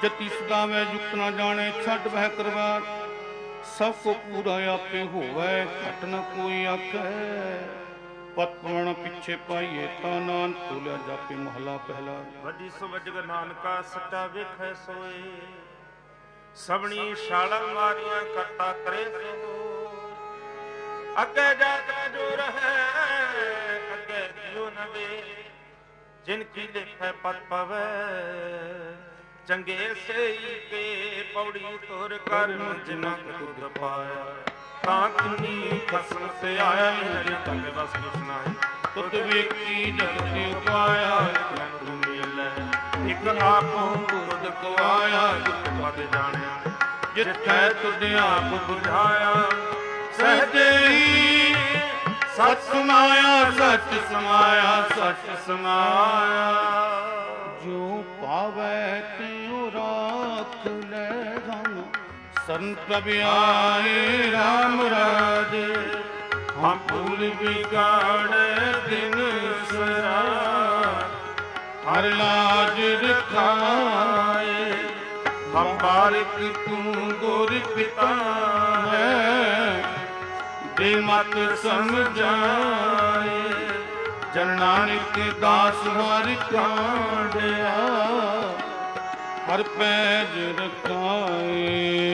ਜਤੀ ਸਦਾਵੇ ਯੁਕਤ ਨਾ ਜਾਣੇ ਛੱਡ ਬਹਿ ਕਰਵਾਰ ਸਭ ਕੋ ਪੂਰਾ ਆਪੇ ਹੋਵੇ ਘਟ ਨ ਕੋਈ ਆਖੈ ਪਤਵਣ ਪਿੱਛੇ ਪਾਈਏ ਤਾਂ ਨਾਨਕ ਤੋਲਿਆ ਜਾਪੇ ਮਹਲਾ ਪਹਿਲਾ ਵੱਡੀ ਸੁਵਜਗ ਨਾਨਕਾ ਸੱਚਾ ਵੇਖੈ ਸੋਏ ਸਭਣੀ ਛਾਲਾਂ ਮਾਰੀਆਂ ਕਰਤਾ ਕਰੇ ਸੋ ਅੱਗੇ ਜਾ ਕੇ ਜੋ ਰਹੈ ਅੱਗੇ ਜਿਉ ਨਵੇ ਜਿਨ ਕੀ ਲਿਖੈ ਪਤ ਪਵੈ ਚੰਗੇ ਸਈ ਕੇ ਪੌੜੀ ਤੁਰ ਕਰ ਜਿਨਾ ਤੁਧ ਪਾਇਆ ਤਾਂ ਕਿੰਨੀ ਖਸਮ ਸੇ ਆਇਆ ਹਰੀ ਤੰਗ ਬਸ ਕ੍ਰਿਸ਼ਨਾ ਤੁਧ ਵੇਖੀ ਜਗਤੀ ਉਪਾਇਆ ਤੂੰ ਮਿਲੈ ਇਕ ਆਪੋ ਤੁਧ ਕੋ ਆਇਆ ਜਿਤ ਪਦ ਜਾਣਿਆ ਜਿੱਥੈ ਤੁਧ ਆਪ ਬੁਝਾਇਆ ਸਹਜੇ ਹੀ ਸਚ ਸਮਾਇਆ ਸਚ ਸਮਾਇਆ ਸਚ ਸਮਾਇਆ ਜੋ ਪਾਵੈ ਤਿਉ ਰਾਖ ਲੈ ਰਾਮ ਸਰਨ ਪ੍ਰਭ ਆਏ ਰਾਮ ਰਾਜੇ ਹਮ ਭੂਲ ਵਿਗਾੜ ਦਿਨ ਸਰਾ ਹਰ ਲਾਜ ਰਖਾਏ ਹਮ ਬਾਰਿਕ ਤੂੰ ਗੁਰ ਪਿਤਾ ਹੈ ਦੇ ਮਤ ਸਮਝਾਏ ਜਨ ਨਾਨਕ ਦਾਸ ਹਰਿ ਕਾਂਡਿਆ ਹਰ ਪੈਜ ਰਖਾਏ।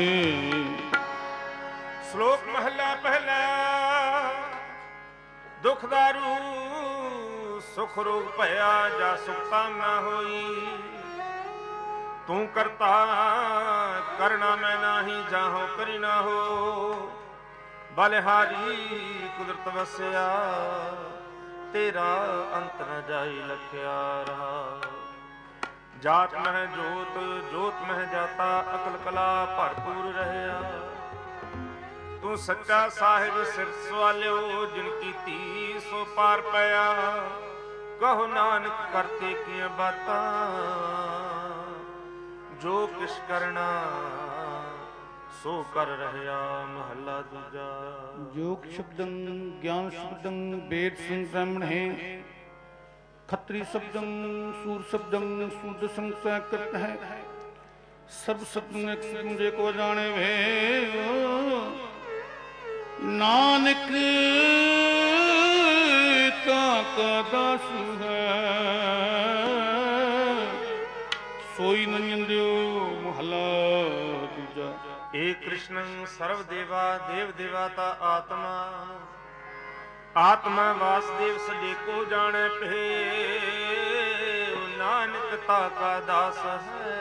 ਸ਼ਲੋਕ ਮਹਲਾ ਪਹਿਲਾ ਦੁਖ ਦਾਰੂ ਸੁਖ ਰੋਗ ਭਇਆ ਜਾ ਸੁਖਤਾ ਨਾ ਹੋਈ ਤੂੰ ਕਰਤਾ ਕਰਨਾ ਮੈਂ ਨਾਹੀ ਜਾਹੋ ਕਰੀ ਨਾ ਹੋ ਬਲਿਹਾਰੀ ਕੁਦਰਤ ਵਸਿਆ ਤੇਰਾ ਅੰਤ ਨ ਜਾਈ ਲਖਿਆ ਰਹਾ ਜਾਤ ਮਹਿ ਜੋਤ ਜੋਤ ਮਹਿ ਜਾਤਾ ਅਕਲ ਕਲਾ ਭਰਪੂਰ ਰਹਿਆ ਤੂੰ ਸੱਚਾ ਸਾਹਿਬ ਸਿਰ ਸਵਾਲਿਓ ਜਿਨ ਕੀਤੀ ਸੋ ਪਾਰ ਪਿਆ ਕਹੋ ਨਾਨਕ ਕਰਤੇ ਕੀਆਂ ਬਾਤਾਂ ਜੋ ਕਿਛ ਕਰਨਾ ਸੋ ਕਰ ਰਹਿਆ ਮਹੱਲਾ ਦੂਜਾ। ਜੋਗ ਸ਼ਬਦੰ ਗਿਆਨ ਸ਼ਬਦੰ ਵੇਦ ਸਿੰਘ ਬ੍ਰਾਹਮਣ ਹੈ ਖੱਤਰੀ ਸ਼ਬਦੰ ਸੂਰ ਸ਼ਬਦੰ ਸੂਦ ਸੰਸੈ ਕਰਤ ਹੈ ਸਭ ਸ਼ਬਦੰ ਇੱਕ ਜੇ ਕੋ ਜਾਣੇ ਵੇ ਨਾਨਕ ਤਾ ਕਾ ਦਾਸ ਹੈ ਸੋਈ ਨ ਨਿੰਦਿਓ ਮਹਲਾ ਦੂਜਾ। ਏ ਕ੍ਰਿਸ਼ਨ ਸਰਵ ਦੇਵਾ ਦੇਵ ਦੇਵਾਤਾ ਆਤਮਾ ਆਤਮਾ ਵਾਸਦੇਵ ਸਜੇ ਕੋ ਜਾਣੈ ਭੇ ਨਾਨਕ ਤਾ ਕਾ ਦਾਸ ਹੈ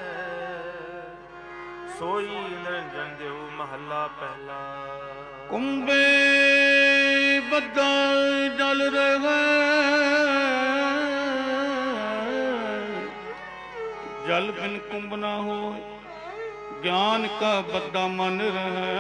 ਸੋਈ ਨਿਰੰਜਨ ਦਿਓ ਮਹੱਲਾ ਪਹਿਲਾ। ਕੁੰਭੇ ਬੱਦਲ ਜਲ ਰਹੇ ਜਲ ਬਿਨ ਕੁੰਭ ਨਾ ਹੋਏ ਗਿਆਨ ਕਾ ਬੱਦਾ ਮਨ ਰਹਿ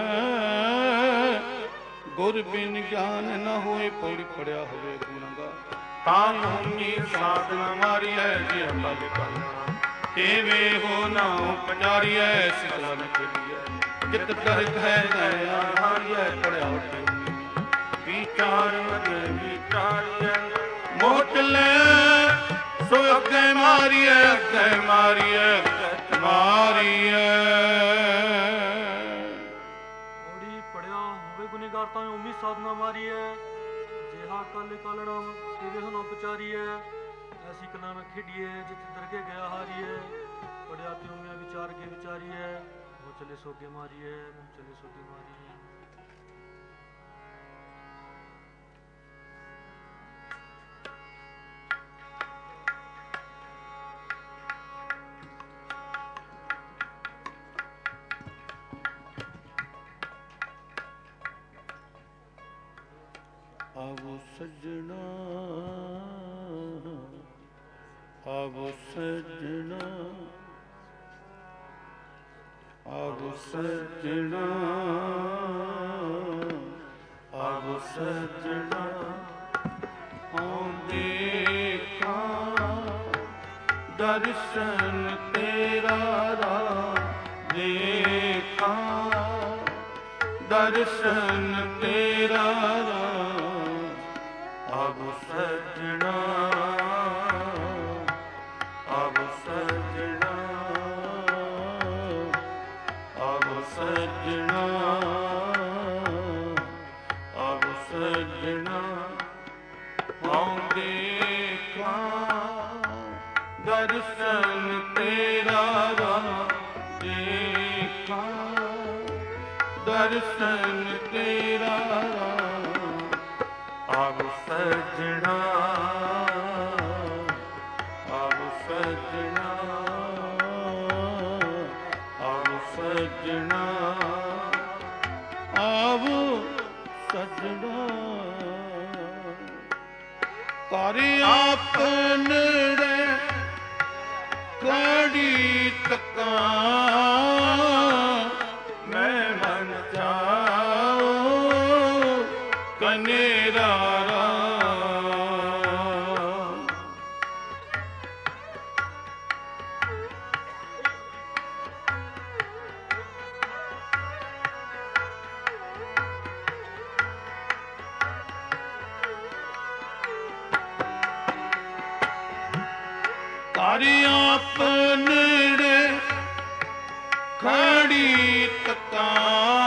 ਗੁਰ ਬਿਨ ਗਿਆਨ ਨ ਹੋਏ ਪੌੜੀ ਪੜਿਆ ਹੋਵੇ ਗੁਣਗਾ ਤਾਂ ਭੂਮੀ ਸਾਧਨਾ ਮਾਰੀਐ ਜੇ ਬਲ ਕਰਨਾ ਤੇਵੇ ਹੋ ਨਾ ਪੰਜਾਰੀਐ ਸਿਕਲਾ ਨ ਖੇਡੀਐ ਜਿਤ ਦਰਦ ਹੈ ਦਇਆ ਹਾਰੀਐ ਪੜਿਆ ਵਿਚਾਰ ਅਗੇ ਵਿਚਾਰੀਐ ਮੋਹ ਚਲੇ ਸੋ ਅੱਗੇ ਮਾਰੀਐ ਅੱਗੇ ਮਾਰੀਐ ਮਾਰੀਐ। ਔੜੀ ਪੜਿਆ ਹੋਵੇ ਗੁਨੇਗਾਰ ਤਾਂ ਉਮੀ ਸਾਧਨਾ ਮਾਰੀਐ ਜਿਹਾ ਕੱਲ ਕਲਣਾ ਤੇਰੇ ਹੁਨੋਂ ਪਚਾਰੀਐ ਐਸੀ ਕਲਾ ਨਾ ਖੇਡੀਏ ਜਿੱਥੇ ਦਰਗੇ ਗਿਆ ਹਾਰੀਐ ਪੜਿਆ ਤੇ ਉਮੀਆਂ ਵਿਚਾਰ ਕੇ ਵਿਚਾਰੀਐ ਉਹ ਚਲੇ ਸੋਗੇ ਮਾਰੀਐ ਮੁੰਹ ਚਲੇ ਸੋਗੇ ਮਾਰੀਐ। ਆਵੋ ਸਜਣਾ ਆਵੋ ਸਜਣਾ ਆਵੋ ਸਜਣਾ ਆਵੋ ਸਜਣਾ ਆਉਂਦੇ ਕਾਂ ਦਰਸ਼ਨ ਤੇਰਾ ਰਾ ਦੇਖਾਂ ਦਰਸ਼ਨ ਤੇਰਾ ਰਾ ਆਵੋ ਸਜਣਾ ਆਵੋ ਸਜਣਾ ਸਜਣਾ ਹਉ ਦੇਖਾਂ ਦਰਸ਼ਨ ਤੇਰਾ ਰਾਹ ਦੇਖਾਂ ਦਰਸ਼ਨ ਤੇਰਾ ਰਾਹ ਆਵ ਸਜਣਾ ਆਵ ਸਜਣਾ ਆਵ ਸਜਣਾ ਆਵ ਸਜਣਾ ਕਰ ਆਪਨੜੇ ਕੜੀ ਤੱਕਾਂ ਮੈਂ ਮਨ ਚਾਉ ਕਨੇਰਾ ਕਰ ਆਪਨੜੇ ਖੜੀ ਤੱਕਾਂ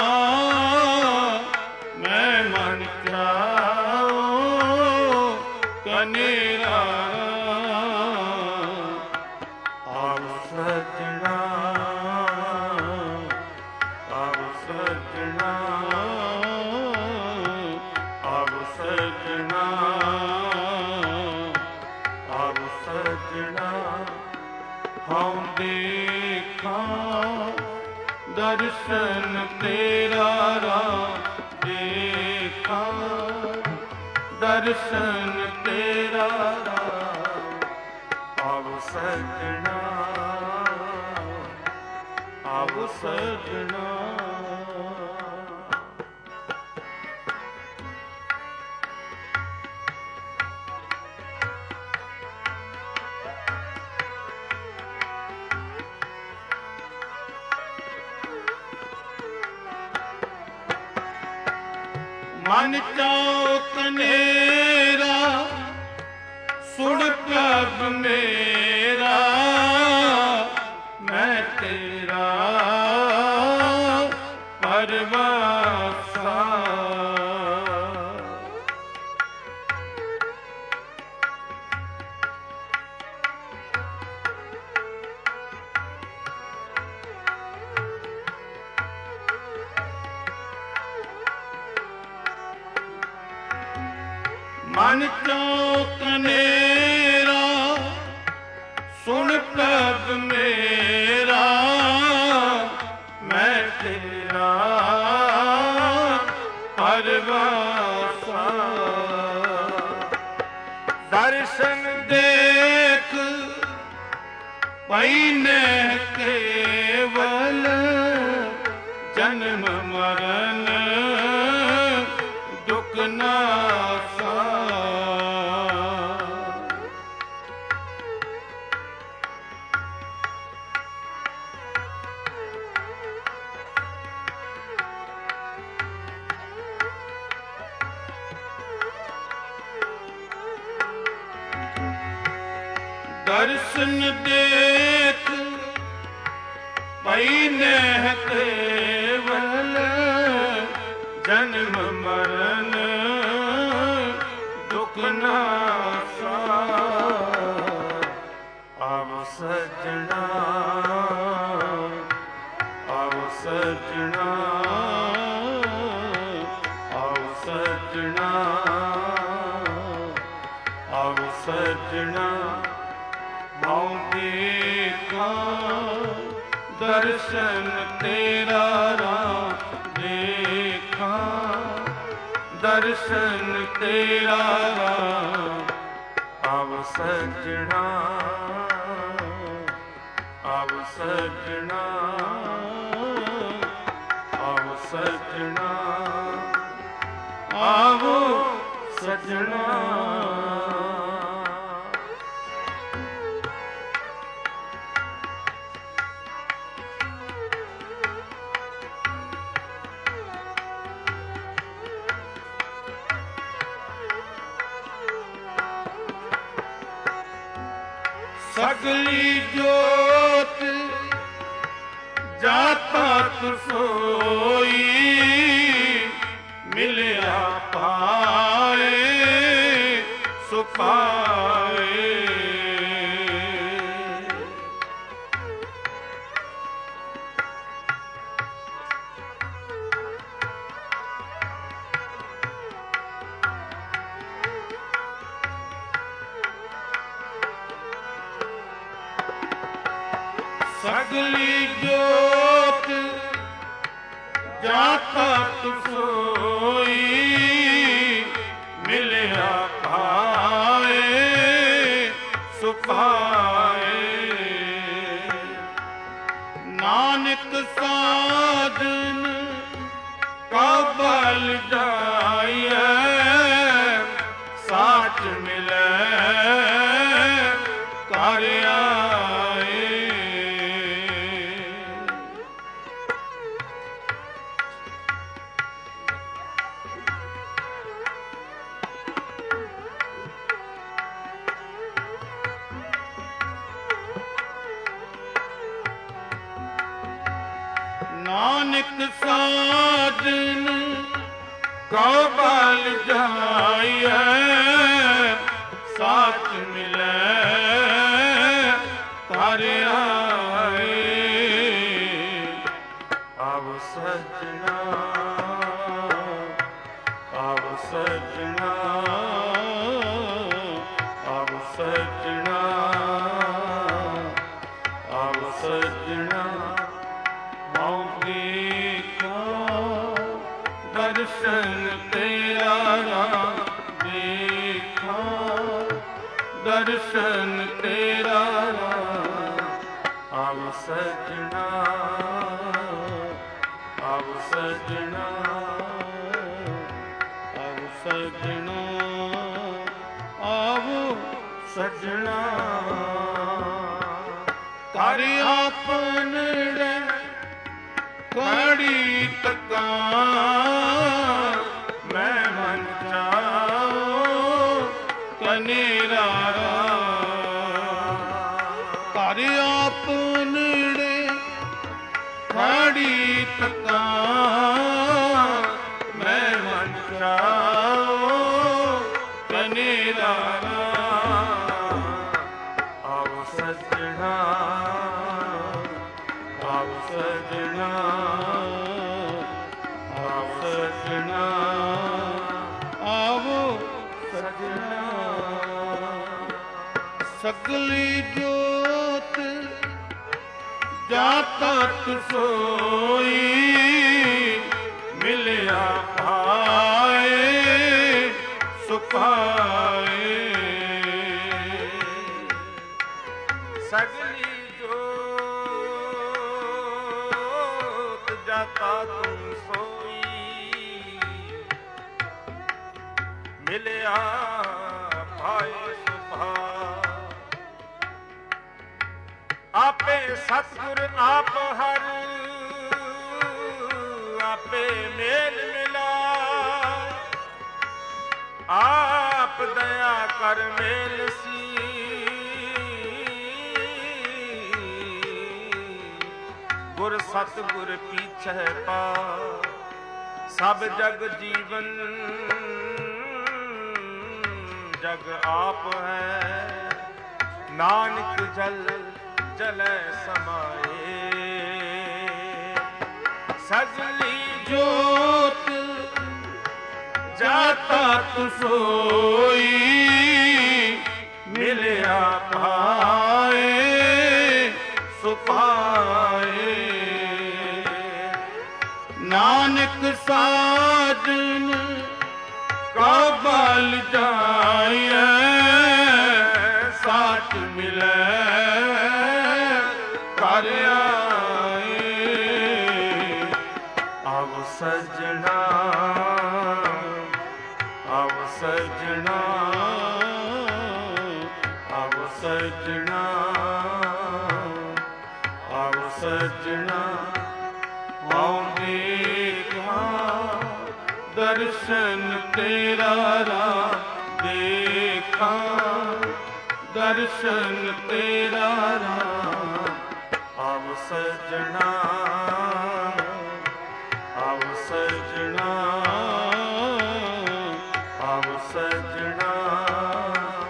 ਮੈਂ ਮਨ ਚਾਉ ਕਨੇਰਾ ਆਵ ਸਜਣਾ ਆਵ ਸਜਣਾ ਆਵ ਸਜਣਾ ਆਵ ਸਜਣਾ ਹਉ ਦੇਖਾਂ ਦਰਸ਼ਨ ਤੇਰਾ ਰਾਹ ਦੇਖਾਂ ਦਰਸ਼ਨ ਤੇਰਾ ਰਾਹ ਆਵ ਸਜਣਾ ਆਵ ਸਜਣਾ ਮਨ ਚਾਉ ਕਨੇਰਾ ਸੁਣ ਪ੍ਰਭ ਮੇਰਾ ਮੈਂ ਤੇਰਾ ਪਰਵਾਸਾ ਮਨ ਚਾਉ ਕਨੇਰਾ ਸੁਣ ਪ੍ਰਭ ਮੇਰਾ ਮੈਂ ਤੇਰਾ ਪਰਵਾਸਾ ਦਰਸ਼ਨ ਦੇਖ ਪੈਨੇ ਕੇਵਲ ਜਨਮ ਮਰਨ ਦੁਖ ਨਾਸਾ ਦਰਸ਼ਨ ਦੇਖ ਪੈਨੇ ਕੇਵਲ ਜਨਮ ਮਰਨ ਦੁਖ ਨਾਸਾ ਆਵ ਸਜਣਾ ਆਵ ਸਜਣਾ ਆਵ ਸਜਣਾ ਆਵ ਸਜਣਾ ਹਉ ਦੇਖਾਂ ਦਰਸ਼ਨ ਤੇਰਾ ਰਾਹ ਦੇਖਾਂ ਦਰਸ਼ਨ ਤੇਰਾ ਰਾਹ ਆਵ ਸਜਣਾ ਆਵ ਸਜਣਾ ਆਵ ਸਜਣਾ ਆਵੋ ਸਜਣਾ ਸਗਲੀ ਜੋਤ ਜਾਤਾ ਤੁਸੋਈ ਮਿਲਿਆ ਪਾਇਆ ਪਾਏ। ਸਗਲੀ ਜੋਤ ਜਾਤਾ ਤੁਸੋਈ ਮਿਲਿਆ ਪਾਏ ਸੁਪਾਏ। ਨਾਨਕ ਸਾਜਨ ਕਾ ਬਲ ਜਾਈਐ ਸਾਚ ਮਿਲੈ ਘਰ ਆਏ। ਨਾਨਕ ਸਾਜਨ ਕਉ ਬਲ ਜਾਈਐ ਸਾਚ ਮਿਲੈ ਘਰ ਆਏ। ਆਵ ਸਜਣਾ ਆਵ ਸਜਣਾ ਆਵ ਸਜਣਾ ਆਵ ਸਜਣਾ ਦਰਸ਼ਨ ਤੇਰਾ ਦੇਖਾਂ ਦਰਸ਼ਨ ਤੇਰਾ। ਆਵ ਸਜਣਾ ਆਵ ਸਜਣਾ ਆਵ ਸਜਣਾ ਆਵ ਸਜਣਾ। ਘਰ ਆਪਨੜੇ ਖੜੀ ਤਕਾਂ ਮੈਂ ਮਨ ਚਾਉ ਕਨੇਰਾ। ਘਰ ਆਪਨੜੇ ਖੜੀ ਤਕਾਂ ਮੈਂ ਮਨ ਚਾਉ ਕਨੇਰਾ। ਆਵ ਸਜਣਾ ਆਵ ਸਜਣਾ ਆਵ ਸਜਣਾ ਆਵ ਸਜਣਾ। ਸਗਲੀ ਜੋਤ ਜਾਤਾ ਤੁਸੋਈ ਮਿਲਿਆ ਪਾਏ ਸੁਪਾਏ। ਸਗਲੀ ਜਾਤਾ ਤੁਮ ਸੋਈ ਮਿਲਿਆ ਪਾਏ ਸੁਭਾ। ਆਪੇ ਸਤਿਗੁਰ ਆਪ ਹਰ ਆਪੇ ਮੇਲ ਮਿਲਾ ਆਪ ਦਇਆ ਕਰ ਮੇਲ ਸੀ। ਗੁਰ ਸਤਿਗੁਰ ਪੀਛੇ ਪਾ ਸਭ ਜਗ ਜੀਵਨ ਜਗ ਆਪ ਹੈ ਨਾਨਕ ਜਲ ਜਲੈ ਸਮਾਏ। ਸਗਲੀ ਜੋਤ ਜਾਤਾ ਤੁਸੋਈ ਮਿਲਿਆ ਪਾਏ ਸੁਪਾਏ। ਨਾਨਕ ਸਾਜਨ ਕਾ ਬਲ ਜਾਈਐ ਸਾਚ ਮਿਲੈ ਘਰ ਆਏ। ਆਵ ਸਜਣਾ ਆਵ ਸਜਣਾ ਆਵ ਸਜਣਾ ਆਵ ਸਜਣਾ। ਆਉ ਦੇਖਾਂ ਦਰਸ਼ਨ ਤੇਰਾ ਦੇਖਾਂ ਦਰਸ਼ਨ ਤੇਰਾ। ਆਵ ਸਜਣਾ ਆਵ ਸਜਣਾ ਆਵ ਸਜਣਾ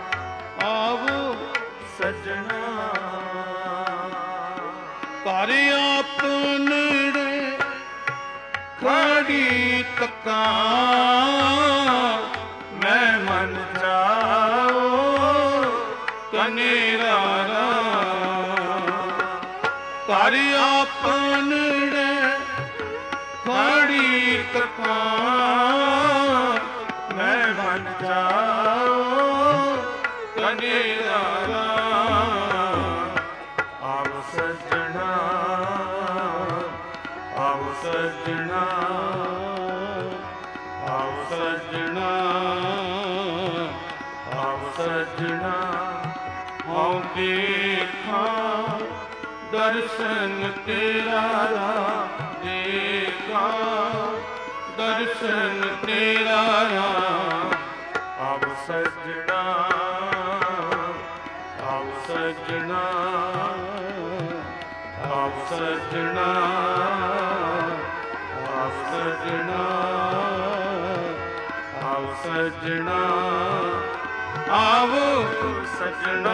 ਕਾਨੜੇ ਖੜੀ ਕਪਾਰ ਮੈਂ ਬਨ ਜਾਓ ਕਨੇਰਾ ਆਵ ਸਜਣਾ ਆਵ ਸਜਣਾ ਆਵ ਸਜਣਾ ਆਵ ਸਜਣਾ ਹਉ ਦੇਖਾਂ ਦਰਸ਼ਨ ਤੇਰਾ ਦੇਖਾਂ ਦਰਸ਼ਨ ਤੇਰਾ ਆਵ ਸਜਣਾ ਆਵ ਸਜਣਾ ਆਵ ਸਜਣਾ ਆਵ ਸਜਣਾ ਆਵ ਸਜਣਾ ਆਵ ਸਜਣਾ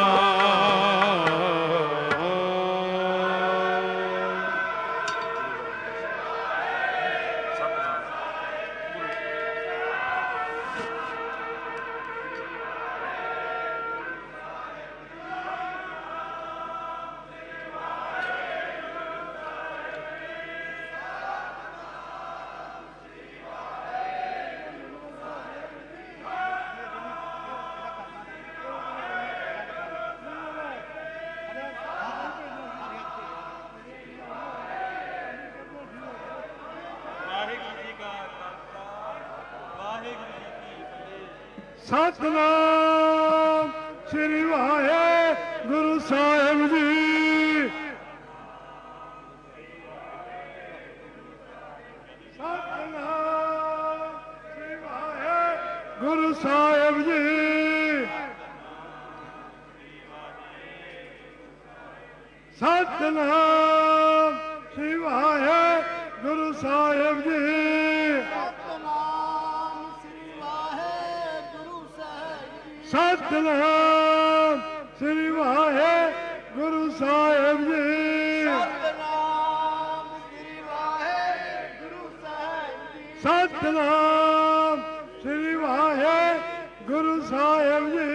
ਸਤਿਨਾਮ ਸ੍ਰੀ ਵਾਹਿਗੁਰੂ ਸਾਹਿਬ ਜੀ। ਸਤਿਨਾਮ ਸ੍ਰੀ ਵਾਹਿਗੁਰੂ ਸਾਹਿਬ ਜੀ। ਸਤਿਨਾਮ ਸ੍ਰੀ ਵਾਹਿਗੁਰੂ ਸਾਹਿਬ ਜੀ। ਸਤਿਨਾਮ ਸ੍ਰੀ ਵਾਹਿਗੁਰੂ ਸਾਹਿਬ ਜੀ। ਸਤਿਨਾਮ ਸ੍ਰੀ ਵਾਹਿਗੁਰੂ ਸਾਹਿਬ ਜੀ।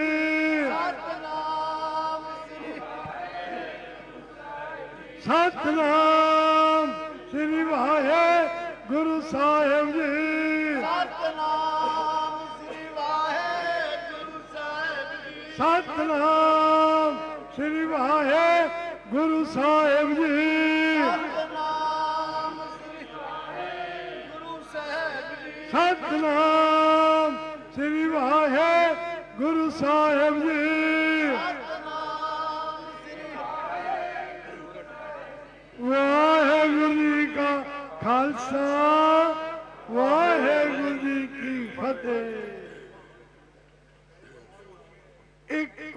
ਸਤਿਨਾਮ ਸ੍ਰੀ ਵਾਹਿਗੁਰੂ ਸਾਹਿਬ ਜੀ। ਸਤਿਨਾਮ ਸ੍ਰੀ ਵਾਹਿਗੁਰੂ ਸਾਹਿਬ ਜੀ। ਸਤਿਨਾਮ ਸ੍ਰੀ ਵਾਹਿਗੁਰੂ ਸਾਹਿਬ ਜੀ। ਵਾਹਿਗੁਰੂ ਜੀ ਕਾ ਖਾਲਸਾ ਵਾਹਿਗੁਰੂ ਜੀ ਕੀ ਫਤਿਹ। ਇੱਕ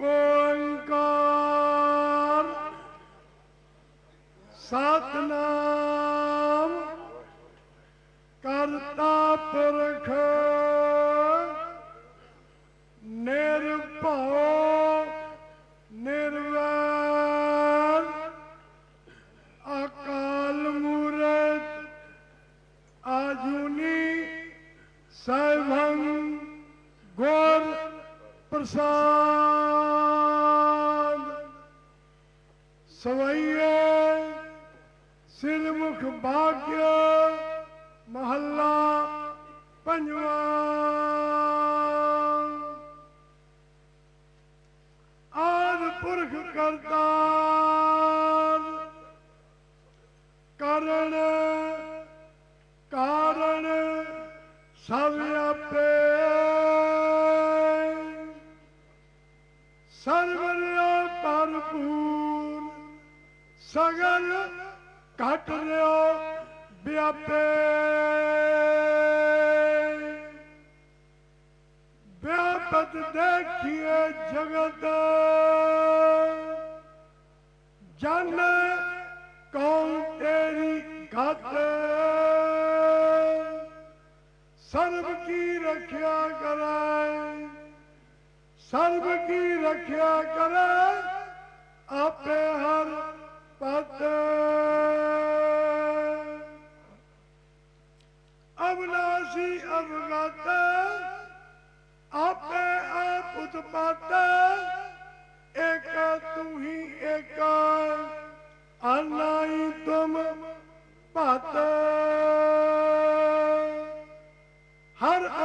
ਓੰਕਾਰ ਸਤਿਨਾਮ ਕਰਤਾ ਪੁਰਖ ਨਿਰਭਉ ਨਿਰਵੈਰ ਅਕਾਲ ਮੂਰਤ ਆਜੂਨੀ ਸੈਭੰ ਗੁਰ ਪ੍ਰਸਾਦ। ਸਵਈਏ ਸਿਰਮੁਖ ਭਾਗਯ ਮਹੱਲਾ ਪੰਜਵਾਂ। ਆਦਿ ਪੁਰਖ ਕਰਤਾਰ ਕਰਨ ਕਾਰਨ ਸਭ ਆਪੇ ਸਰਵਰਿਆ ਭਰਪੂਰ ਸਗਲ ਘਟ ਰਿਓ ਵਿਆਪੇ। ਵਿਆਪਤ ਦੇਖੀਏ ਜਗਤ ਜਨ ਕੌਣ ਤੇਰੀ ਘਟ। ਸਰਬ ਕੀ ਰੱਖਿਆ ਕਰੇ ਸਰਬ ਕੀ ਰੱਖਿਆ ਕਰੇ ਆਪੇ ਹਰ ਪਤ। ਅਬਨਾਸੀ ਅਵਗਤ ਆਪੇ ਆਪ ਉਤਪਤ। ਏਕ ਤੂੰ ਹੀ ਏਕ ਅਨਾਈ ਤੋ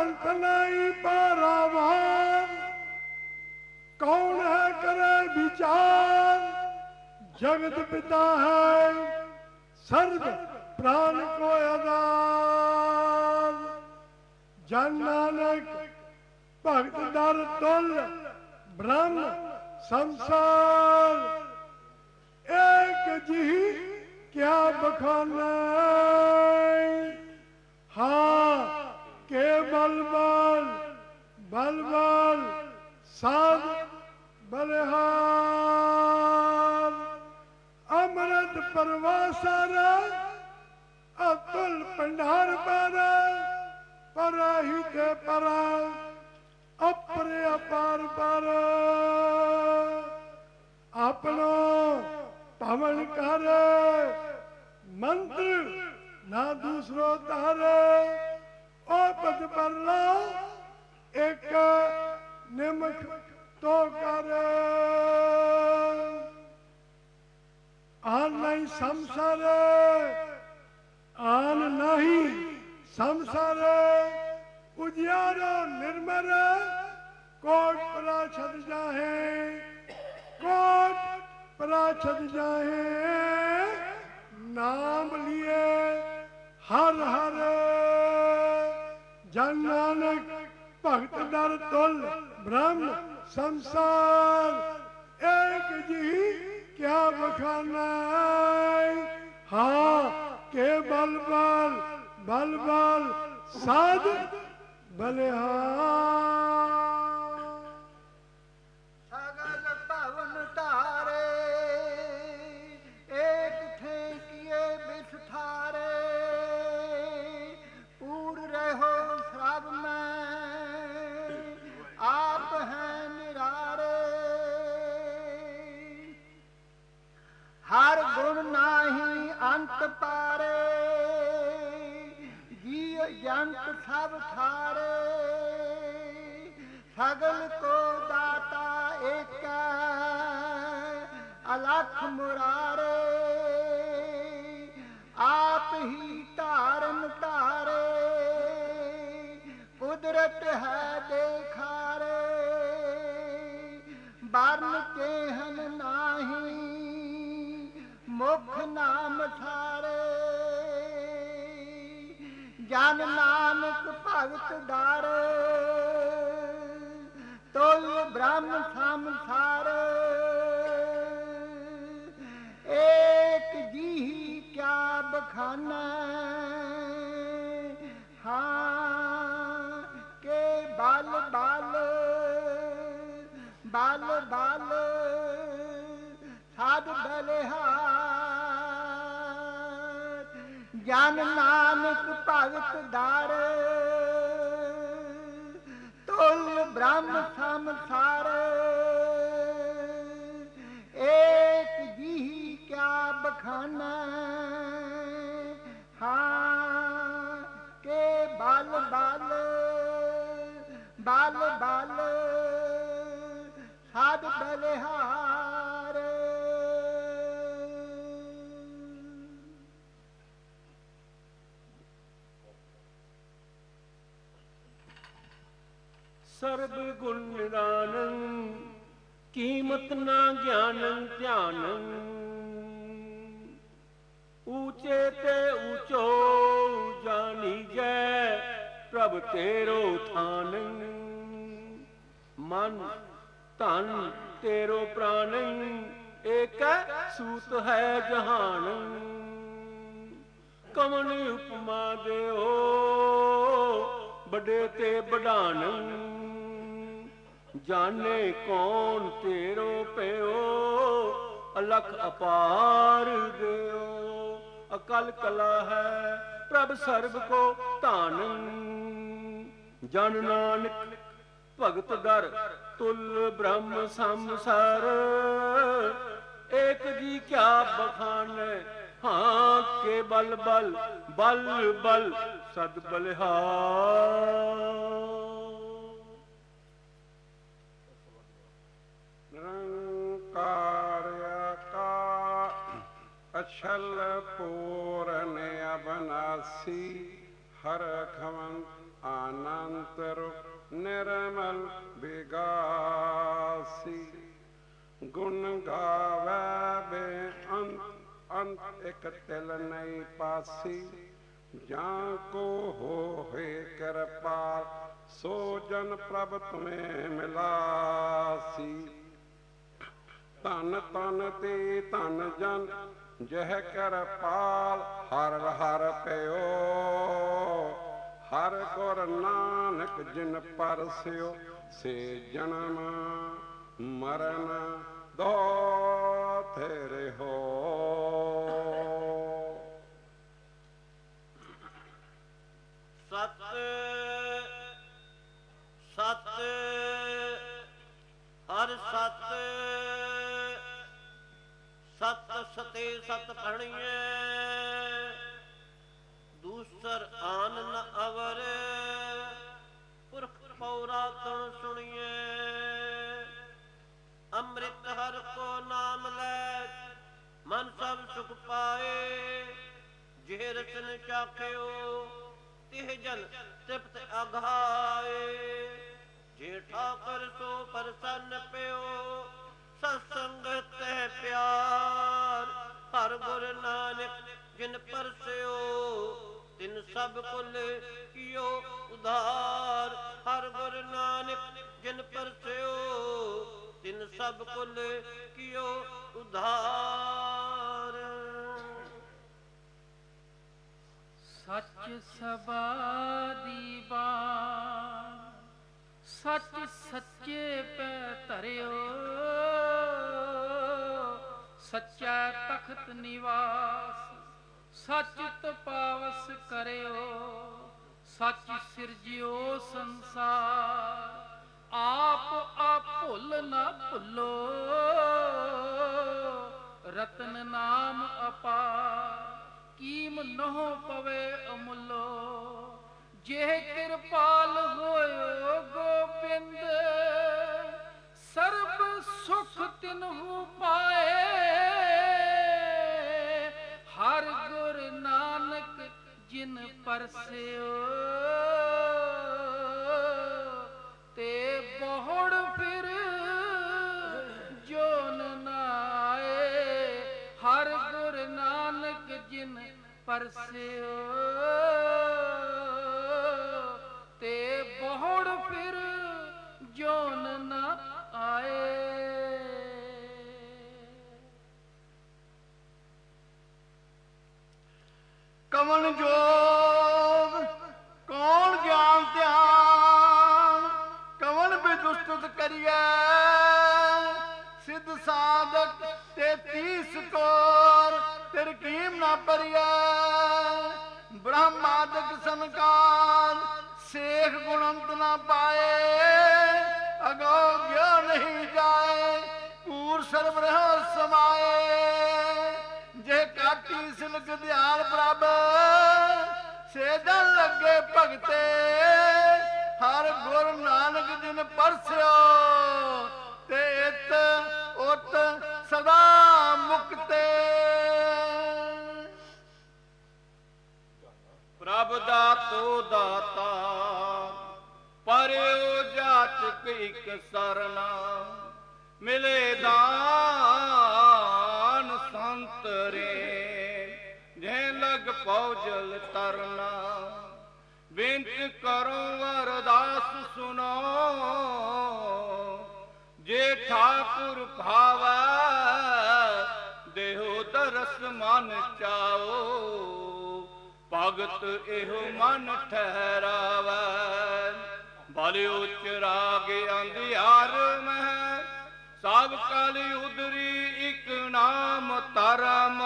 अंत नहीं पारावार। कौन है करे विचार, जगत पिता है सर्व प्राण को आधार। जन नानक भगत दर तुल ब्रह्म संसार। एक जी क्या बखाना, हाँ के बल बल बल बल साध बलिहार। अमृत परवासारा अतुल भंडार पारा। पराही के परा अपरे अपार पर। अपनो पवन कर मंत्र ना दूसरो तारे। ओ पद पर लो एक निमक तो कर। आन नहीं संसार, आन नहीं संसार। उजियारो निर्मल कोट पराछद जाहे, कोट पराछद जाहे। नाम लिए हर हर। जन नानक भगत दर तुल ब्रह्म संसार। एक जी क्या बखाना, हाँ के बल बल बल बल साध बलिहार। सगल पवन तारे एक ठेकिए बिस्तारे। पूर्ण रहो श्रव में आप हैं निरारे। हर गुण नाही अंत पारे। जंत सब थारे। सगल को दाता एक अलख मुरारे। आप ही तारन तारे। कुदरत है देखारे। वर्ण केहन नाही मुख नाम थारे। जन नानक भगत दार तुल ब्रह्म संसार। एक जी क्या बखाना, हाँ के बल बल बल बल साध बलिहार। जन नानक भगत दार तुल ब्रह्म संसार। एक जी क्या बखाना, हाँ के बल बल बल बल साध बलिहार। सर्ब गुण निदानं कीमत ना ज्ञानं ध्यानं। ऊंचे ते ऊंचो जानी जय प्रभ तेरो थानं। मन धन तेरो प्राणं एक सूत है जहानं। कमन उपमा देओ बड़े ते बढ़ानं। जाने कौन तेरो प्यो अलख अपार देओ। अकल कला है प्रभ सर्ब को धानं। जन नानक भगत दर तुल ब्रह्म संसार। एक जी क्या बखाने, हाँ के बल बल बल बल सद बलिहार। निरंकार का अछल पूर्ण अबनासी। हर खमन अनंत ਬਿਗਾਸੀ ਗੁਣ ਗਾਵੇ ਬੇਅੰਤ ਅੰਤ ਇਕ ਤਿਲ ਨਹੀਂ ਪਾਸੀ ਜਾਂ ਕੋ ਹੋਏ ਕਿਰਪਾਲ ਸੋ ਜਨ ਪ੍ਰਭ ਤੁਮੇ ਮਿਲਾਸੀ ਧਨ ਤਨ ਤੇ ਧਨ ਜਨ ਜਹ ਕਿਰਪਾਲ ਹਰ ਹਰ ਪਿਓ ਹਰ ਗੁਰ ਨਾਨਕ ਜਿਨ ਪਰਸਿਓ ਸੇ ਜਨਮ ਮਰਨ ਦੋ ਤੇਰੇ ਹੋ। ਸਤ ਸਤ ਹਰ ਸਤ ਸਤ ਸਤੇ ਸਤ ਭਣੀਏ ਦੂਸਰ ਆਨ ਨ ਅਵਰ ਪੁਰਖ ਪੌਰਾ ਤੁਣ ਸੁਣੀਏ ਅੰਮ੍ਰਿਤ ਹਰ ਕੋ ਨਾਮ ਲੈ ਮਨ ਸਭ ਸੁਖ ਪਾਏ ਜਿਹ ਰਚਨ ਚਾਖਿਓ ਤਿਹ ਜਨ ਤ੍ਰਿਪਤ ਅਘਾਏ ਜੇ ਠਾਕੁਰ ਸੋ ਪ੍ਰਸੰਨ ਪਿਓ ਸਤਸੰਗਤ ਤਹਿ ਪਿਆਰ ਹਰ ਗੁਰ ਨਾਨਕ ਜਿਨ ਪਰਸਿਓ ਤਿਨ ਸਭ ਕੁਲ ਕੀਓ ਉਧਾਰ ਹਰ ਗੁਰ ਨਾਨਕ ਜਿਨ ਪਰਸਿਓ ਤਿਨ ਸਭ ਕੁਲ ਕੀਓ ਉਧਾਰ। ਸੱਚ ਸਬਾਦੀ ਬਾਣ ਸੱਚ ਸੱਚੇ ਪੈ ਧਰਿਓ ਸੱਚਾ ਤਖਤ ਨਿਵਾਸ ਸੱਚ ਤਪਾਵਸ ਕਰਿਓ ਸੱਚ ਸਿਰਜਿਓ ਸੰਸਾਰ ਆਪ ਭੁੱਲ ਨਾ ਭੁੱਲੋ ਰਤਨ ਨਾਮ ਅਪਾਰ ਕੀਮ ਨਹੁ ਪਵੇ ਅਮੁੱਲੋ ਜੇ ਕਿਰਪਾਲ ਹੋਇਓ ਗੋਬਿੰਦ ਸਰਬ ਸੁਖ ਤਿਨਹੂ ਪਾਏ ਹਰ ਗੁਰ ਨਾਨਕ ਜਿਨ ਪਰਸਿਓ ਤੇ ਬਹੁੜ ਫਿਰ ਜੋਨ ਨਾ ਆਏ ਹਰ ਗੁਰ ਨਾਨਕ ਜਿਨ ਪਰਸਿਓ ਤੇ ਬਹੁੜ ਫਿਰ ਜੋਨ ਨਾ ਆਏ। ਕਵਨ ਜੋਗ ਕੌਣ ਗਿਆਨ ਧਿਆਨ ਕਵਨ ਬਿਦੁਸਤਤ ਕਰੀਐ ਸਿੱਧ ਸਾਧਕ 33 ਕੋਰ ਤਿਰਕੀਮ ਨਾ ਪਰਿਐ ਬ੍ਰਹਮਾਦਿਕ ਸੰਕਾਰ ਸੇਖ ਗੁਣੰਤ ਨਾ ਪਾਏ ਅਗੋ ਗਿਓ ਨਹੀਂ ਜਾਏ ਪੂਰ ਸਰਬ ਰਹਿ ਸਮਾਏ ਜੇ ਕਾਟੀ ਸਿਲਕ ਦਿਆਲ ਪ੍ਰਭ ਸੇਜਨ ਲੱਗੇ ਭਗਤੇ ਹਰ ਗੁਰ ਨਾਨਕ ਜਿਨ ਪਰਸਿਓ ਤੇ ਇਤ ਉਤ ਸਦਾ ਮੁਕਤੇ। ਪ੍ਰਭ ਦਾਤੋ ਦਾਤਾ ਪਰਿਓ ਜਾਚਕ ਇਕ ਸਰਨਾ ਮਿਲੇ ਦਾਨ ਸੰਤਰੇ ਜੇ ਲਗ ਪਉਜਲ ਤਰਨਾ ਬੇਨਤ ਕਰੋ ਅਰਦਾਸ ਸੁਨੋ ਜੇ ਠਾਕੁਰ ਭਾਵੈ ਦੇਹੋ ਦਰਸ ਮਨ ਚਾਓ ਭਗਤ ਇਹੋ ਮਨ ਠਹਿਰਾਵੈ ਭਲਿਓ ਚਿਰਾਗ ਅੰਧਿਆਰ ਮਹਿ ਸਭ ਕਲਿ ਉਦਰੀ ਇਕ ਨਾਮ ਧਰਮ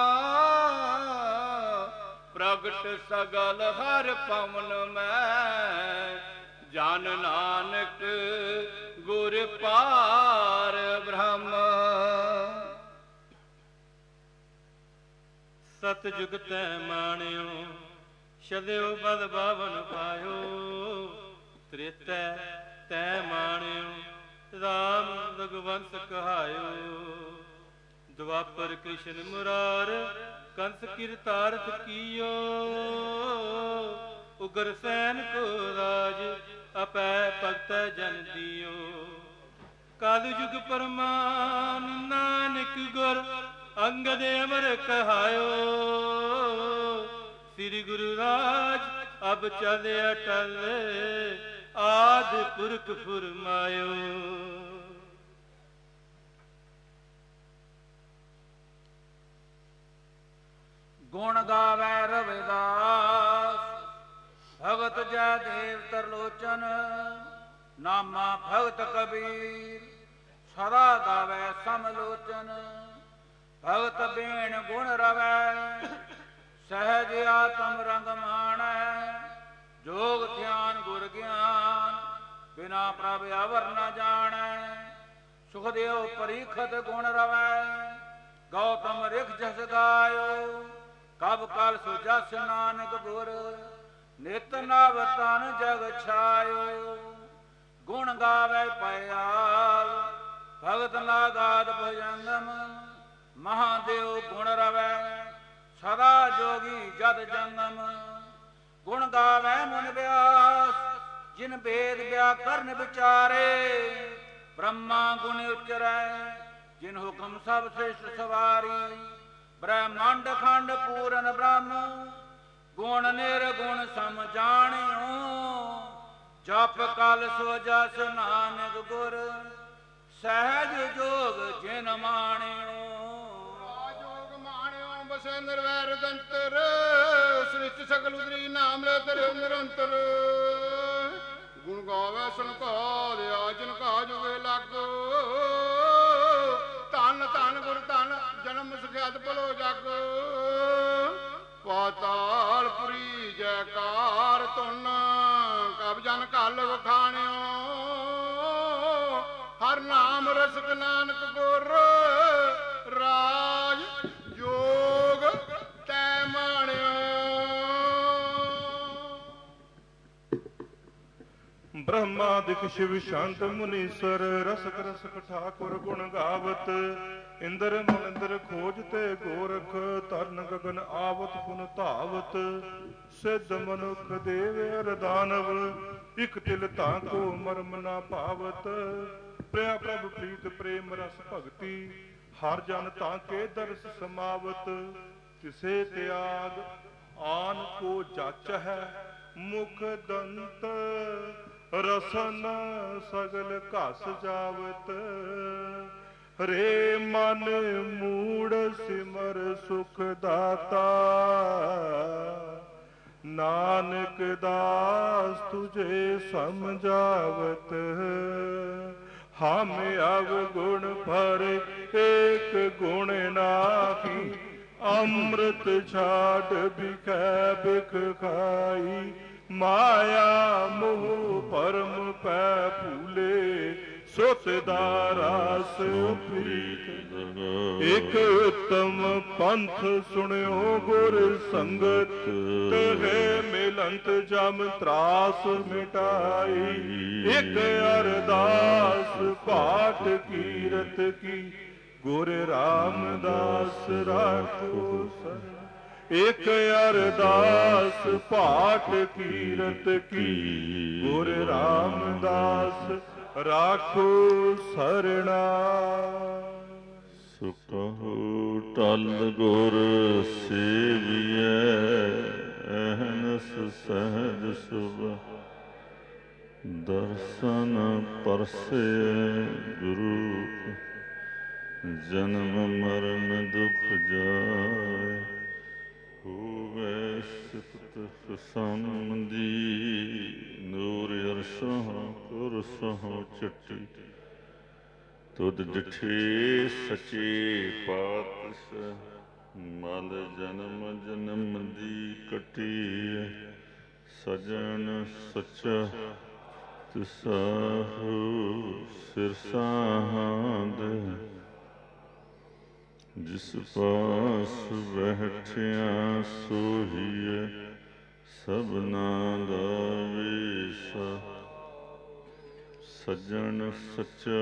ਪ੍ਰਗਟ ਸਗਲ ਹਰ ਪਵਨ ਮੈਂ ਜਨ ਨਾਨਕ ਗੁਰ ਪਾਰ ਬ੍ਰਹਮ। ਸਤ ਜੁਗ ਤੈ ਮਾਣਿਓ ਸ਼ਦਿਓ ਬਦ ਬਾਵਨ ਪਾਇਓ ਤ੍ਰੇਤੈ ਤੈ ਮਾਣਿਓ ਰਾਮ ਰਘੁਵੰਸ ਕਹਾਇਓ ਦੁਆਪਰ ਕ੍ਰਿਸ਼ਨ ਮੁਰਾਰ ਕੰਸ ਕਿਰਤਾਰਥ ਕੀਓ ਉਗਰ ਸੈਨ ਕੋ ਰਾਜ ਅਪੈ ਭਗਤ ਜਨ ਦਿਓ ਕਲਯੁਗ ਪਰਮਾਨ ਨਾਨਕ ਗੁਰ ਅੰਗਦ ਅਮਰ ਕਹਾਇਓ। ਸ੍ਰੀ ਗੁਰੂ ਰਾਜ ਅਬ ਚਲਿਆ ਟਲ ਆਦਿ ਪੁਰਖ ਫੁਰਮਾਇਓ। ਗੁਣ ਗਾਵੈ ਰਵਿਦਾਸ ਭਗਤ ਜੈ ਦੇਵ ਤਰਲੋਚਨ। ਨਾਮਾ ਭਗਤ ਕਬੀਰ ਸਦਾ ਗਾਵੈ ਸਮਲੋਚਨ। ਭਗਤ ਬੇਣ ਗੁਣ ਰਵੈ ਸਹਿਜ ਆਤਮ ਰੰਗ ਮਾਣੈ। ਜੋਗ ਧਿਆਨ ਗੁਰ ਗਿਆਨ ਬਿਨਾ ਪ੍ਰਭ ਅਵਰ ਨ ਜਾਣੈ। ਸੁਖਦੇਵ ਪਰੀਖਤ ਗੁਣ ਰਵੈ ਗੌਤਮ ਰਿਖ ਜਸ ਗਾਇਓ। ਕਬ ਕਲ ਸੁ ਜਸ ਨਾਨਕ ਗੁਰ ਨਿਤ ਨਵ ਤਨ ਜਗ ਛਾਇਓ। ਗੁਣ ਗਾਵੇ ਪਿਆਲ ਭਗਤ ਨਾਗਾਦ ਭੁਜੰਗਮ। ਮਹਾਦੇਵ ਗੁਣ ਰਵੈ ਸਦਾ ਜੋਗੀ ਜਦ ਜੰਗਮ। ਗੁਣ ਗਾਵੇ ਮੁਨ ਵਿਆਸ ਜਿਨ ਭੇਦ ਵਿਆਕਰਨ ਵਿਚਾਰੇ। ਬ੍ਰਹਮਾ ਗੁਣ ਉਚਰੈ ਜਿਨ ਹੁਕਮ ਸਭ ਸ੍ਰਿਸ਼ਟ ਸਵਾਰੀ। ਬ੍ਰਹਮੰਡ ਖੰਡ ਪੂਰਨ ਬ੍ਰਹਮ ਗੁਣ ਨਿਰਗੁਣ ਸਮ ਜਾਣਿਓ। ਜਪ ਕਲ ਸੋ ਜਸ ਨਾਨਕ ਗੁਰ ਸਹਿਜ ਜੋਗ ਜਿਨ ਮਾਣਿਓ। ਜੋਗ ਮਾਣਿਓ ਬਸੇ ਨਿਰਵੈਰ ਦੰਤਰ। ਸ੍ਰਿਸ਼ਟ ਸਗਲ ਉਦਰੀ ਨਾਮ ਲੈ ਤੇਰੇ ਨਿਰੰਤਰ। ਗੁਣ ਗਾਵੇ ਸੰਕਾਰ ਆਜਨ ਕਾ ਜੁਗੇ ਲਾਗੋ। ਧੰਨ ਧੰਨ ਗੁਰ ਧੰਨ ਜਨਮ ਸੁਖਿਆਤ ਭਲੋ ਜਗ। ਪਾਤਾਲਪੁਰੀ ਜੈਕਾਰ ਧੁਨ ਕਬ ਜਨ ਕਲ ਵਖਾਣਿਓ। ਹਰ ਨਾਮ ਰਸਕ ਨਾਨਕ ਗੁਰ ਰਾਜ ਜੋਗ ਤੈ ਮਾਣਿਓ। ਬ੍ਰਹਮਾਦਿਕ ਸ਼ਿਵ ਸ਼ਾਂਤ ਮੁਨੀਸਰ ਰਸਕ ਰਸਕ ਠਾਕੁਰ ਗੁਣ ਗਾਵਤ। ਇੰਦਰ ਮਨਿੰਦਰ ਖੋਜ ਤੇ ਗੋਰਖ ਤਰਨ ਗਗਨ ਆਵਤ ਪੁਨ ਧਾਵਤ। ਸਿੱਧ ਮਨੁਖ ਦੇਵ ਅਰ ਦਾਨਵ ਇਕ ਤਿਲ ਤਾਂ ਕੋ ਮਰਮ ਨਾ ਭਾਵਤ। ਪ੍ਰਿਆ ਪ੍ਰਭ ਪ੍ਰੀਤ ਪ੍ਰੇਮ ਰਸ ਭਗਤੀ ਹਰ ਜਨ ਤਾਂ ਕੇ ਦਰਸ ਸਮਾਵਤ। ਤਿਸੇ ਤਿਆਗ ਆਨ ਕੋ ਜਾਚ ਹੈ ਮੁਖ ਦੰਤ। ਰਸਨ ਸਗਲ ਘਸ ਜਾਵਤ। ਰੇ ਮਨ ਮੂੜ ਸਿਮਰ ਸੁਖ ਦਾਤਾ। ਨਾਨਕ ਦਾਸ ਤੁਝੇ ਸਮਝਾਵਤ। ਹਮ ਅਵਗੁਣ ਭਰ ਏਕ ਗੁਣ ਨਾਹੀ। ਅੰਮ੍ਰਿਤ ਛਾੜ ਬਿਖੈ ਬਿਖ ਖਾਈ। ਮਾਇਆ ਮੋਹ ਪਰਮ ਪੈ ਭੂਲੇ। ਸੁਤ ਦਾ ਰਾਸ ਪ੍ਰੀਤ ਇਕ ਉਤਮ ਪੰਥ ਸੁਣਿਓ ਗੁਰ ਸੰਗਤ। ਤਹਿ ਮਿਲੰਤ ਜਮ ਤਰਾਸ ਮਿਟਾਈ। ਇਕ ਅਰਦਾਸ ਪਾਠ ਕੀਰਤ ਕੀ ਗੁਰ ਰਾਮਦਾਸ ਰਾਖੋ ਸਰਨ। ਇਕ ਅਰਦਾਸ ਪਾਠ ਕੀਰਤ ਕੀ ਗੁਰ ਰਾਮਦਾਸ ਰਾਖੋ ਸਰਣਾ। ਸੁਕਹੁ ਟਲ ਗੁਰ ਸੇਵੀਐ ਅਹਨਸ ਸਹਿਜ ਸੁਭ। ਦਰਸ਼ਨ ਪਰਸੇ ਗੁਰੂ ਜਨਮ ਮਰਨ ਦੁਖ ਜਾਏ। ਹੋਵੇ ਸਿਫਤ ਸੰਬੰਦੀ ਨੂਰ ਅਰਸ਼ੋਂ ਕੁਰਸੋਂ ਚਿੱਟੀ। ਤੁਧ ਡਿਠੇ ਸੱਚੇ ਪਾਤਸ਼ਾਹ ਮਲ ਜਨਮ ਜਨਮ ਦੀ ਕੱਟੀ। ਸਜਣ ਸੱਚਾ ਤਿਸਾਹੂ ਸਿਰਸਾਂਦ। ਜਿਸ ਪਾਸ ਬੈਠਿਆ ਸੋਹੀਐ ਸਭਨਾ ਦਾ ਵੇਸ਼ਾ। ਸੱਜਣ ਸੱਚਾ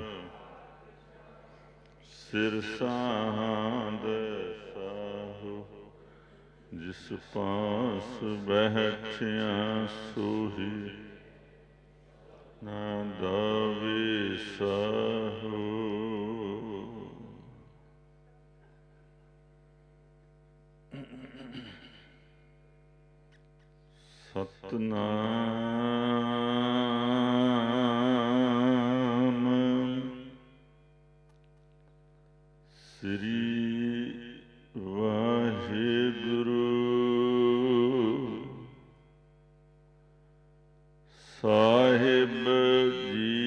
ਸਿਰਸਾਂਦ ਸਾਹੂ। ਜਿਸ ਪਾਸ ਬੈਠਿਆ ਸੋਹੀ ਨਾ ਦਾਵੇ ਸਾਹੋ। ਸਤਨਾਮ ਸ੍ਰੀ ਵਾਹਿਗੁਰੂ ਸਾਹਿਬ ਜੀ।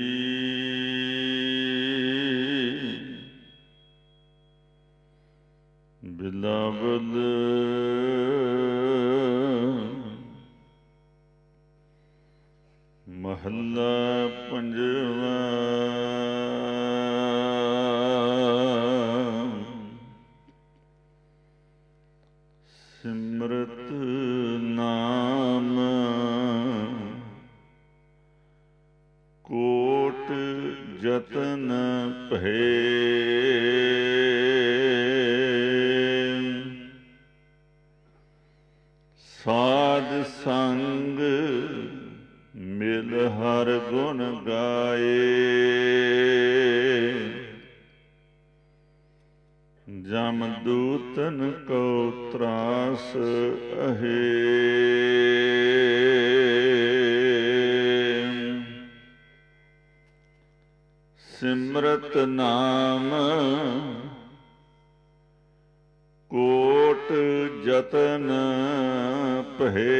ਬਿਲਾਵਲ ਮਹੱਲਾ ਪੰਜਵਾਂ। ਸਿਮਰਤ ਨਾਮ ਕੋਟ ਜਤਨ ਭਏ। ਸਾਧ ਸੰਗ ਮਿਲ ਹਰ ਗੁਣ ਗਾਏ। ਜਮ ਦੂਤਨ ਕੋ ਤਰਾਸ ਅਹੇ। ਸਿਮਰਤ ਨਾਮ ਕੋਟ ਜਤਨ ਭਏ।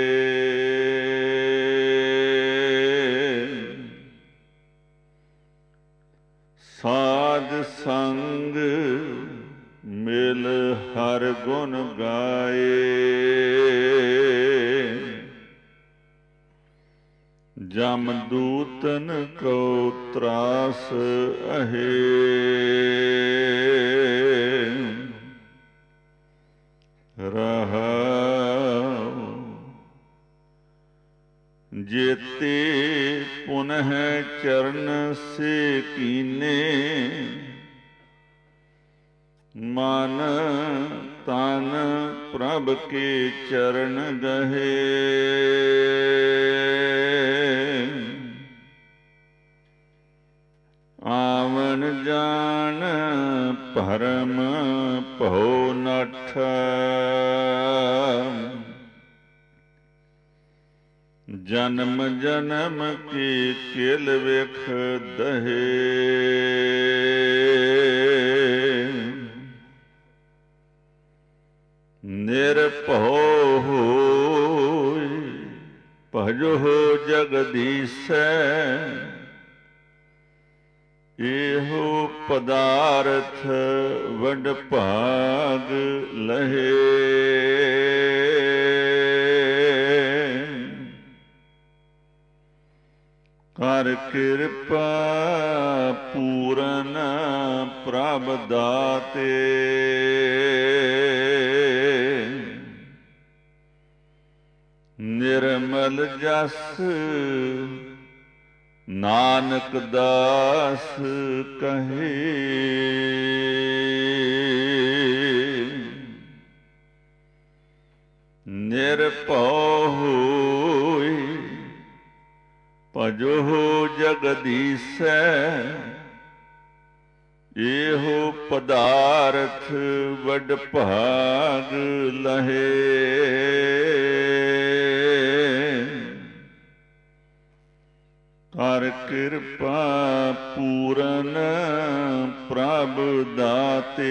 ਸਾਧ ਸੰਗ ਮਿਲ ਹਰ ਗੁਣ ਗਾਏ। ਜਮ ਦੂਤਨ ਕੋ ਤਰਾਸ ਅਹੇ। ਰਹਾਉ ਜੇਤੇ ਪੁਨਹ ਚਰਨ ਸੇ ਕੀਨੇ। ਮਨ ਤਨ ਪ੍ਰਭ ਕੇ ਚਰਨ ਗਹੇ। ਆਵਣ ਜਾਣ ਭਰਮ ਭਉ ਨਠ। ਜਨਮ ਜਨਮ ਕੀ ਕਿਲ ਵਿਖ ਦਹੇ। ਨਿਰਭਉ ਹੋਇ ਭਜੋ ਜਗਦੀਸੈ। ਇਹੋ ਪਦਾਰਥ ਵਡ ਭਾਗ ਲਹੇ। ਕਰ ਕਿਰਪਾ ਪੂਰਨ ਪ੍ਰਭ ਦਾਤੇ। ਨਿਰਮਲ ਜਸ ਨਾਨਕ ਦਾਸ ਕਹੇ। ਨਿਰਭਉ ਹੋਇ ਭਜੋ ਜਗਦੀਸੈ। ਇਹੋ ਪਦਾਰਥ ਵਡ ਭਾਗ ਲਹੇ। ਕਰ ਕਿਰਪਾ ਪੂਰਨ ਪ੍ਰਭ ਦਾਤੇ।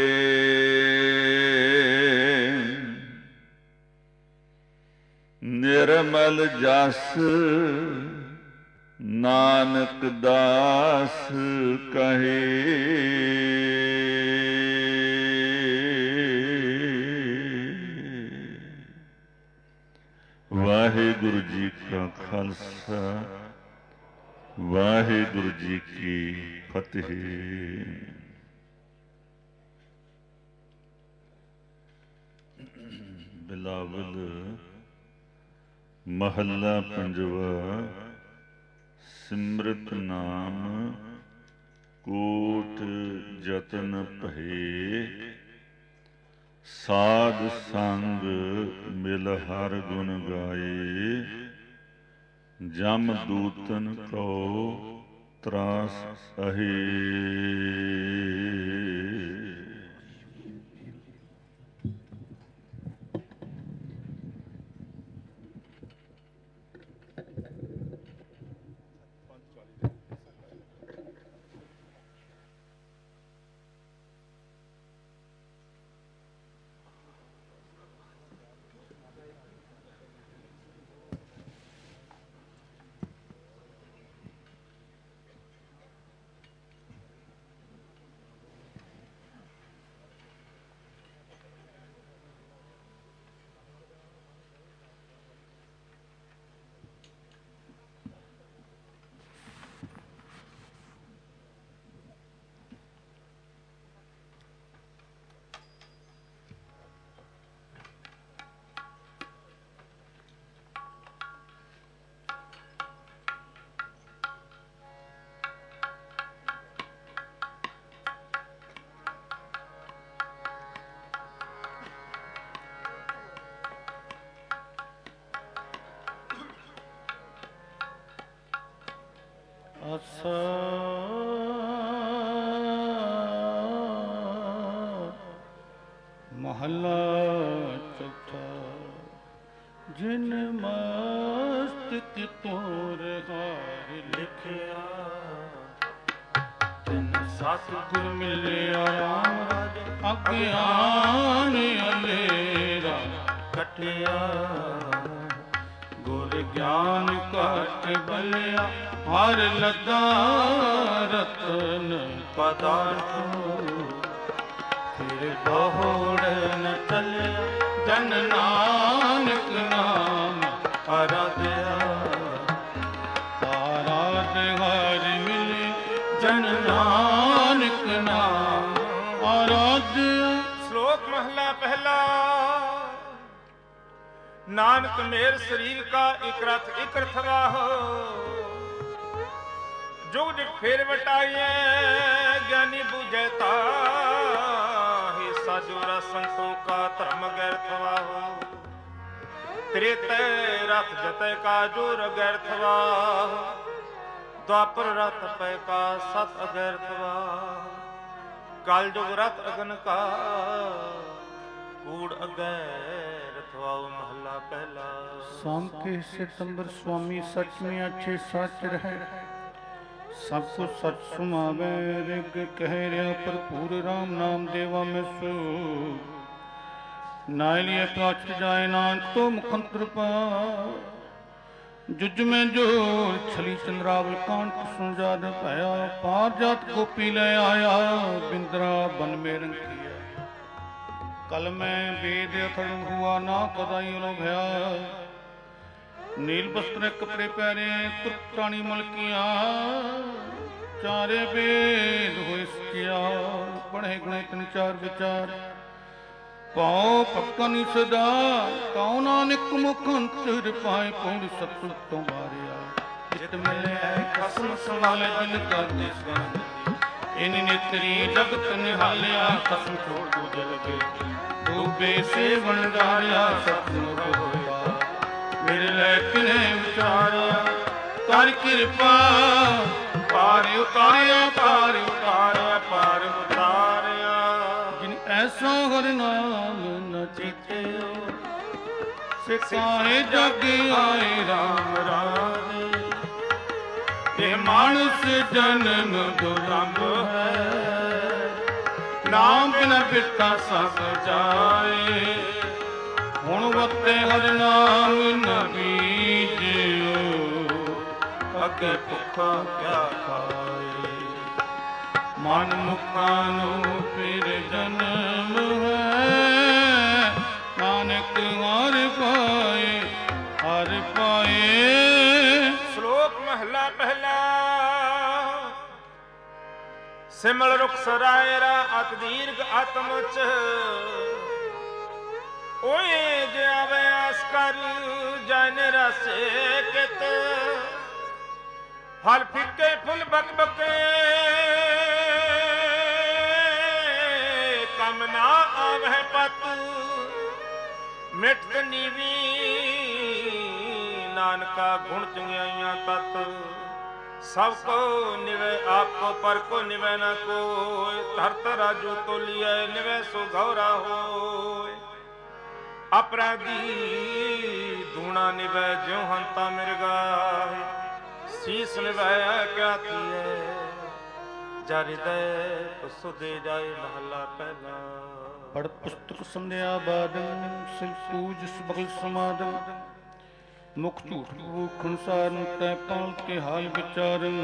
ਨਿਰਮਲ ਜਸ ਨਾਨਕ ਦਾਸ ਕਹੇ। ਵਾਹਿਗੁਰੂ ਜੀ ਕਾ ਖਾਲਸਾ ਵਾਹਿਗੁਰੂ ਜੀ ਕੀ ਫਤਿਹ। ਬਿਲਾਵਲ ਮਹੱਲਾ ਪੰਜਵਾ। ਸਿਮਰਤ ਨਾਮ ਕੋਟ ਜਤਨ ਭਏ। ਸਾਧ ਸੰਗ ਮਿਲ ਹਰ ਗੁਣ ਗਾਏ। ਜਮ ਦੂਤਨ ਕੋ ਤਰਾਸ ਅਹੇ। ਆਸਾ ਮਹੱਲਾ ਚੌਥਾ। ਜਿਨ ਮਸਤਕ ਤੋਰ ਹਾਰ ਲਿਖਿਆ, ਤਿਨ ਸਤਿਗੁਰ ਮਿਲਿਆ ਰਾਮ ਰਾਜ। ਅਗਿਆਨ ਹਨੇਰਾ ਕਟਿਆ, ਗੁਰ ਗਿਆਨ ਘਟ ਬਲਿਆ। ਹਰ ਲੱਗਾ ਰਤਨ ਪਦਾਰਥ, ਫਿਰ ਦੋੜ ਨ ਚੱਲਿਆ। ਜਨ ਨਾਨਕ ਨਾਮ ਅਰਾਧਿਆ, ਆਰਾਧ ਹਰ ਮਿਲੇ। ਜਨ ਨਾਨਕ ਨਾਮ ਅਰਾਧਿਆ। ਸ਼ਲੋਕ ਮਹਲਾ ਪਹਿਲਾ। ਨਾਨਕ ਮੇਰ ਸਰੀਰ ਕਾ ਇਕ ਰਥ ਇਕ ਰਥਵਾਹ। जुग जुग फेर वटाइए, ज्ञानी बुझे ताहि। साजुरा संतों का धर्म गैरथवाहो। त्रेते रथ जते का जोर गैरथवाहो। द्वापर रथ पै का सत अगैरथवाहो। काल जुग रथ अगन का कूड़ अगैरथवाहो। महला पहला। शाम के सितंबर स्वामी सच में अच्छे सच रहे। ਸਭ ਕੁਛ ਸਚ ਸੁਮਾਵੇ। ਰਿਗ ਕਹਿ ਰਿਹਾ ਭਰਪੂਰ ਰਾਮ ਨਾਮ ਦੇਵਾ ਮੈਂ ਸੋ। ਨਾਇ ਲਿਏ ਪ੍ਰਾਚ ਜਾਏ ਨਾਨਕ ਤੋ ਮੁਖੰਤਰ ਪਾ। ਜੁਜ ਮੈਂ ਜੋਰ ਛਲੀ ਚੰਦਰਾਵਲ ਕਾਂਟ ਸੁਨ ਜਾਦ ਭਇਆ। ਪਾਰ ਜਾਤ ਗੋਪੀ ਲੈ ਆਇਆ, ਬਿੰਦਰਾ ਬਨ ਮੇ ਰੰਗਿਆ। ਕਲ ਮੈਂ ਵੇਦ ਅਥਰਣ ਹੁਆ, ਨਾ ਕਦਾਈ ਲੋਭਿਆ। ਨੀਲ ਬਸਤਰ ਕਪੜੇ ਪਹਿਰੇ, ਤੁਰਤਾਣੀ ਮਲਕੀਆਂ। ਚਾਰੇ ਵੇਦ ਹੋਇ ਸਕਿਆ, ਪੜ੍ਹੇ ਗਣੇ ਤਿੰਨ ਚਾਰ ਵਿਚਾਰ। ਪਾਉ ਪੱਕਾ ਨੀ ਸਦਾ, ਕਉ ਨਾਨਕ ਮੁਖ ਅੰਤਰ ਪਾਏ। ਪੂਰ ਸਤਿ ਤੋਂ ਬਾਰਿਆ, ਜਿਤ ਮਿਲਿਆ ਖਸਮ ਸੰਭਾਲੇ। ਜਿਨ ਕਰਦੇ ਸਵੰਦ ਇਨ ਨੇਤਰੀ ਜਗਤ ਨਿਹਾਲਿਆ। ਖਸਮ ਛੋੜ ਦੂਜੇ ਲਗੇ, ਡੂਬੇ ਸੇਵਨ ਡਾਰਿਆ। ਸਤਿਗੁਰ ਹੋਇਆ ਮੇਰੇ ਲੈ ਕਿਨੇ ਵਿਚਾਰਿਆ। ਕਰ ਕਿਰਪਾ ਪਾਰ ਉਤਾਰਿਆ, ਪਾਰ ਉਤਾਰਿਆ, ਪਾਰ ਉਤਾਰਿਆ। ਜਿਨ ਐਸਾ ਹਰ ਨਾਮ ਨ ਚੀਤਿਓ, ਸੇ ਕਾਹੇ ਜਗ ਆਏ ਰਾਮ ਰਾਜੇ। ਇਹ ਮਾਨਸ ਜਨਮ ਦੁਰਲਭ ਹੈ, ਨਾਮ ਬਿਨ ਬਿਰਤਾ ਸਭ ਜਾਏ। ਹੁਣ ਵਤੇ ਹਰ ਨਾਮ ਨ ਬੀਜਿਓ, ਅੱਗੇ ਭੁੱਖਾ ਕਿਆ ਖਾਏ। ਮਨ ਮੁਖਾਂ ਨੂੰ ਫਿਰ ਜਨਮ ਹੈ, ਨਾਨਕ ਹਰ ਪਾਏ, ਹਰ ਪਾਏ। ਸ਼ਲੋਕ ਮਹਲਾ ਪਹਿਲਾ। ਸਿਮਲ ਰੁਖ ਸਰਾਇਰਾ ਅਤ ਦੀਰਘ ਆਤਮ ਚ। ਓਏ ਜਾਵੇ ਆਸ ਕਰ ਜਨ ਰਸੇ ਕਿਤ। ਫਲ ਫਿੱਕੇ ਫੁੱਲ ਬਕ ਬਕੇ, ਕਮ ਨਾ ਆਵਹਿ ਪਤ। ਮਿਟਤ ਨੀਵੀ ਨਾਨਕਾ ਗੁਣ ਚੰਗਿਆਈਆਂ ਤਤ ਸਭ ਕੋ ਨਿਵੇ ਆਪ ਕੋ ਪਰ ਕੋ ਨਿਵੇ ਨਾ ਕੋਇ ਧਰਤ ਰਾਜੂ ਤੋਲੀਐ ਨਿਵੇ ਸੋ ਗੌਰਾ ਹੋਇ ਅਪਰਾਧੀ ਧੂਣਾ ਨਿਵੇ ਜਿਉ ਹੰਤਾ ਮਿਰਗਾਏ ਸੀਸ ਨਿਵੇ ਕਿਆ ਥੀਏ ਜਰਿਦੈ ਸੁਦੇ ਜਾਏ ਮਹਲਾ ਪਹਿਲਾ ਪੜ ਪੁਸਤਕ ਸੰਧਿਆ ਬਾਦਨ ਸਿਲ ਪੂਜ ਸਬਲ ਸਮਾਦਨ ਮੁਖ ਝੂਠ ਭੂਖਣ ਸਾਰਨ ਤੈ ਪਾਲ ਕੇ ਹਾਲ ਵਿਚਾਰਨ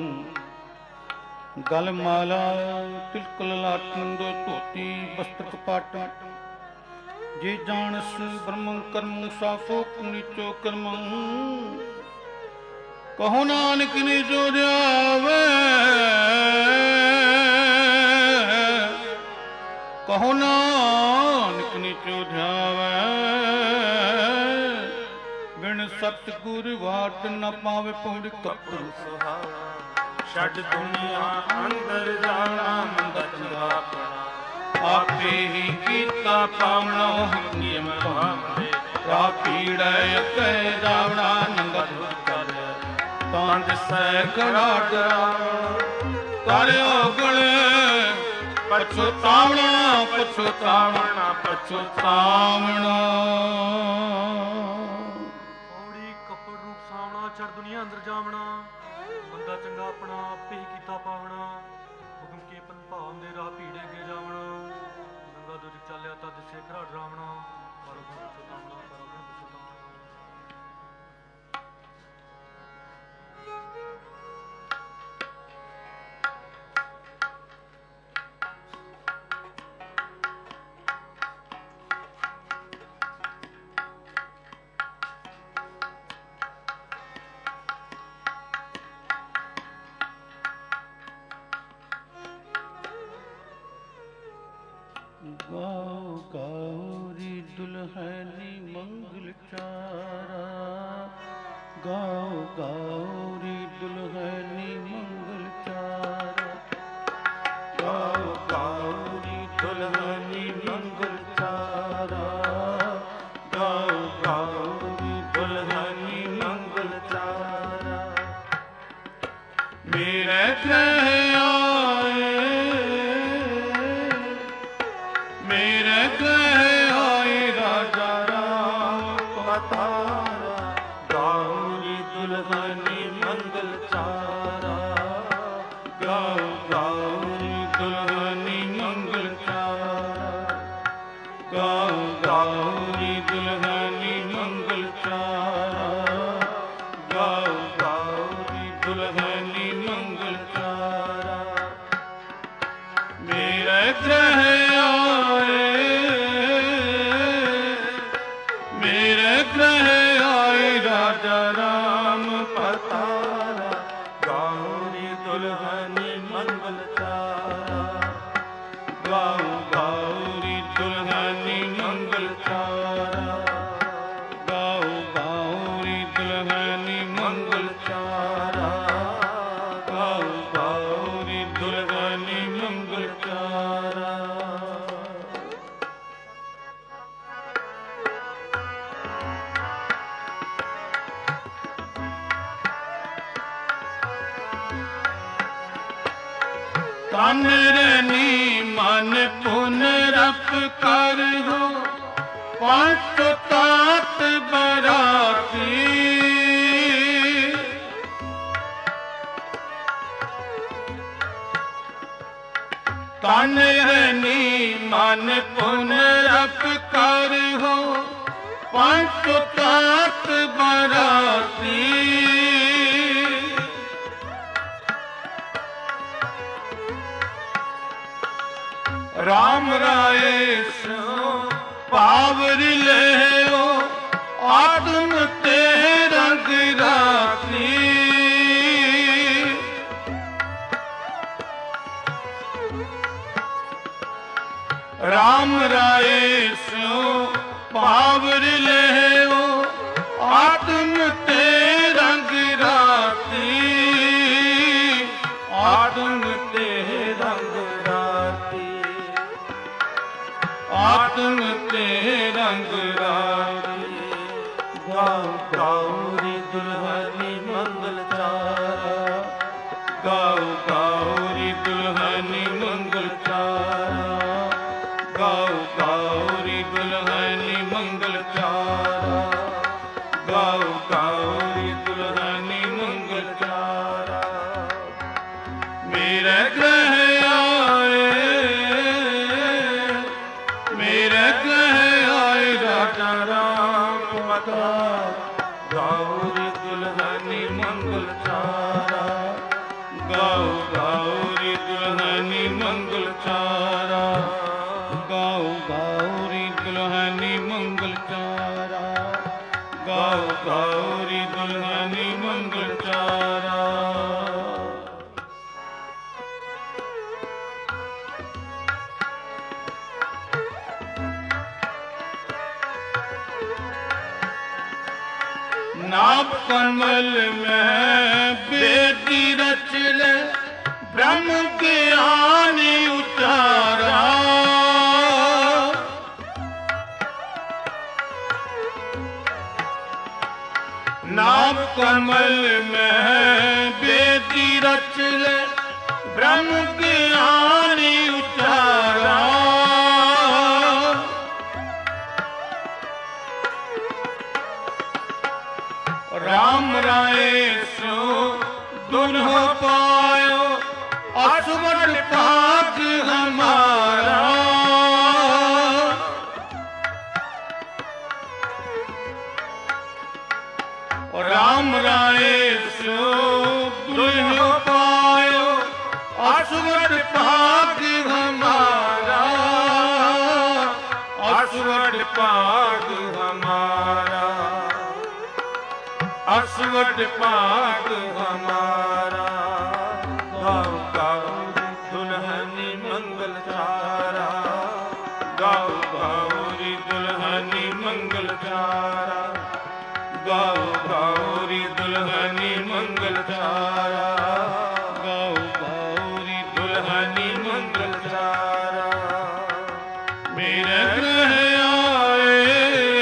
ਗਲ ਮਾਲਾ ਤਿਲਕ ਲਾਟਨ ਦੋ ਧੋਤੀ ਬਸਤਰ ਕਪਾਟ ਜੇ ਜਾਣਸ ਬ੍ਰਹਮ ਕਰਮ ਸਾਫੋ ਨੀਚੋ ਕਰਮ ਕਹੋ ਨਾਨਕ ਨੇ ਜੋ ਜਾਵੇ ਕਹੋ ਨਾਨਕ ਨੀਚੋ ਧਿਆਵੈ ਬਿਨ ਸਤਿਗੁਰ ਵਾਟ ਨ ਪਾਵੇ ਪੌੜ ਕਪਰ ਸੁਹਾਵਾ ਛੱਡ ਦੁਨੀਆ ਅੰਦਰ ਜਾਣਾ ਮੰਦਾ ਚੰਗਾ ਆਪਣਾ ਆਪੇ ਹੀ ਕੀਤਾ ਪਾਵਣਾ ਨਿਯਮ ਭਾਵਦੇ ਰਾ ਪੀੜੈ ਅਕੈ ਜਾਵਣਾ ਨੰਗਾ ਦੁਰ ਕਰ ਤਾਂ ਦਿਸੈ ਖੜਾ ਡਰਾ ਕਰਿਓ ਗੁਣ ਪਛਤਾਵਣਾ ਪਛਤਾਵਣਾ ਪਛਤਾਵਣਾ ਔੜੀ ਕੱਪੜ ਰੂਪ ਸਾਵਣਾ ਛੜ ਦੁਨੀਆ ਅੰਦਰ ਜਾਵਣਾ ਬੰਦਾ ਚੰਗਾ ਆਪਣਾ ਆਪੇ ਹੀ ਕੀਤਾ ਪਾਵਣਾ ਹੁਕਮ ਕੇ ਪਨ ਭਾਵ ਦੇ ਰਾਹ ਭੀੜੇ ਅੱਗੇ ਜਾਵਣਾ ਨੰਗਾ ਦੁਰ ਚੱਲਿਆ ਤਾਂ ਦਿਸੇ ਖੜਾ ਡਰਾਵਣਾ ਪਰ ਗੁਣ ਪਛਤਾਵਣਾ ਪਰ ਗੁਣ ਪਛਤਾਵਣਾ ਗਾਓ ਗੌਰੀ ਦੁਲਹਨੀ ਮੰਗਲ ਚਾਰਾ ਗਾਓ ਗੌਰੀ ਦੁਲਹਨੀ ਮੰਗਲ ਚਾਰਾ ਗਾਓ ਗੌਰੀ ਦੁਲਹਨੀ ਮੰਗਲ ਚਾਰਾ ਗਾਓ ਗੌਰੀ ਦੁਲਹਨੀ ਮੰਗਲ ਚਾਰਾ ਮੇਰੇ ਗ੍ਰਹਿ ਆਏ ਮੇਰੇ ਗ੍ਰਹਿ ਆਏ ਰਾਜਾ ਰਾਮ ਪਤਾਰਾ ਗੌਰੀ ਦੁਲਹਨੀ ਮੰਗਲ ਚਾਰਾ ਗਾਓ ਗੌਰੀ ਦੁਲਹਨੀ ਮੰਗਲ ਚਾਰਾ ਗਾਓ ਗੌਰੀ ਦੁਲਹਨੀ ਮੰਗਲ ਚਾਰਾ ਗਾਓ ਗੌਰੀ ਦੁਲਹਨੀ ਮੰਗਲ ਚਾਰਾ ਮੇਰੇ ਗ੍ਰਹਿ ਮੇਰੇ ਗ੍ਰਹਿ ਆਏ ਰਾਜਾ ਰਾਮ ਪਤਾਰਾ ਗੌਰੀ ਦੁਲਹਨੀ ਮੰਗਲ ਚਾਰਾ ਗਾਓ ਗੌਰੀ ਦੁਲਹਨੀ ਮੰਗਲ ਚਾਰਾ ਗਾਓ ਗੌਰੀ ਦੁਲਹਨੀ ਮੰਗਲ ਚਾਰਾ ਗਾਓ ਗੌਰੀ ਦੁਲਹਨੀ ਮੰਗਲ ਚਾਰਾ ਤਨ ਰਨੀ ਮਨ ਪੁਨ ਰਪ ਕਰ ਹੋ ਪੰਚ ਤਾਤ ਬਰਾਤੀ ਤਨ ਰਨੀ ਮਨ ਪੁਨ ਰਪ ਕਰ ਹੋ ਪੰਚ ਤਾਤ ਬਰਾਤੀ ਰਾਮ ਰਾਏ ਸੋ ਪਾਵਰ ਲੈਓ ਆਤਮ ਤੇ ਰੰਗ ਰਾਤੀ ਰਾਮ ਰਾਏ ਸੋ ਪਾਵਰ ਲੈਓ ਆਤਮ ਤੇ ਰੰਗ ਰਾਤੀ ਆਤਮ ਤੇ ਰੰਗ ਆਤਮ ਤੇ ਰੰਗ ਰਾਤੀ ਗਾਓ ਗੌਰੀ कमल में बेटी रच ले ब्रह्म ज्ञान उचारा। नाम कमल में बेटी रच ले ब्रह्म ज्ञान उचारा। राम राय सो दुल्हो पायो असवट पाक हमारा। राम राय सो दुल्हो पायो असवट पाक हमारा। असवट पाक हमारा। असवट पाक हमारा। गाओ गाओ दुल्हनी मंगल चारा। गाओ गाओ री दुल्हनी मंगल चारा। गाओ गाओ री दुल्हनी मंगल चारा। गाओ गाओ री दुल्हनी मंगल चारा। मेरे ग्रह आए,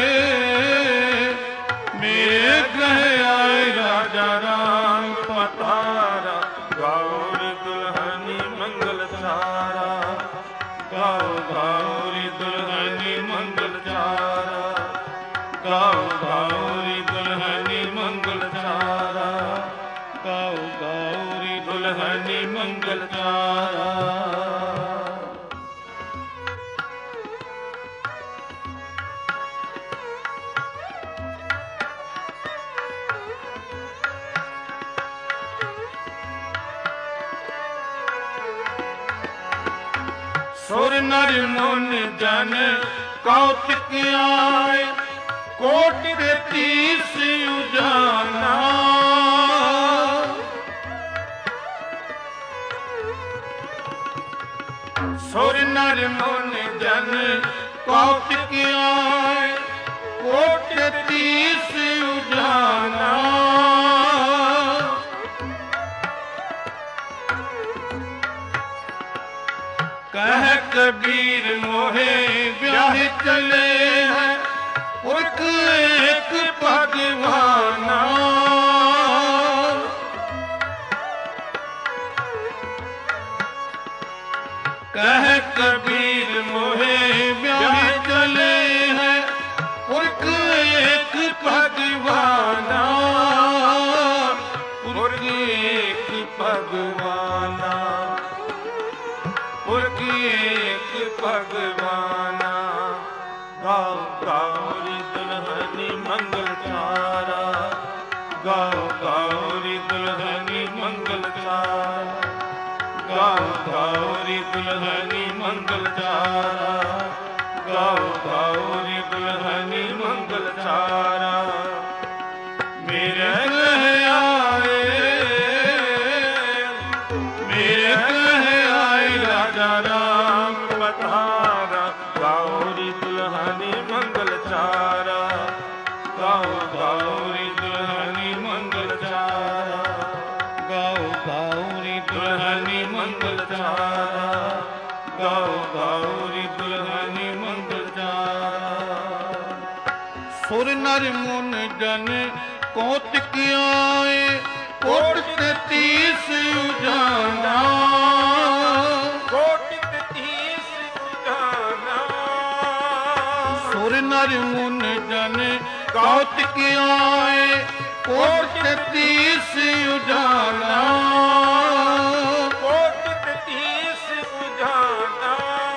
मेरे ग्रह आए राजा राम पधारा। गाओ री दुल्हनी मंगल चारा। गाओ गाओ री दुल्हनी मंगल चारा। गाओ गाओ री दुल्हनी मंगल चारा। गाओ गाओ री दुल्हनी मंगल चारा। सुर नर मुन जन कौतिक आए कोटि तीस उजाना। सुर नर मुन जन कौतिक आए कोटि तीस उजाना। कह कबीर मोहे ब्याह चले हैं एक एक भगवाना। कह कबीर मोहे ब्याह चले हैं एक एक भगवाना। एक भगवाना। एक भगवाना। गाओ गाओ री दुल्हनी मंगल चारा। गाओ गाओ री दुल्हनी मंगल चारा। गाओ गाओ री दुल्हनी मंगल चारा। गाओ गाओ री दुल्हनी मंगल चारा। मेरे ग्रह आए, मेरे ग्रह आए राजा राम पधारा। गाओ री दुल्हनी मंगल चारा। गाओ गाओ री दुल्हनी मंगल चारा। गाओ गाओ री दुल्हनी मंगल चारा। गाओ गाओ री दुल्हनी मंगल चारा। सुर नर मुन जन कौतिक आए कोटि तीस उजाना। कोटि तीस उजाना। सुर नर मुन जन कौतिक आए कोटि तीस उजाना। कोटि तीस उजाना।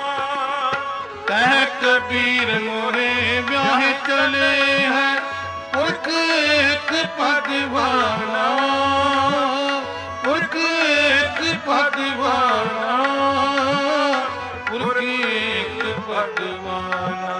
कह कबीर मोरे ब्याह चले हैं एक एक भगवाना। एक भगवाना। एक भगवाना।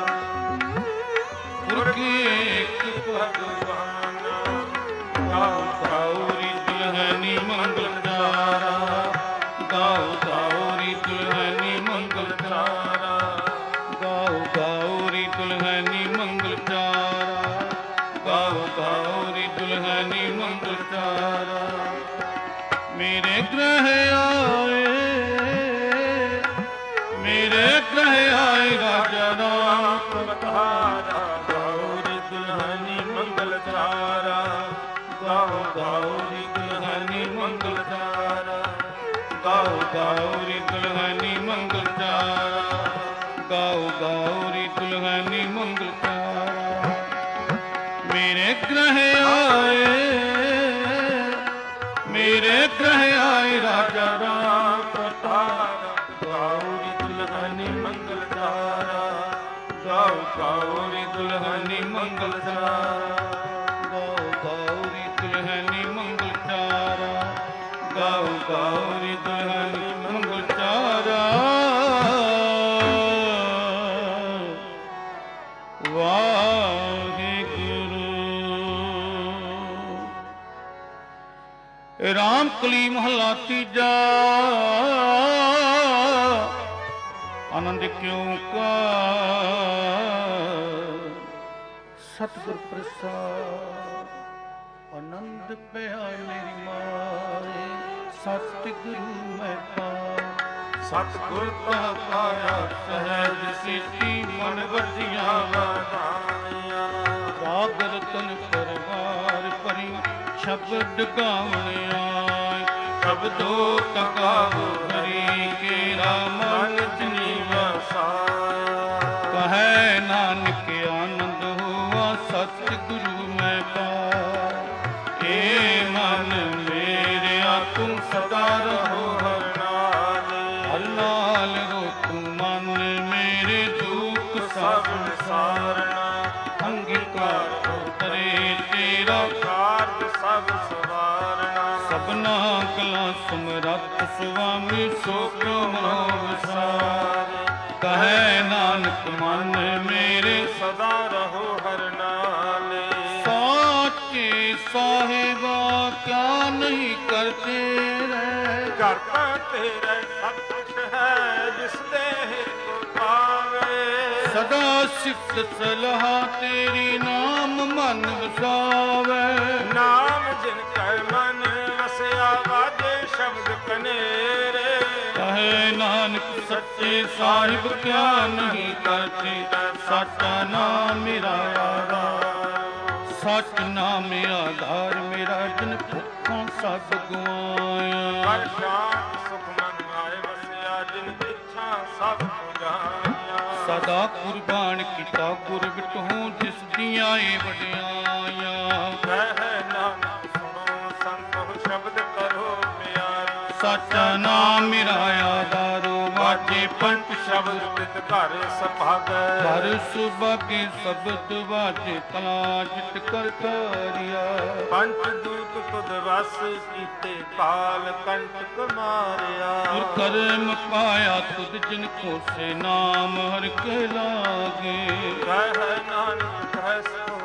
एक भगवाना। गाओ गाओ री दुल्हनी मंगल चारा। गाओ गाओ री दुल्हनी मंगल चारा। गाओ गाओ री दुल्हनी मंगल चारा। गाओ गाओ री दुल्हनी मेरे ग्रह आए, मेरे ग्रह आए राजा राम पधारा। गाओ रे दुल्हनी मंगल धारा, गाओ गाओ रे दुल्हनी मंगल धारा, गाओ गाओ रे दुल्हनी मंगल धारा, गाओ गाओ रे दुल्हनी मंगल धारा। मेरे ग्रह आए, मेरे ग्रह आए राजा राम पधारा। गाओ रे दुल्हनी मंगल धारा, गाओ गाओ रे दुल्हनी मंगल धारा, गाओ गाओ रे दुल्हनी मंगल धारा, गाओ गाओ रे दुल्हनी मंगल धारा। राम कली महला तीजा, आनंद क्यों का सतगुर प्रसाद। आनंद पया मेरी माए, सतगुरु मैं पाया। सतगुर का पाया सहज सिद्धि मन वजिया लगाया। राग रतन परवार परी शब्द गावण आए। शब्दो तकावो हरि केरा मन जिनी वसाया। कहे नानक आनंद हुआ सतगुरु मैं पाया। ए मन मेरे तुम सदा रहो हर नाल रो तुम मन मेरे दुख सब सारना। अंगीकार करे तेरा कार्य सब सवारना। सबना कला समरथ स्वामी सो क्यों मनो विसारे। कहे नानक मन मेरे सदा रहो हर नाले। साचे साहिबा क्या नहीं करते रहे। करता तेरा सब कुछ है जिस देह को पावे। सदा सिफ्त सलाह तेरी नाम मन वसावे। नाम जिनका मन वसया वाजे शब्द कनेरे। कहे नानक सच्चे साहिब क्या नहीं करते। साचा नाम मेरा आधार, सच नाम आधार मेरा जिन भुखों सब गुआया। हर शांत सुख मन आए वसया जिन इच्छा सब पुजाया। सदा कुर्बान किता गुर विटहूं जिस दियां ए वडियाया। कह नानक सुनो संतो शब्द करो प्यार। साचा नाम मेरा आधारो वाजे पंच शब्द तित घर सभागै। घर सुभागे शब्द वाजे कला जित कर कारिया। पंच दूत तुद वस कीते काल कंटक मारिया। और कर्म पाया तुद जिनको से नाम हर के लागे। कह नानक कह सो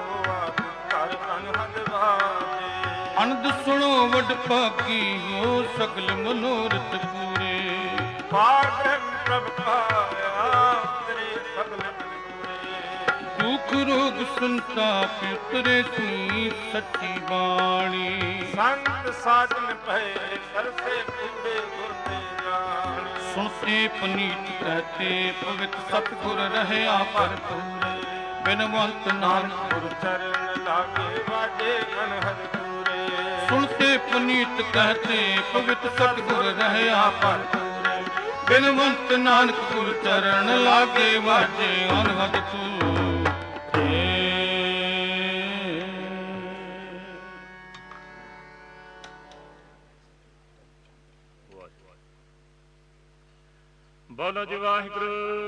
कर अनहद भागे। अनंद सुनो वड भागी हो सगल मनोरथ पूरे। पार ब्रह्म प्रभ पाया तेरे सगल पूरे। दुख रोग संताप उतरे सुनी सच्ची बाणी। संत साधन पहे सरसे पूरे गुर ते जाने। सुनते पनीत कहते पवित्र सतगुर रहे पर पूरे। बिनवंत नानक गुर चरण लागे वाजे अनहद पूरे। सुनते पनीत कहते पवित्र सतगुर रहे पर पूरे। बिनवंत नानक गुर चरण लागे वाजे अनहद पूरे। ਬੋਲੋ ਜੀ ਵਾਹਿਗੁਰੂ।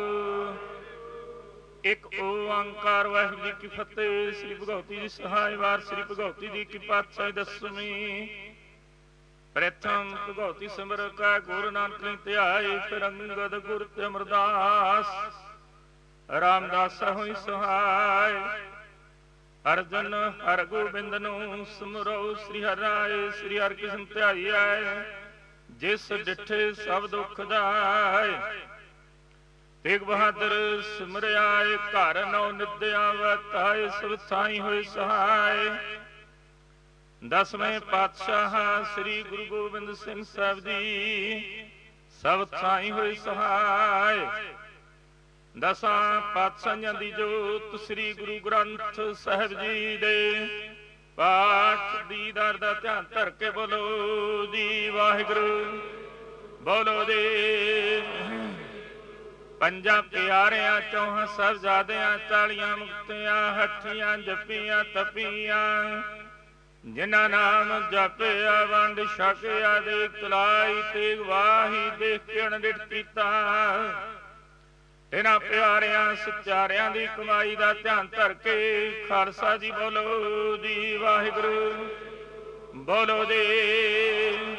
ਇੱਕ ਓੰਕਾਰ ਵਾਹਿਗੁਰੂ ਜੀ ਕੀ ਫਤਿਹ। ਸ੍ਰੀ ਭਗਵਤੀ ਜੀ ਸਹਾਇ ਵਾਰ ਸ੍ਰੀ ਭਗਵਤੀ ਜੀ ਕੀ ਪਾਤਸ਼ਾਹੀ ਦਸਵੀਂ। ਪ੍ਰਥਮ ਭਗਵਤੀ ਸਿਮਰ ਕਾ ਗੁਰੂ ਨਾਨਕ ਨੇ ਧਿਆਏ। ਫਿਰ ਅੰਗਦ ਗੁਰ ਤੇ ਅਮਰਦਾਸ ਰਾਮਦਾਸ ਹੋਈ ਸਹਾਇ। ਅਰਜਨ ਹਰ ਗੋਬਿੰਦ ਨੂੰ ਸਿਮਰੋ। ਸ੍ਰੀ ਹਰਿ ਰਾਏ ਸ੍ਰੀ ਹਰਿ ਕ੍ਰਿਸ਼ਨ ਧਿਆਈਐ। ਜਿਸ ਡਿਠੇ ਸਭ ਦੁਖ ਜਾਏ। ਤੇਗ ਬਹਾਦਰ ਸਿਮਰਿਆਏ। ਘਰ ਨੌ ਨਿਦਿਆ ਵਤਾਏ। ਸਭ ਥਾਈ ਹੋਏ ਸਹਾਇ। ਦਸਵੇਂ ਪਾਤਸ਼ਾਹ ਸ੍ਰੀ ਗੁਰੂ ਗੋਬਿੰਦ ਸਿੰਘ ਸਾਹਿਬ ਜੀ ਸਭ ਥਾਈ ਹੋਏ ਸਹਾਇ। ਦਸਾਂ ਪਾਤਸ਼ਾਹਾਂ ਦੀ ਜੋਤ ਸ੍ਰੀ ਗੁਰੂ ਗ੍ਰੰਥ ਸਾਹਿਬ ਜੀ ਦੇ ਪਾਠ ਦੀਦਾਰ ਦਾ ਧਿਆਨ ਧਰ ਕੇ ਬੋਲੋ ਜੀ ਵਾਹਿਗੁਰੂ। ਬੋਲੋ ਜੀ। ਪੰਜਾਂ ਪਿਆਰਿਆਂ ਚੌਹਾਂ ਸਾਹਿਬਜ਼ਾਦਿਆਂ 40 ਮੁਕਤਿਆਂ ਹੱਠੀਆਂ ਜੱਪੀਆਂ ਤਪੀਆਂ ਜਿਨ੍ਹਾਂ ਨਾਮ ਜਪਿਆ ਵੰਡ ਛਕਿਆ ਦੇ ਤਲਾਈ ਤੇ ਵਾਹੀ ਦੇਖ ਕੇ ਅਣਡਿਠ ਕੀਤਾ। ਇਹਨਾਂ ਪਿਆਰਿਆਂ ਸਚਾਰਿਆਂ ਦੀ ਕਮਾਈ ਦਾ ਧਿਆਨ ਧਰ ਕੇ ਖਾਲਸਾ ਜੀ ਬੋਲੋ ਜੀ ਵਾਹਿਗੁਰੂ। ਬੋਲੋ ਜੀ।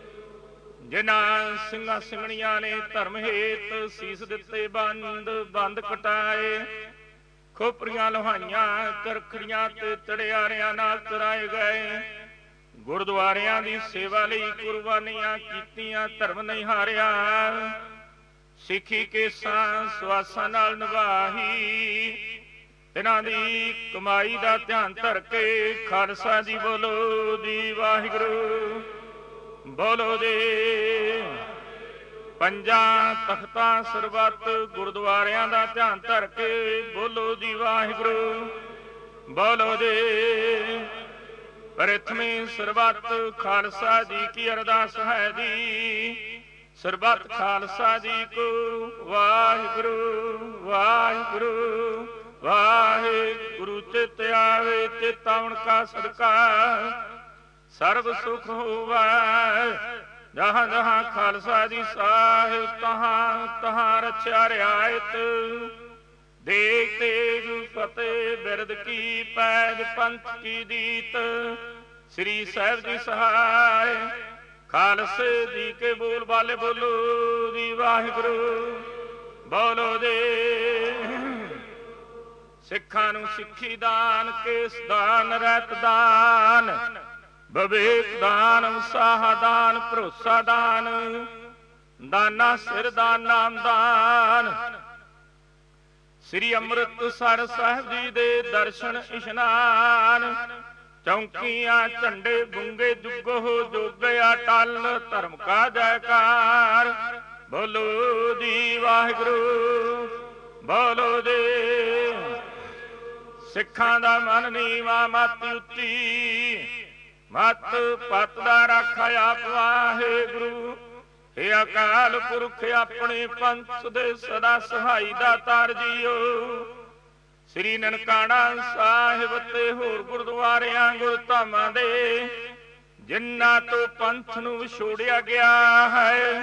ਜਿਨ੍ਹਾਂ ਸਿੰਘਾਂ ਸਿੰਘਣੀਆਂ ਨੇ ਧਰਮ ਹੇਤ ਸੀਸ ਦਿੱਤੇ ਬੰਦ ਕਟਾਏ, ਖੋਪਰੀਆਂ ਲੋਹਾਈਆਂ ਕਰਖੜੀਆਂ ਤੇ ਤੜਿਆਰਿਆਂ ਨਾਲ ਤਰਾਏ ਗਏ, ਗੁਰਦੁਆਰਿਆਂ ਦੀ ਸੇਵਾ ਲਈ ਕੁਰਬਾਨੀਆਂ ਕੀਤੀਆਂ, ਧਰਮ ਨਹੀਂ ਹਾਰਿਆ, ਸਿੱਖੀ ਕੇਸਾਂ ਸਵਾਸਾਂ ਨਾਲ ਨਿਭਾਹੀ, ਇਹਨਾਂ ਦੀ ਕਮਾਈ ਦਾ ਧਿਆਨ ਧਰ ਕੇ ਖਾਲਸਾ ਜੀ ਬੋਲੋ ਜੀ ਵਾਹਿਗੁਰੂ। ਬੋਲੋ ਜੀ। ਪੰਜਾਂ ਤਖਤਾਂ ਸਰਬੱਤ ਗੁਰਦੁਆਰਿਆਂ ਦਾ ਧਿਆਨ ਧਰ ਕੇ ਬੋਲੋ ਜੀ ਵਾਹਿਗੁਰੂ। ਬੋਲੋ ਜੀ। ਪ੍ਰਥਮੇ ਸਰਬੱਤ ਖਾਲਸਾ ਜੀ ਕੀ ਅਰਦਾਸ ਹੈ ਜੀ। ਸਰਬੱਤ ਖਾਲਸਾ ਜੀ ਕੋ ਵਾਹਿਗੁਰੂ ਵਾਹਿਗੁਰੂ ਵਾਹਿਗੁਰੂ। ਚਿਤ ਆਵੇ ਚਿਤਾਵਨ ਕਾ ਸਦਕਾ ਸਰਬ ਸੁਖ ਹੋਵੈ। ਜਹਾਂ ਜਹਾਂ ਖਾਲਸਾ ਜੀ ਸਾਹਿਬ ਤਹਾਂ ਤਹਾਂ ਰਛਿਆ ਰਿਆਇਤ। ਦੇਖ ਤੇਗ ਫਤਿਹ ਬਿਰਦ ਕੀ ਪੈਜ ਪੰਥ ਕੀ ਦੀਤ। ਸ੍ਰੀ ਸਾਹਿਬ ਜੀ ਸਹਾਇ ਖਾਲਸੇ ਜੀ ਕੇ ਬੋਲ ਬਾਲੇ ਬੋਲੋ ਜੀ ਵਾਹਿਗੁਰੂ। ਬੋਲੋ ਜੀ। ਸਿੱਖਾਂ ਨੂੰ ਸਿੱਖੀ ਦਾਨ, ਕੇਸ ਦਾਨ, ਰਹਿਤ ਦਾਨ, ਵਿਵੇਕ ਦਾਨ, ਉਤਸਾਹ ਦਾਨ, ਭਰੋਸਾ ਦਾਨ, ਦਾਨਾ ਸਿਰ ਦਾਨ, ਨਾਮ ਦਾਨ। ਸ੍ਰੀ ਅੰਮ੍ਰਿਤਸਰ ਸਾਹਿਬ ਜੀ ਦੇ ਦਰਸ਼ਨ ਇਸ਼ਨਾਨ, ਚੌਂਕੀਆਂ ਝੰਡੇ ਬੁੰਗੇ ਜੁਗੋ ਜੋਗਿਆ ਟਲ, ਧਰਮ ਕਾ ਜੈਕਾਰ। ਬੋਲੋ ਜੀ ਵਾਹਿਗੁਰੂ। ਬੋਲੋ ਜੀ। ਸਿੱਖਾਂ ਦਾ ਮਨ ਨੀਵਾਂ ਮਤ ਉੱਚੀ, ਮਤ ਪਤ ਦਾ ਰਾਖਾ ਆਪ ਵਾਹਿਗੁਰੂ। ਹੇ ਅਕਾਲ ਪੁਰਖ ਆਪਣੇ ਪੰਥ ਦੇ ਸਦਾ ਸਹਾਈ ਦਾਤਾਰ ਜੀਓ। ਸ੍ਰੀ ਨਨਕਾਣਾ ਸਾਹਿਬ ਤੇ ਹੋਰ ਗੁਰਦੁਆਰਿਆਂ ਗੁਰਧਾਮਾਂ ਦੇ ਜਿਨ੍ਹਾਂ ਤੋਂ ਪੰਥ ਨੂੰ ਵਿਛੋੜਿਆ ਗਿਆ ਹੈ,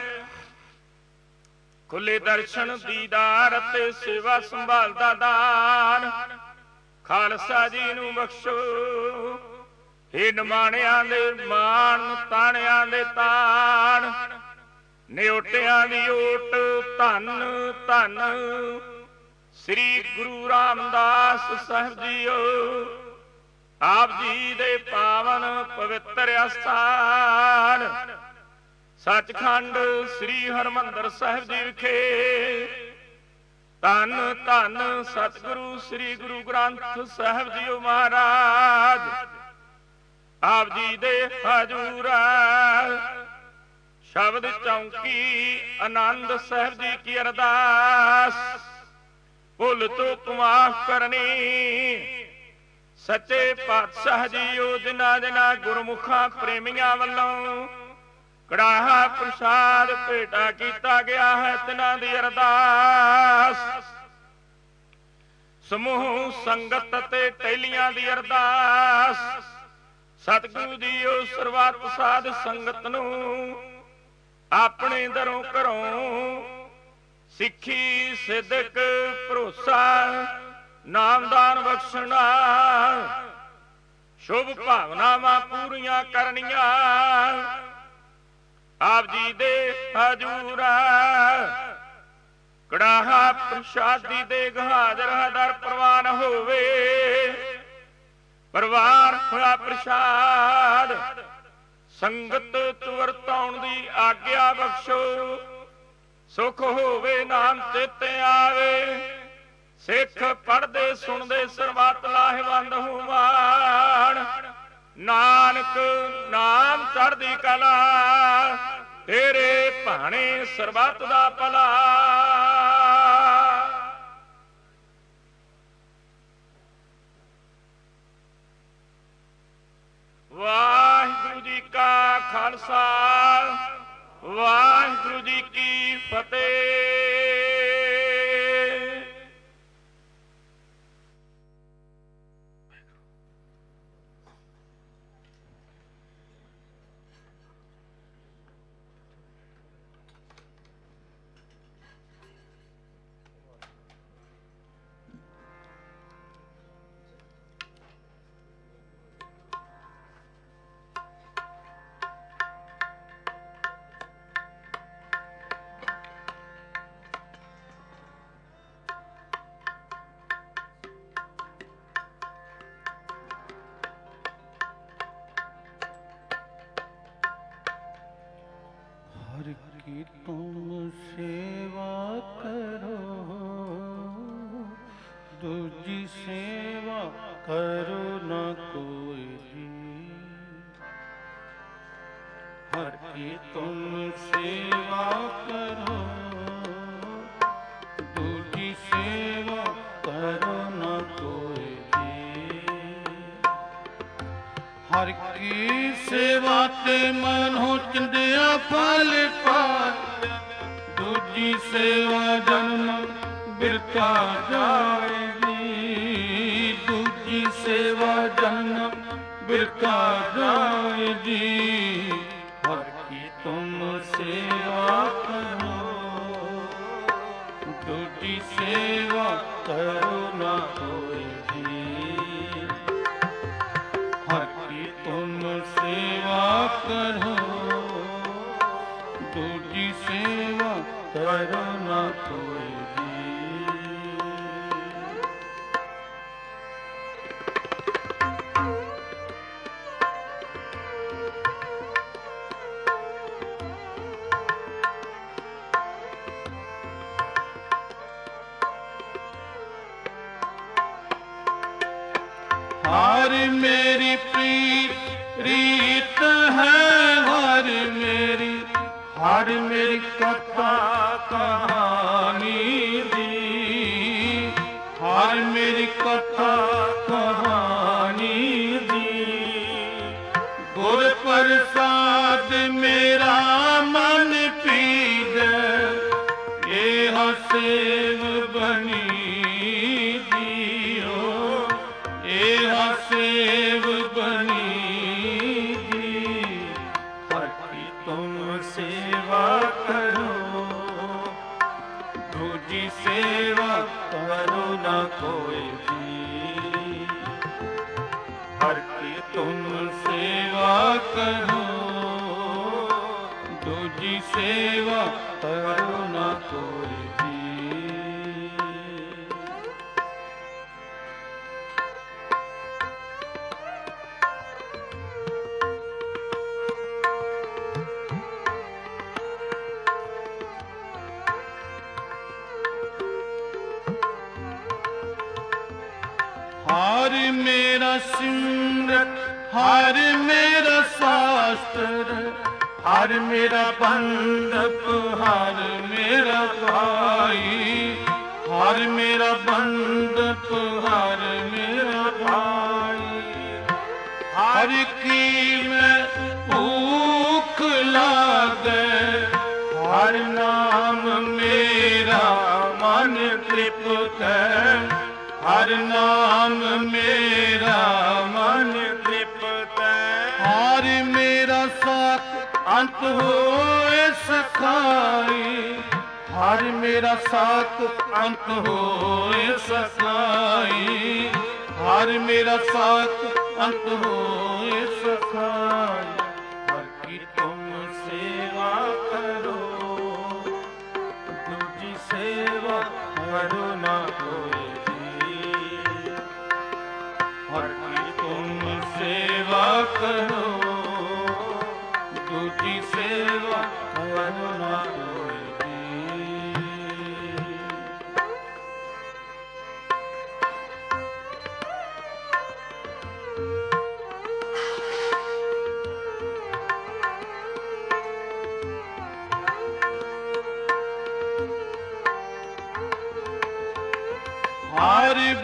ਖੁੱਲੇ ਦਰਸ਼ਨ ਦੀਦਾਰ ਅਤੇ ਸੇਵਾ ਸੰਭਾਲ ਦਾ ਦਾਨ ਖਾਲਸਾ ਜੀ ਨੂੰ ਬਖਸ਼ੋ। ਹੇ ਨਿਮਾਣਿਆਂ ਦੇ ਮਾਣ, ਤਾਣਿਆਂ ਦੇ ਤਾਣ, ਨਿਓਟਿਆਂ ਦੀ ਓਟ, ਧੰਨ ਧੰਨ ਸ੍ਰੀ ਗੁਰੂ ਰਾਮਦਾਸ ਸਾਹਿਬ ਜੀਓ। ਆਪ ਜੀ ਦੇ ਪਾਵਨ ਪਵਿੱਤਰ ਅਸਥਾਨ ਸੱਚਖੰਡ ਸ੍ਰੀ ਹਰਿਮੰਦਰ ਸਾਹਿਬ ਜੀ ਵਿਖੇ ਧੰਨ ਧੰਨ ਸਤਿਗੁਰੂ ਸ੍ਰੀ ਗੁਰੂ ਗ੍ਰੰਥ ਸਾਹਿਬ ਜੀਓ ਮਹਾਰਾਜ ਆਪ ਜੀ ਦੇ ਹਜੂਰ ਸ਼ਬਦ ਚੌਂਕੀ ਆਨੰਦ ਸਾਹਿਬ ਜੀ ਕੀ ਅਰਦਾਸ। ਭੁੱਲ ਤੋਂ ਮਾਫ ਕਰਨੀ ਸੱਚੇ ਪਾਤਸ਼ਾਹ ਜੀਓ। ਜਿਨ੍ਹਾਂ ਜਿਨ੍ਹਾਂ ਗੁਰਮੁਖਾਂ ਪ੍ਰੇਮੀਆਂ ਵੱਲੋਂ ਕੜਾਹਾ ਪ੍ਰਸਾਦ ਭੇਟਾ ਕੀਤਾ ਗਿਆ ਹੈ, ਤਿਨਾਂ ਦੀ ਅਰਦਾਸ। ਸਮੂਹ ਸੰਗਤ ਅਤੇ ਟਹਿਲੀਆਂ ਦੀ ਅਰਦਾਸ। ਸਤਿਗੁਰੂ ਜੀਓ ਸਰਬੱਤ ਸਾਧ ਸੰਗਤ ਨੂੰ ਆਪਣੇ ਦਰੋਂ ਘਰੋਂ ਸਿੱਖੀ ਸਿਦਕ ਭਰੋਸਾ ਨਾਮਦਾਨ ਬਖਸ਼ਣਾ, ਸ਼ੁਭ ਭਾਵਨਾਵਾਂ ਪੂਰੀਆਂ ਕਰਨੀਆਂ ਆਪ ਜੀ ਦੇ ਹਜੂਰ। ਕੜਾਹਾ ਪ੍ਰਸ਼ਾਦੀ ਦੇ ਹਾਜ਼ਰ ਹਦਰ ਪ੍ਰਵਾਨ ਹੋਵੇ। ਪ੍ਰਵਾਨ ਹੋਇਆ ਪ੍ਰਸ਼ਾਦ ਸੰਗਤ ਚ ਵਰਤਾਉਣ ਦੀ ਆਗਿਆ ਬਖਸ਼ੋ। ਸੁਖ ਹੋਵੇ ਨਾਮ ਚੇਤੇ ਆਵੇ। ਸਿੱਖ ਪੜ੍ਹਦੇ ਸੁਣਦੇ ਸਰਬੱਤ ਲਾਹੇਵੰਦ ਹੋਵਣ। ਨਾਨਕ ਨਾਮ ਚੜ੍ਹਦੀ ਕਲਾ, ਤੇਰੇ ਭਾਣੇ ਸਰਬੱਤ ਦਾ ਭਲਾ। ਵਾਹਿਗੁਰੂ ਜੀ ਕਾ ਖਾਲਸਾ, ਵਾਹਿਗੁਰੂ ਜੀ ਕੀ ਫਤਿਹ। हर की तुम सेवा करो, दूजी सेवा करो न कोई जी। हर की तुम सेवा करो, दूजी सेवा करो न कोई जी। हर की सेवा ते मन हो चंदिया फल पाए, दूजी सेवा जन्म बिरथा जाएगी। दूजी सेवा जन्म बिरथा जाएगी। हर की तुम सेवा करो, दूजी सेवा करो ना कोई जी। हर की तुम सेवा करो, दूजी सेवा करो ना कोई जी। हार मेरी प्रीत रीत है, हार मेरी कथा कहानी दी। हार मेरी कथा कहानी दी। गुर प्रसाद मेरा मन पीजे, ये सेव बनी सेव बनी जी। हर की तुम सेवा करो, दूजी सेवा करो ना कोई जी। हर की तुम सेवा करो, दूजी सेवा करो ना कोई जी। हार मेरा सिमरत, हार मेरा शास्त्र, हार मेरा बंधप, हार मेरा भाई। हार मेरा बंधप, हार मेरा भाई। हर की मैं भूख लागे, हर नाम मेरा मन तृप्त है। हर नाम मेरा मन तृप्त है। हर मेरा साथ अंत होए सखाई। हर मेरा साथ अंत होए सखाई। हर मेरा साथ अंत होए सखाई। हर की तुम सेवा करो, दूजी सेवा करो ना कोई। हर की तुम सेवा करो, दूजी सेवा करो ना कोई जी।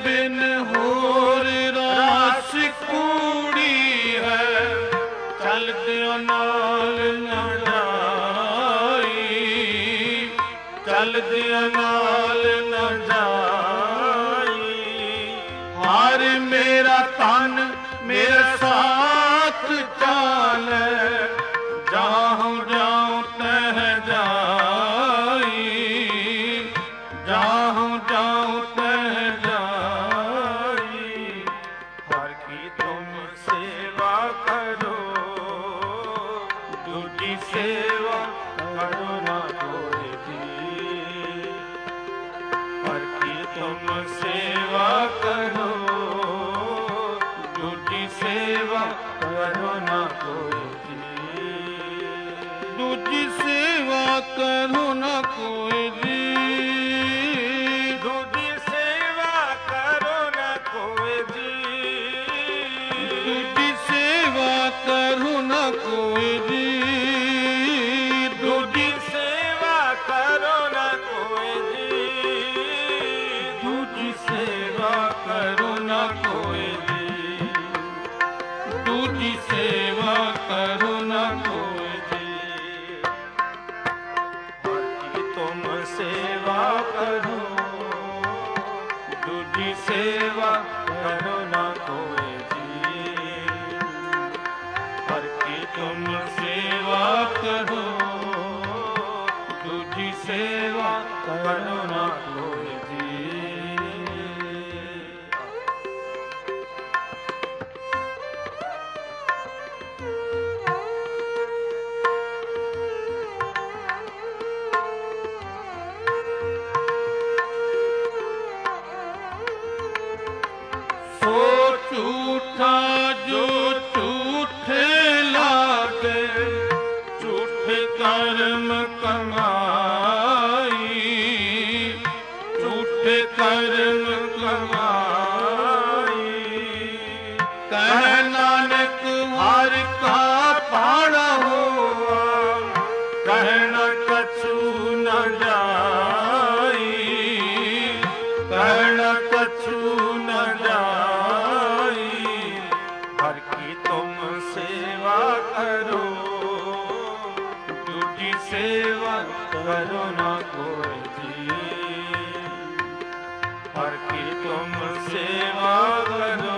बिन होर रास कूड़ी है, चल दियो नाल न जाई, चल दियो नाल न जाई। हार मेरा तन मेरा साथ चाले, जाहूं जाऊं तह जाई, जाहूं जाऊं तह जाई। हर की तुम सेवा करो, दूजी सेवा करो ना कोई जी। हर की तुम सेवा करो, दूजी सेवा करो ना कोई जी। दूजी सेवा करो ना कोई जी, दूजी सेवा करो ना कोई जी, दूजी सेवा करो ना कोई जी, दूजी सेवा करो ना कोई जी, दूजी सेवा करो ना कोई जी, दूजी सेवा करो ना कोई जी। हर की तुम सेवा करो, दूजी सेवा करो ना कोई जी। हर की तुम सेवा करो, दूजी सेवा करो ना कोई जी। सो झूठा जो झूठे लागे, झूठे कर्म कमाई, झूठे कर्म कमाई। कह नानक हर का पाड़ा हुआ, कहना कछु न जाई, कहना कछु न जाई। हर की तुम सेवा करो, दूजी सेवा करो ना कोई जी। हर की तुम सेवा करो,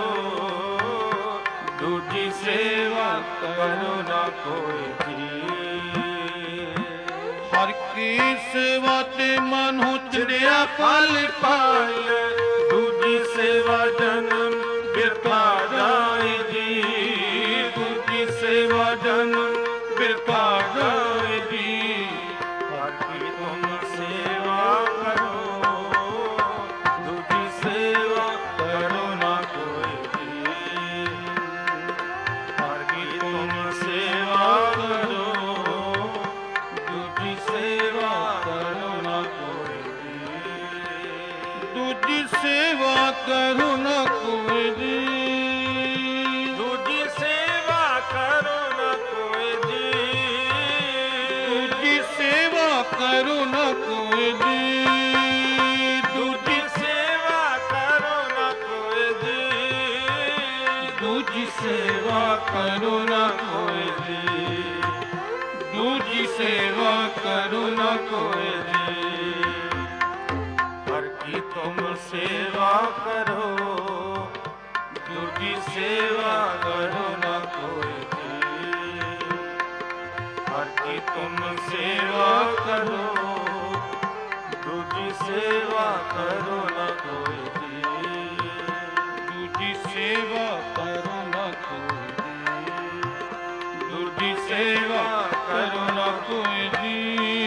दूजी सेवा करो ना कोई जी। हर की सेवा ते मनु चढ़िया फल पाए, दूजी सेवा जन्म बिरथा जाए जी, दूजी सेवा जन्म बिरथा जाए जी। हर की तुम सेवा करो, दूजी सेवा करो ना कोई जी। हर की तुम सेवा करो, दूजी सेवा करो ना कोई जी, दूजी सेवा करो ना कोई जी, दूजी सेवा करो ना कोई जी, दूजी सेवा करो ना कोई जी, दूजी सेवा करो ना कोई जी, दूजी सेवा करो ना कोई जी, दूजी सेवा करो ना कोई जी। हर की तुम सेवा करो, दूजी सेवा करो ना कोई जी। हर की तुम सेवा करो, दूजी सेवा करो ना कोई जी, दूजी सेवा करो ना कोई जी, दूजी सेवा करो ना कोई जी।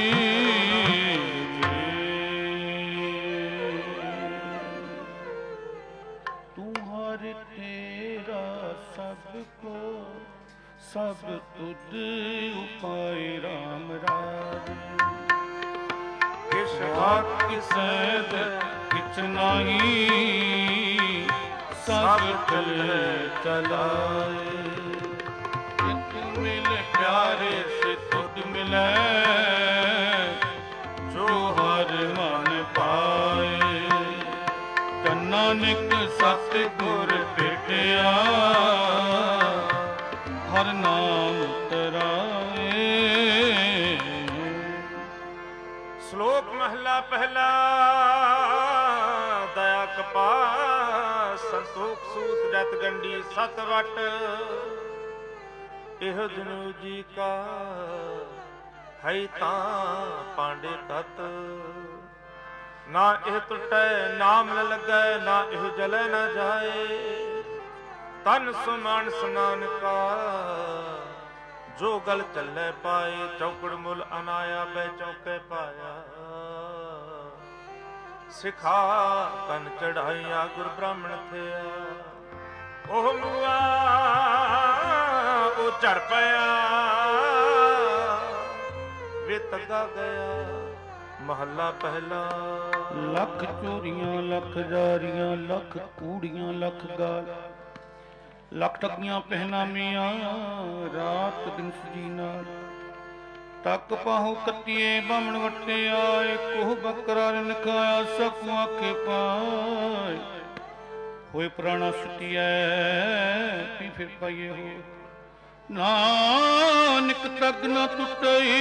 तुम्हारे तेरा सबको सब तुद उपाय राम राज, किस हक सैद किछ नहीं, सब चल चलाए। चित मिले प्यारे से तुद मिले, जो हर मन पाए। नानक ਮਹੱਲਾ ਪਹਿਲਾ ਦਇਆ ਕਪਾ ਸੰਤੋਖ ਸੂਤ ਜਤ ਗੰਢੀ ਸਤ ਵਟ ਇਹ ਜਨੂ ਜੀ ਕਾ ਹੈ ਤਾਂ ਪਾਂਡੇ ਤਤ ਨਾ ਇਹ ਟੁੱਟੈ ਨਾਮ ਨ ਲੱਗੈ ਨਾ ਇਹ ਜਲੈ ਨਾ ਜਾਏ ਤਨ ਸੁਮਾਨ ਸਨਾਨ ਕਾ ਜੋ ਗਲ ਚੱਲੇ ਪਾਏ ਚੌਕੜ ਮੁੱਲ ਅਨਾਇਆ ਬੈ ਚੌਕੇ ਪਾਇਆ ਸਿਖਾ ਕੰਨ ਚੜਾਈਆ ਗੁਰ ਬ੍ਰਾਹਮਣ ਥਿਆ ਉਹ ਮੁਆ ਉਹ ਝੜ ਪਿਆ ਵੇ ਤੱਗਾ ਗਿਆ ਮਹੱਲਾ ਪਹਿਲਾ ਲੱਖ ਚੋਰੀਆਂ ਲੱਖ ਜਾਰੀਆਂ ਲੱਖ ਕੂੜੀਆਂ ਲੱਖ ਗਾਲ ਲੱਖ ਠੱਗੀਆਂ ਪਹਿਨਾਮੀਆਂ ਰਾਤ ਦਿਨ ਸਜੀ ਨਾਲ ਤੱਕ ਪਾਹੋ ਕੱਤੀਏ ਬਾਹਮਣ ਵੱਟੇ ਆਏ ਕੋਹ ਬੱਕਰਾ ਨਖਾਇਆ ਸਕੂ ਆਖੇ ਪਾਏ ਹੋਏ ਪ੍ਰਾਣਾ ਸੁਟੀਐ ਪੀ ਫਿਰ ਪਾਈਏ ਹੋ ਨਾਨਕ ਤੱਕ ਨਾ ਟੁੱਟਈ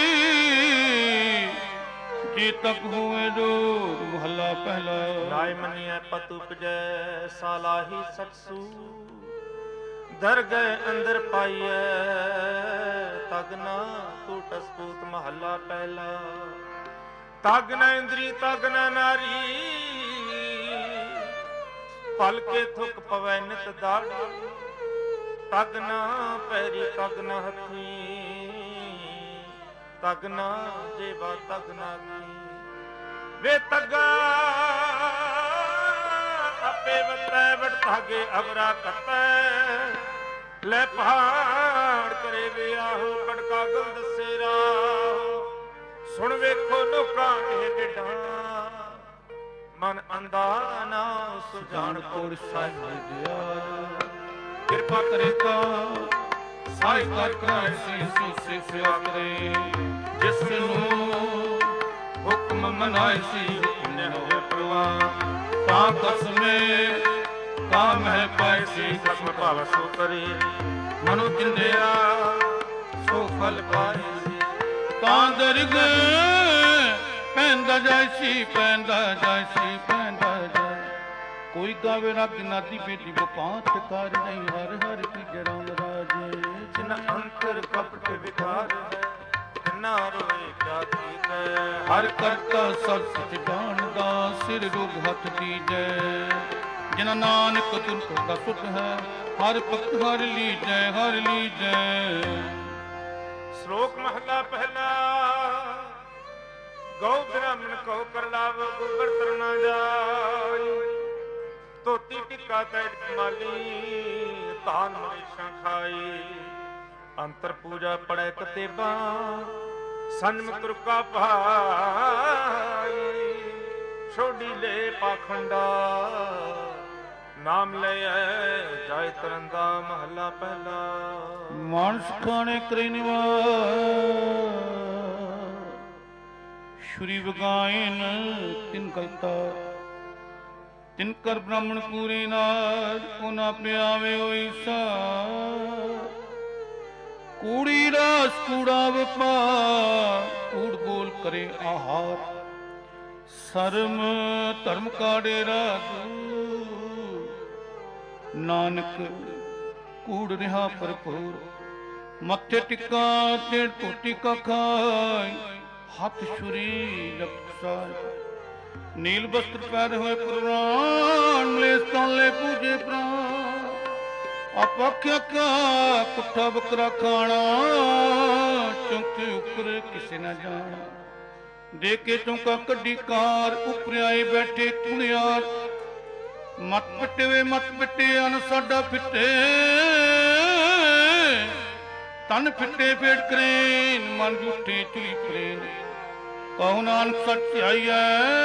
ਜੇ ਤੱਕ ਹੋਏ ਜੋ ਮਹੱਲਾ ਪਹਿਲਾ ਲਾਇ ਮੰਨਿਐ ਪਤੁ ਉਪਜੈ ਸਾਲਾਹੀ ਸਤਸੂ ਦਰ ਗਏ ਅੰਦਰ ਪਾਈਐ ਤਗਨਾ ਟੂਟ ਸਪੂਤ ਮਹੱਲਾ ਪਹਿਲਾ ਤਗਨਾ ਇੰਦਰੀ ਤਗਨਾ ਨਾਰੀ ਪਲ ਕੇ ਥੁਕ ਪਵੈ ਨਿਤ ਦਾੜੀ ਤਗਨਾ ਪੈਰੀ ਤਗਨਾ ਹੱਥੀ ਤਗਨਾ ਜੇਵਾ ਤਗਨਾ ਕੀ ਵੇ ਤਗਾ ਆਪੇ ਵਤੈ ਵਟ ਭਾਗੇ ਅਵਰਾ ਕਤੈ ਲੈ ਪਹਾੜ ਕਰੇ ਵਿਆਹੋ ਕੜਕਾ ਗਲ ਦਸੇ ਰਾਹੋ ਸੁਣ ਵੇਖੋ ਲੋਕਾਂ ਇਹ ਡਿਡਾ ਮਨ ਅੰਦਾ ਨਾ ਸੁਜਾਨ ਕੋੜ ਸਾਜਿਆ ਕਿਰਪਾ ਕਰੇ ਤਾ ਸਾਈ ਕਰ ਕਰੇ ਸੀ ਸਿਫਿਆ ਕਰੇ ਜਿਸ ਨੂੰ ਹੁਕਮ ਮਨਾਏ ਸੀ ਹੁਕਮ ਨੇ ਹੋਏ ਪ੍ਰਵਾਨ ਤਾਂ ਕਸਮੇ ਕਾਮ ਹੈ ਪਾਏ ਸੀ ਕਸਮ ਭਾਵ ਸੋ ਕਰੇ ਮਨੁ ਜਿੰਦਿਆ ਸੋ ਫਲ ਪਾਏ ਸੀ ਤਾਂ ਦਰਗਹਿ ਪੈਂਦਾ ਜਾਇਸੀ ਪੈਂਦਾ ਜਾਇਸੀ ਪੈਂਦਾ ਜਾਇ ਕੋਈ ਗਾਵੇ ਰੱਬ ਨਾਦੀ ਬੇਟੀ ਬਪਾਂਤ ਕਰ ਨਹੀਂ ਹਰ ਹਰ ਕੀ ਜੜਾਂ ਰਾਜੇ ਜਿਨ ਅੰਤਰ ਕਪਟ ਵਿਕਾਰ ਨਾ ਰੋਏ ਕਿਆ ਕੀਜੈ ਹਰ ਕਰਤਾ ਸਭ ਸਚ ਜਾਣਦਾ ਸਿਰ ਰੁਗ ਹੱਥ ਦੀਜੈ ਜਿਨ ਨਾਨਕ ਤੁਰਕ ਦਾ ਸੁਖ ਹੈ ਹਰ ਭਗਤ ਹਰ ਲੀਜੈ ਹਰ ਲੀਜੈ ਸ਼ਲੋਕ ਮਹਲਾ ਪਹਿਲਾ ਗਉ ਬ੍ਰਾਹਮਣ ਕਉ ਕਰ ਲਾਵ ਗੁਬਰ ਤਰਨਾ ਜਾਈ ਧੋਤੀ ਟਿੱਕਾ ਤੈ ਮਾਲੀ ਤਾਨ ਮਨੇਸ਼ਾਂ ਖਾਈ ਅੰਤਰ ਪੂਜਾ ਪੜੈ ਕਤੇਬਾ ਸੰਮਤ ਰੁਕਾ ਭਾਈ ਛੋਡੀ ਲੈ ਪਾਖੰਡਾ ਨਾਮ ਲੈ ਜਾਇ ਤਰੰਦਾ ਮਹੱਲਾ ਪਹਿਲਾ ਮਾਨਸ ਖਾਣੇ ਕਰੇ ਨਿਵਾਸ ਸ਼ੁਰੀ ਵਗਾਇਨ ਤਿਨ ਕਲਤਾ ਤਿਨ ਕਰ ਬ੍ਰਾਹਮਣ ਪੂਰੀ ਨਾਰ ਕੋਨਾ ਪਿਆਵੇ ਹੋਈ ਸਾ ਕੂੜੀ ਰਾਸ ਕੂੜਾ ਵਪਾਰ ਕੂੜ ਬੋਲ ਕਰੇ ਆਹਾਰ ਸਰਮ ਧਰਮ ਕਾ ਡੇਰਾ ਨਾਨਕ ਕੂੜ ਰਿਹਾ ਭਰਪੂਰ ਮੱਥੇ ਟਿੱਕਾ ਤੇ ਟੋਟੀ ਕਾ ਖਾਈ ਹੱਥ ਛੁਰੀ ਲਪਸਾਰ ਨੀਲ ਬਸਤਰ ਪੈਰ ਹੋਏ ਪੁਰਾਣ ਮਲੇ ਸਤਾਲੇ ਪੂਜੇ ਪ੍ਰਾਣ ਆਪਖਿਆ ਕਾ ਕੁੱਠਾ ਬੱਕਰਾ ਖਾਣਾ ਚੌਂਕੇ ਉੱਪਰ ਕਿਸੇ ਨਾ ਜਾਣਾ ਦੇ ਕੇ ਚੌਂਕਾ ਕੱਢੀ ਕਾਰ ਉੱਪਰ ਆਏ ਬੈਠੇ ਕੁਣਿਆਰ ਮਤ ਪਿੱਟੇ ਮਤ ਪਿੱਟੇ ਅਨ ਸਾਡਾ ਫਿੱਟੇ ਤਨ ਫਿੱਟੇ ਫੇੜ ਕਰੇ ਮਨ ਝੂਠੇ ਚੁਲੀ ਪਰੇ ਕਹੋ ਨਾਨਕ ਸੱਚਾਈਐ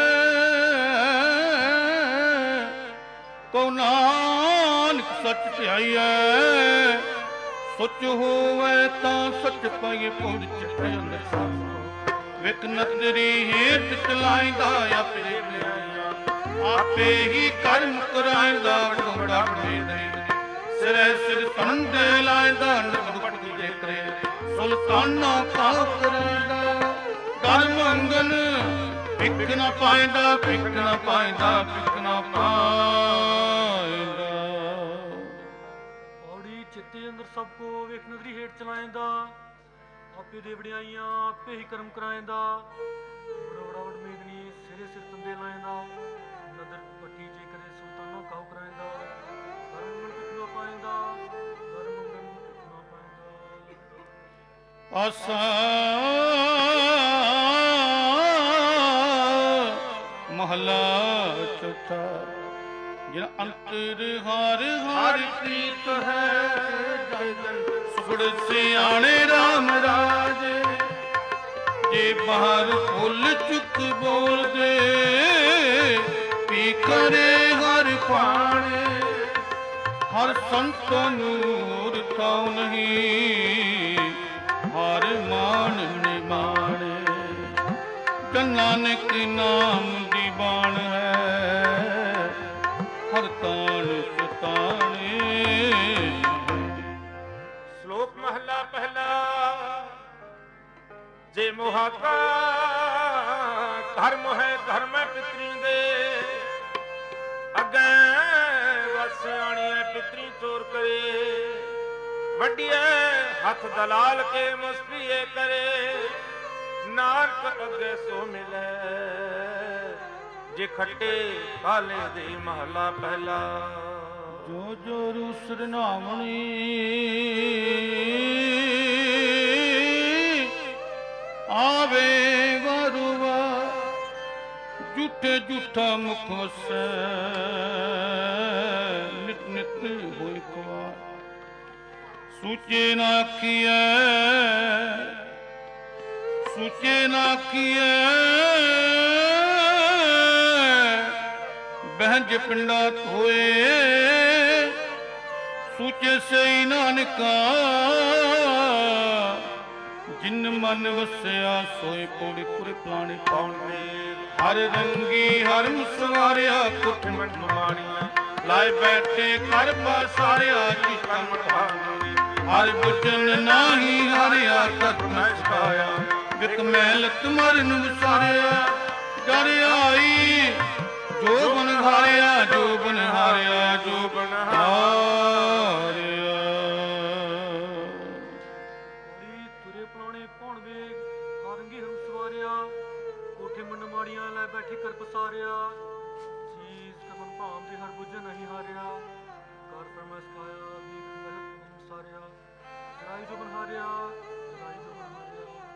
ਕਹੋ ਨਾਨਕ ਸੱਚ ਧਿਆਈਐ ਸੁੱਚ ਹੋਵੇ ਤਾਂ ਸੱਚ ਪਾਈਏ ਪੁੰਜ ਚਿੱਟੇ ਅੰਦਰ ਸਾਹ ਵਿਕ ਨਦਰੀ ਹੇਠ ਚਲਾਇਂਦਾ ਆਪੇ ਆਪੇ ਹੀ ਕਰਮ ਕਰਾਇਂਦਾ ਢੋੜਾ ਬਣੇ ਦੇ ਸਿਰੇ ਸਿਰ ਸੰਦੇ ਲਾਇਂਦਾ ਨਦੁੱਟ ਦੇ ਕਰੇ ਸੁਲਤਾਨਾ ਕਾ ਕਰਾਇਂਦਾ ਕਰ ਮੰਗਨ ਭਿੱਖ ਨਾ ਪਾਇਂਦਾ, ਭਿੱਖ ਨਾ ਪਾਇਂਦਾ, ਭਿੱਖ ਨਾ ਪਾਇਂਦਾ। ਔੜੀ ਚਿੱਤੇ ਅੰਦਰ ਸਭ ਕੋ ਵੇਖ ਨਦਰੀ ਹੇਠ ਚਲਾਇਂਦਾ, ਆਪੇ ਦੇ ਵਡਿਆਈਆਂ ਆਪੇ ਹੀ ਕਰਮ ਕਰਾਇਂਦਾ। ਬੜਾ ਵਡ ਮੇਦਨੀ ਸਿਰੇ ਸਿਰ ਤੰਦੇ ਲਾਇਂਦਾ, ਨਦਰ ਪੱਟੀ ਜੇ ਕਰੇ ਸੁਲਤਾਨਾ ਕਾਉ ਕਰਾਇਂਦਾ। ਧਰਮ ਮੰਗਣ ਭਿੱਖ ਨਾ ਪਾਇਂਦਾ, ਧਰਮ ਮੰਗਣ ਭਿੱਖ ਨਾ ਪਾਇਂਦਾ। ਆਸਾ ਮਹਲਾ ਚੌਥਾ। ਜਿਨ ਅੰਤਰ ਹਰ ਹਰ ਪ੍ਰੀਤ ਹੈ, ਜਨ ਜਨ ਸੁਖੜ ਸਿਆਣੇ ਰਾਮ ਰਾਜੇ। ਜੇ ਬਾਹਰ ਫੁੱਲ ਚੁੱਕ ਬੋਲਦੇ, ਪੀ ਕਰੇ ਹਰ ਪਾਣੇ। ਹਰ ਸੰਤ ਨੂਰ ਥਾਉ ਨਹੀਂ, ਹਰ ਮਾਨ ਨਿਮਾਣੇ। ਜਨ ਨਾਨਕ ਨਾਮ ਦੀ ਬਾਣ ਹੈ, ਹਰ ਤਾਣ ਸਤਾਣੇ। ਸ਼ਲੋਕ ਮਹਲਾ ਪਹਿਲਾ। ਜੇ ਮੁਹਾਕਾ ਧਰਮ ਹੈ ਧਰਮ ਹੈ ਪਿਤਰੀ ਦੇ, ਅੱਗੇ ਵਸ ਆਣੀਐ ਪਿਤਰੀ ਚੋਰ ਕਰੇ। ਵੱਡੀਐ ਹੱਥ ਦਲਾਲ ਕੇ ਮੁਸਫੀਏ ਕਰੇ, ਨਾਨਕ ਅੱਗੇ ਸੋ ਮਿਲੈ। ਜੇ ਖੱਟੇ ਕਾਲੇ ਦੇ ਮਹਲਾ ਪਹਿਲਾ। ਜੋ ਜੋ ਰੂਸਰ ਨਾਮਣੀ, ਆਵੇ ਵਰੁਆ। ਝੂਠੇ ਝੂਠਾ ਮੁਖ ਵਸੈ, ਨਿਤ ਨਿਤ ਹੋਇ ਖੁਆ। ਸੂਚੇ ਨਾ ਕੀਐ, ਸੂਚੇ ਨਾ ਕੀਐ। ਬਹਿਜ ਪਿੰਡਾ ਹੋਏ, ਸੂਚੇ ਸਈ ਨਾਨਕਾ। ਜਿਨ ਮਨ ਵਸਿਆ ਸੋਏ ਪੌੜੀ ਪੁਰ ਪਲਾਣੇ ਪਾਉਣੇ। ਹਰ ਰੰਗੀ ਹਰ ਮੁਸਵਾਰਿਆ ਕੁੱਠ ਮੰਡ ਮਾਣੀਆਂ। ਲਾਏ ਬੈਠੇ ਕਰ ਪਸਾਰਿਆ ਕੀ ਕਰਮ ਠਾਣੀ। ਹਰ ਬਚਨ ਨਾਹੀ ਹਾਰਿਆ ਸਤ ਮੈਂ ਸਕਾਇਆ। ਵਿਕ ਮੈਲਤ ਮਰਨ ਵਿਸਾਰਿਆ, ਡਰ ਆਈ ਜੋ ਬਨ ਹਾਰਿਆ, ਜੋ ਬਨ ਹਾਰਿਆ, ਜੋ ਬਨ ਹਾਰਿਆ। ਤੁਰੇ ਪਲਾਣੇ ਪੌਣ ਵੇਗ, ਹਾਰੰਗੀ ਹਮ ਸਵਾਰਿਆ। ਕੋਠੇ ਮੰਡ ਮਾੜੀਆਂ ਲੈ ਬੈਠੇ ਕਰ ਪਸਾਰਿਆ। ਚੀਜ਼ ਕਮਨ ਭਾਮ ਦੇ ਹਰ ਬੁੱਝ ਨਹੀਂ ਹਾਰਿਆ। ਕਰ ਫਰਮਾਇਸ਼ ਖਾਇਆ, ਵੀਕ ਮਹਿਤ ਨਹੀਂ ਸਾਰਿਆ। ਜਰਾਈ ਜੋ ਬਨ ਹਾਰਿਆ, ਜਰਾਈ ਜੋ ਬਨ ਹਾਰਿਆ।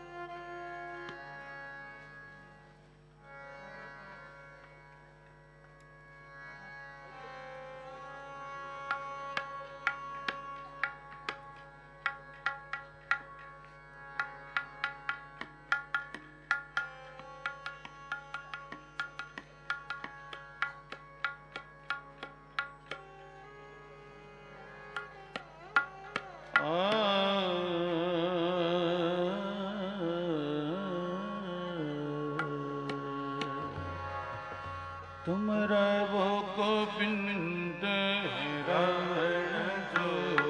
तुम रहो गोविंद रावण जो,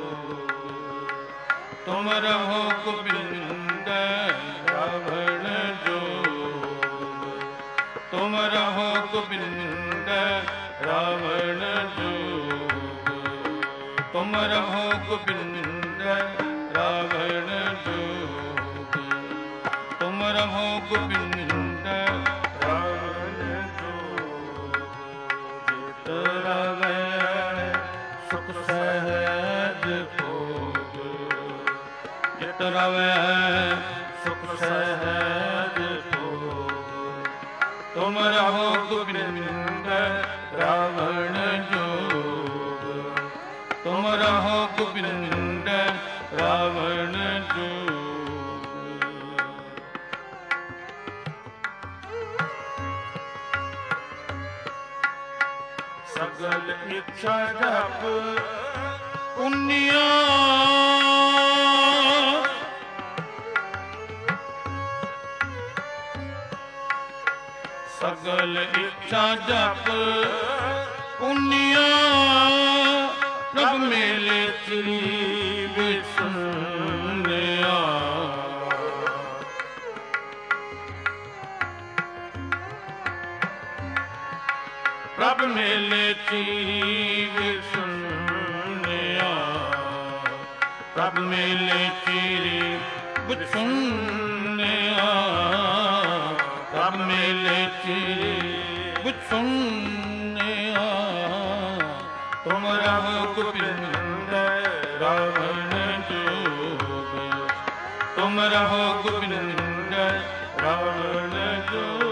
तुम रहो गोविंद रावण जो। तुम रहो गोविंद रावण जो, तुम रहो गोविंद रावण जो। तुम रहो गोविंद रावण जो। जित रवै सुख सहज भोग, जित रवै सुख सहज भोग। तुम रहो गोविंद रावण जोग, तुम रहो गोविंद रावण जोग। सगल इच्छा जप पुनिया, सगल इच्छा जप पुनिया। प्रभ मेले श्री विष्णुया, ਪ੍ਰਭ ਮੇਲੇ ਚੀਰ ਸੁਣਿਆ, ਪ੍ਰਭ ਮੇਲੇ ਚੀਰ ਸੁਣਿਆ, ਪ੍ਰਭ ਮੇਲੇ ਚੀਰ ਸੁਣਿਆ, ਤੁਮ ਰਹੋ ਗੋਬਿੰਦ ਰਾਵਣ ਜੋਗ, ਤੁਮ ਰਹੋ ਗੋਬਿੰਦ ਰਾਵਣ ਜੋਗ।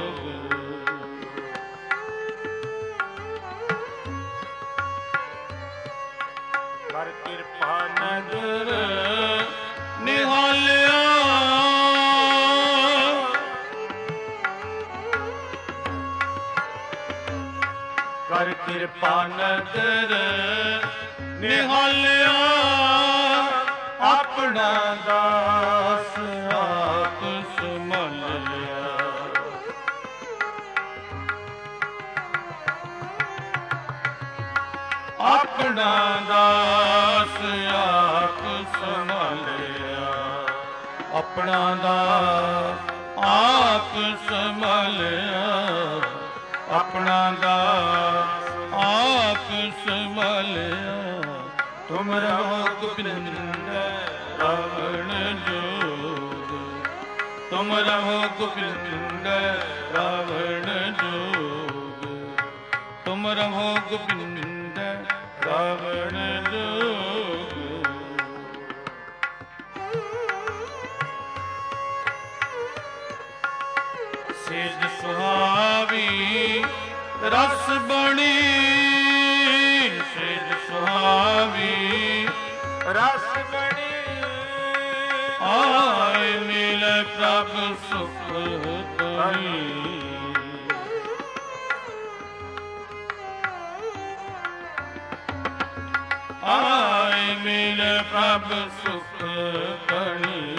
ਕਰ ਕਿਰਪਾ ਨਦਰ ਨਿਹਾਲਿਆ, ਕਰ ਕਿਰਪਾ ਨਦਰ ਨਿਹਾਲਿਆ, ਆਪਣਾ ਦਾਸ ਆਪ ਸੰਭਾਲਿਆ, ਆਪਣਾ ਦਾਸ ਆਪ ਸੰਭਾਲਿਆ, ਆਪਣਾ ਦਾਸ ਆਪ ਸੰਭਾਲਿਆ, ਆਪਣਾ ਦਾਸ ਆਪ ਸੰਭਾਲਿਆ, ਤੁਮ ਰਹੋ ਗੋਬਿੰਦ ਰਾਵਣ ਜੋਗ, ਤੁਮ ਰਹੋ ਗੋਬਿੰਦ ਰਾਵਣ ਜੋਗ, ਤੁਮ ਰਹੋ ਗੋਬਿੰਦ ਰਾਵਣ ਜੋਗ। ਸੇਜ ਸੁਹਾਵੀ ਰਸ ਬਣੀ, ਸੇਜ ਸੁਹਾਵੀ ਰਸ ਬਣੀ, ਆਏ ਮਿਲੇ ਪ੍ਰਭ ਸੁਖ ਕਰੀ, ਆਏ ਮਿਲੇ ਪ੍ਰਭ ਸੁਖ ਕਰੀ,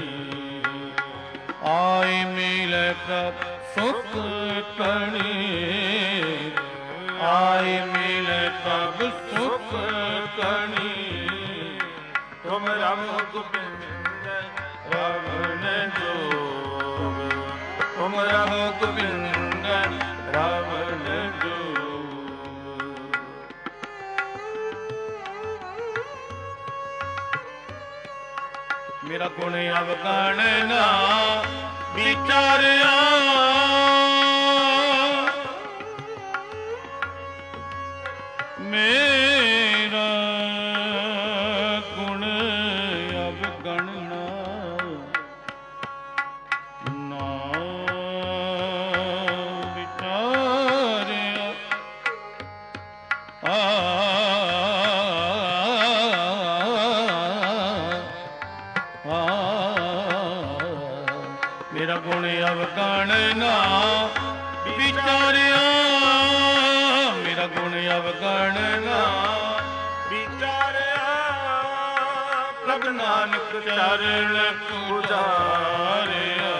ਆਏ ਮਿਲੇ ਪ੍ਰਭ ਸੁਖ ਕਰੀ, ਆਏ ਮਿਲੇ ਪ੍ਰਭ ਸੁਖ ਕਰੀ, ਤੁਮ ਰਹੋ ਗੋਬਿੰਦ ਰਾਵਣ ਜੋਗ, ਤੁਮ ਰਹੋ ਗੋਬਿੰਦ ਰਾਵਣ ਜੋਗ। ਮੇਰਾ ਗੁਣ ਅਵਗਣ ਨਾ ਵਿਚਾਰਿਆ, ਮੇਰਾ ਗੁਣ ਅਵਗਣ ਨਾ ਵਿਚਾਰਿਆ, ਮੇਰਾ ਗੁਣ ਅਵਗਣ ਨਾ ਵਿਚਾਰਿਆ, ਮੇਰਾ ਗੁਣ ਅਵਗਣ ਨਾ ਵਿਚਾਰਿਆ, ਪ੍ਰਭ ਨਾਨਕ ਚਰਨ ਪੁਜਾਰਿਆ,